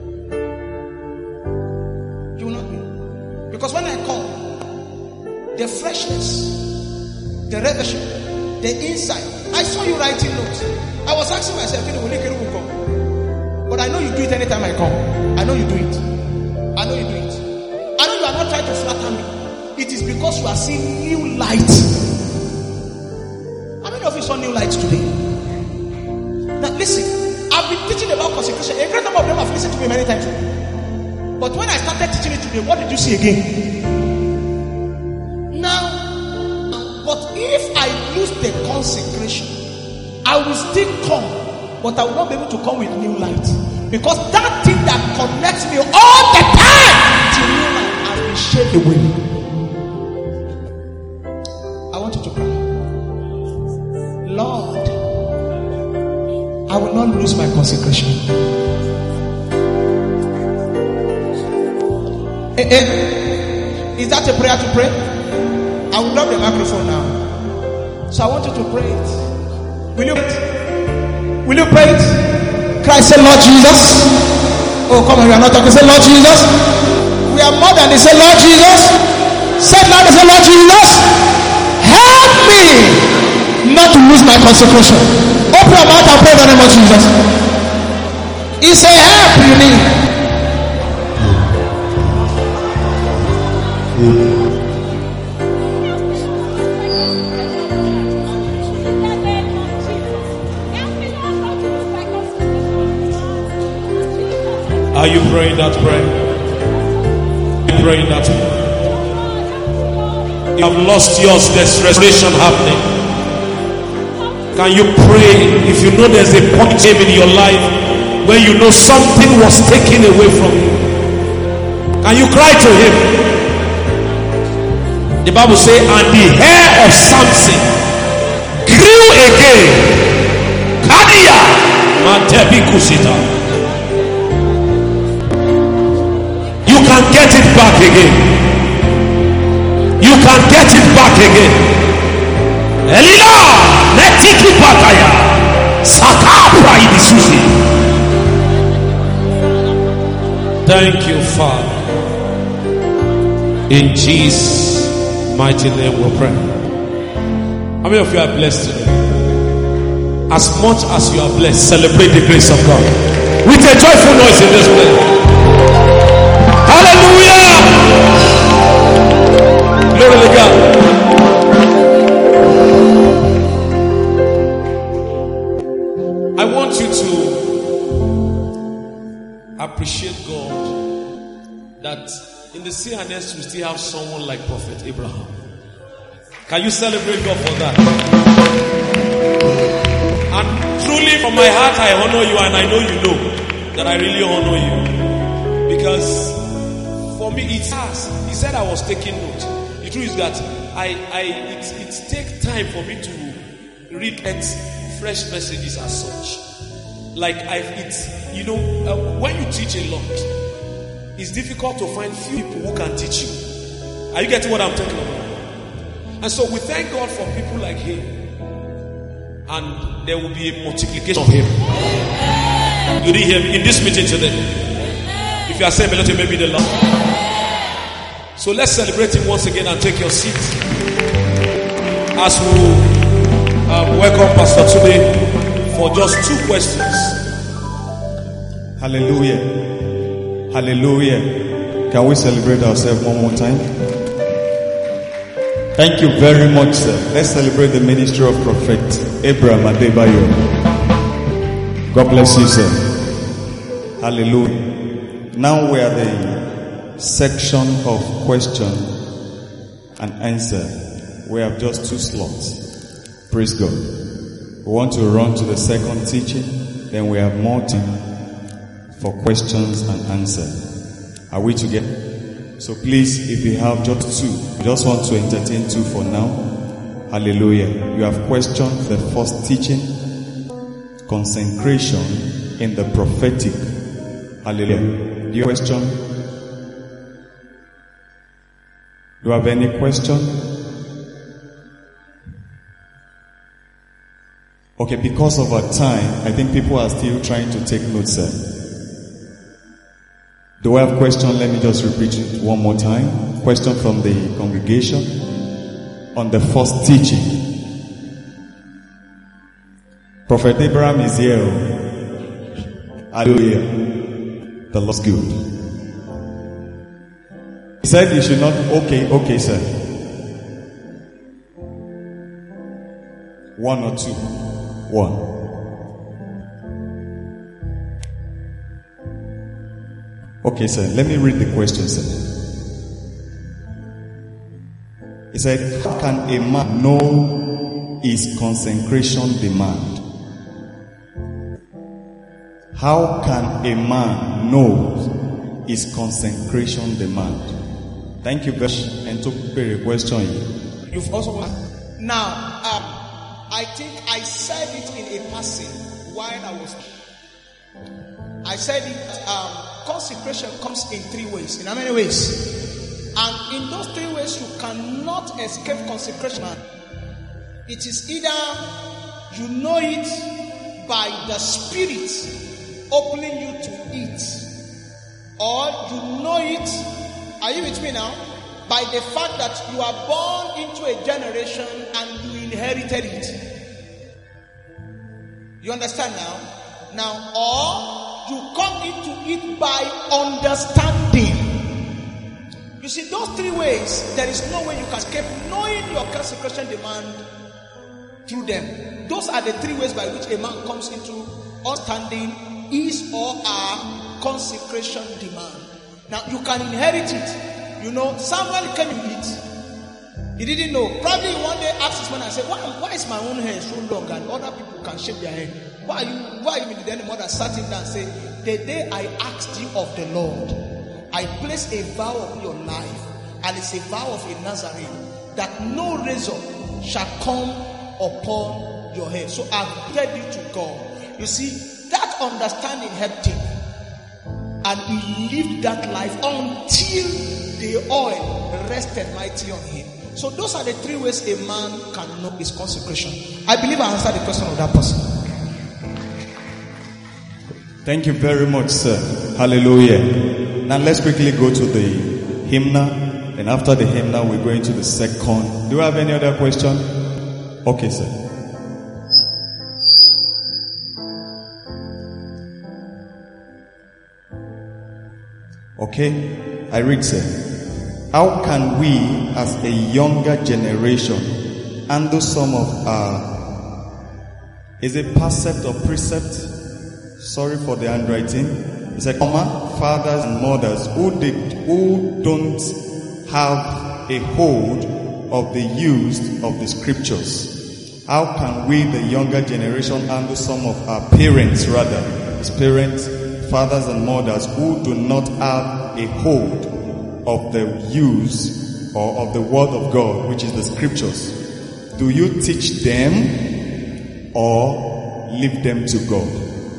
You will not be. Because when I come, the freshness, the revelation, the insight. I saw you writing notes. I was asking myself, you know, will you come? But I know you do it anytime I come. I know you do it. I know you do it. I know you are not trying to flatter me. It is because you are seeing new light. How many of you saw new light today? Now listen, I've been teaching about consecration. A great number of them have listened to me many times. But when I started teaching it today, what did you see again? Now, but if I lose the consecration, I will still come, but I will not be able to come with new light. Because that thing that connects me all the time to new light has been shed away. I want you to cry. Lord, I will not lose my consecration. Eh, eh. Is that a prayer to pray? I will drop the microphone now. So I want you to pray it. Will you pray it? Will you pray it? Christ say, Lord Jesus. Oh, come on, we are not talking. Say, Lord Jesus. We are more than they say, Lord Jesus. Say, Lord, say, Lord Jesus. Help me not to lose my consecration. Open your mouth and pray in the name of Jesus. It's a help you need. Are you praying that prayer? Are you praying that prayer? You have lost yours, there's restoration happening. Can you pray if you know there's a point in your life when you know something was taken away from you? Can you cry to him? The Bible says, and the hair of Samson grew again. Kadia Matebikusita. You can get it back again. You can get it back again. Elila netiki pataya sakapra idisusi. Thank you, Father. In Jesus' mighty name we pray. How many of you are blessed today? As much as you are blessed, celebrate the grace of God with a joyful noise in this place. Hallelujah! Glory to God. I want you to appreciate God that in the C N S we still have someone like Prophet Abraham. Can you celebrate God for that? And truly from my heart I honor you, and I know you know that I really honor you. Because for me it has. He said I was taking note. The truth is that I, I it, it takes time for me to read fresh messages as such. Like I, it's you know uh, when you teach a lot, it's difficult to find few people who can teach you. Are you getting what I'm talking about? And so we thank God for people like him, and there will be a multiplication of him. You didn't hear me in this meeting today. If you are saying melody, maybe the Lord. So let's celebrate him once again and take your seat as we um, welcome Pastor today for just two questions. Hallelujah. Hallelujah. Can we celebrate ourselves one more time? Thank you very much, sir. Let's celebrate the ministry of Prophet Abraham Adebayo. God bless you, sir. Hallelujah. Now we are the section of question and answer. We have just two slots. Praise God. We want to run to the second teaching, then we have more time for questions and answer. Are we together? So please, if you have just two, we just want to entertain two for now. Hallelujah. You have questions. The first teaching, consecration in the prophetic. Hallelujah. Do you have a question? Do you have any question? Okay, because of our time, I think people are still trying to take notes, sir. Do I have question? Let me just repeat it one more time. Question from the congregation on the first teaching. Prophet Abraham is here. Hallelujah. The Lord's good. He said you should not. Okay, okay, sir. One or two. One. Okay, sir. Let me read the question, sir. He said, how can a man know his consecration demand? How can a man know his consecration demand? Thank you very much. And to be a question. You've also now um, I think I said it in a passing while I was I said it um, consecration comes in three ways. In how many ways? And in those three ways you cannot escape consecration. It is either you know it by the Spirit opening you to it, or you know it, are you with me now? By the fact that you are born into a generation and you inherited it. You understand now? Now, or you come into it by understanding. You see, those three ways, there is no way you can escape knowing your consecration demand through them. Those are the three ways by which a man comes into understanding his or her consecration demand. Now, you can inherit it. You know, someone came to it. He didn't know. Probably one day asked his man and said, why, why is my own hair so long and other people can shave their hair? Why are you, why are you then the mother sat him down and said, the day I asked you of the Lord, I placed a vow of your life, and it's a vow of a Nazarene, that no razor shall come upon your head. So I've led you to God. You see, that understanding helped him. And he lived that life until the oil rested mighty on him. So those are the three ways a man can know his consecration. I believe I answered the question of that person. Thank you very much, sir. Hallelujah. Now let's quickly go to the hymnal. And after the hymnal, we're going to the second. Do you have any other question? Okay, sir. Okay, I read, sir. How can we, as a younger generation, handle some of our, is it precept or precept? Sorry for the handwriting. It's a comma, fathers and mothers who did, who don't have a hold of the use of the scriptures. How can we, the younger generation, handle some of our parents, rather, his parents, fathers and mothers who do not have a hold of the use or of the word of God, which is the scriptures? Do you teach them or leave them to God?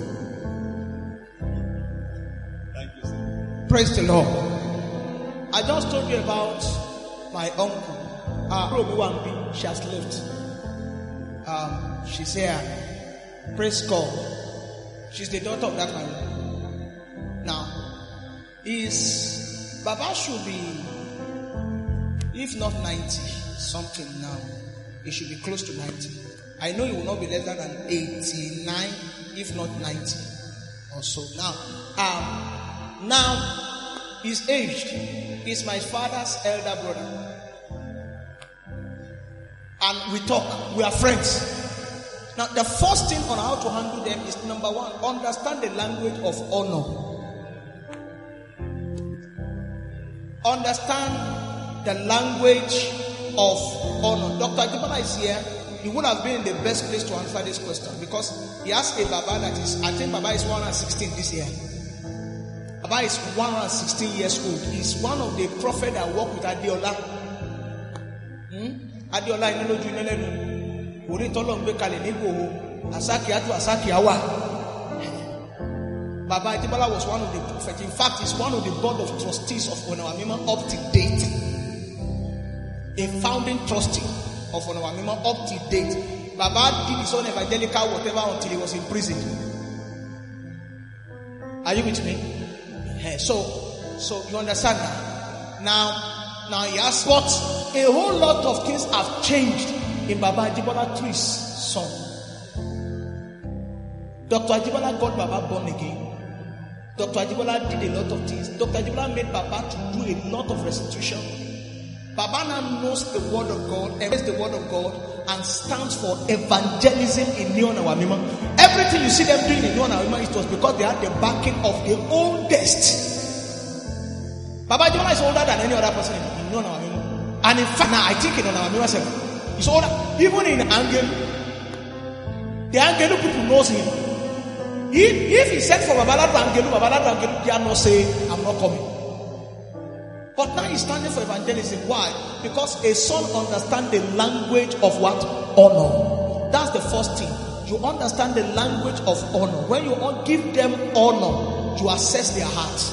Thank you, sir. Praise the Lord. I just told you about my uncle. Uh, she has left. Um, she's here. Praise God. She's the daughter of that man. Now, is Baba should be, if not ninety something now, he should be close to ninety. I know he will not be less than eighty-nine, if not ninety or so. Now, um, now he's aged. He's my father's elder brother, and we talk. We are friends. Now, the first thing on how to handle them is, number one, understand the language of honor. Understand the language of honor. Doctor Adibala is here. He would have been in the best place to answer this question, because he has a Baba that is, I think Baba is one hundred sixteen this year. Baba is one hundred sixteen years old. He's one of the prophets that work with Adiola. Hmm? Adiola inoloju inolenu. Ori tolong be kale nigo asaki atu asaki awa. Baba Adibala was one of the prophets. In fact, he's one of the board of trustees of Onawamima up to date. A founding trustee of Onawamima up to date. Baba did his own evangelical whatever until he was in prison. Are you with me? So, so you understand that? Now, now yes, but a whole lot of things have changed in Baba Adibala through his son. Doctor Adibala got Baba born again. Doctor Adibala did a lot of things. Doctor Adibala made Baba to do a lot of restitution. Baba now knows the word of God, embraces the word of God, and stands for evangelism in New Onawamima. Everything you see them doing in New Onawamima, it was because they had the backing of the oldest. Baba Adibala is older than any other person in New Onawamima. And in fact, now I think in Onawamima self, he's older. Even in Angel, the Angel people knows him. If, if he said for Babaladu Angelu, Babaladu Angelu, they are not saying, I'm not coming. But now he's standing for evangelism. Why? Because a son understands the language of what? Honor. That's the first thing. You understand the language of honor. When you give them honor, you assess their hearts.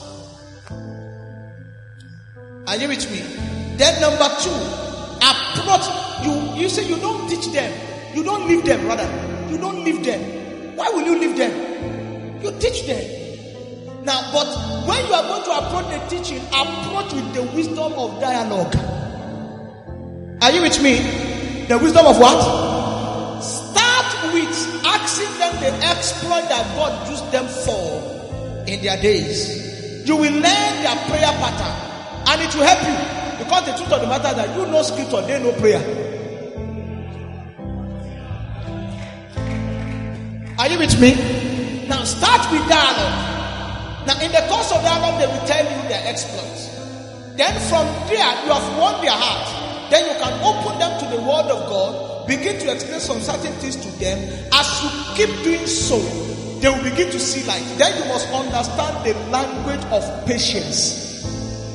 Are you with me? Then number two, approach. You, you say you don't teach them. You don't leave them, rather. You don't leave them. Why will you leave them? You teach them. Now, but when you are going to approach the teaching, approach with the wisdom of dialogue. Are you with me? The wisdom of what? Start with asking them the exploit that God used them for in their days. You will learn their prayer pattern, and it will help you, because the truth of the matter is that you know scripture, they know prayer. Are you with me? Now start with dialogue. Now, in the course of dialogue, they will tell you their exploits. Then from there, you have won their heart. Then you can open them to the word of God, begin to explain some certain things to them. As you keep doing so, they will begin to see light. Then you must understand the language of patience.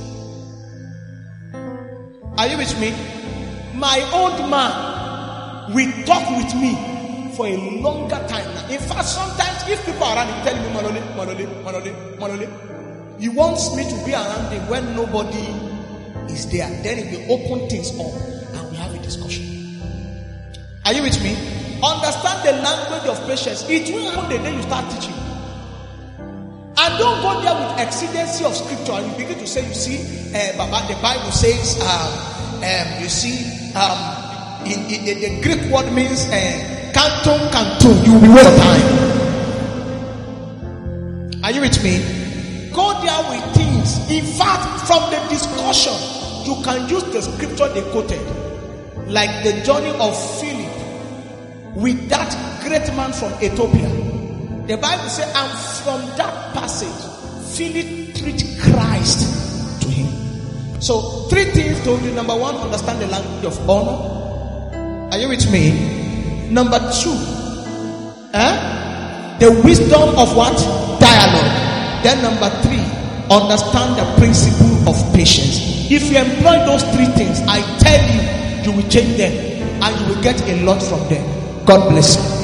Are you with me? My old man will talk with me for a longer time. In fact, sometimes if people are around him telling me Manole, Manole, Manole, Manole, he wants me to be around him when nobody is there. Then he will open things up and we have a discussion. Are you with me? Understand the language of patience. It will happen the day you start teaching. And don't go there with exceedancy of scripture and you begin to say, you see, uh, Baba, the Bible says, um, um, you see, um, in, in the, the Greek word means uh, Canton, canton, you will be waste time. Are you with me? Go there with things. In fact, from the discussion, you can use the scripture they quoted, like the journey of Philip with that great man from Ethiopia. The Bible says, and from that passage, Philip preached Christ to him. So, three things told you. Number one, understand the language of honor. Are you with me? Number two, eh? the wisdom of what? Dialogue. Then number three, understand the principle of patience. If you employ those three things, I tell you, you will change them and you will get a lot from them. God bless you.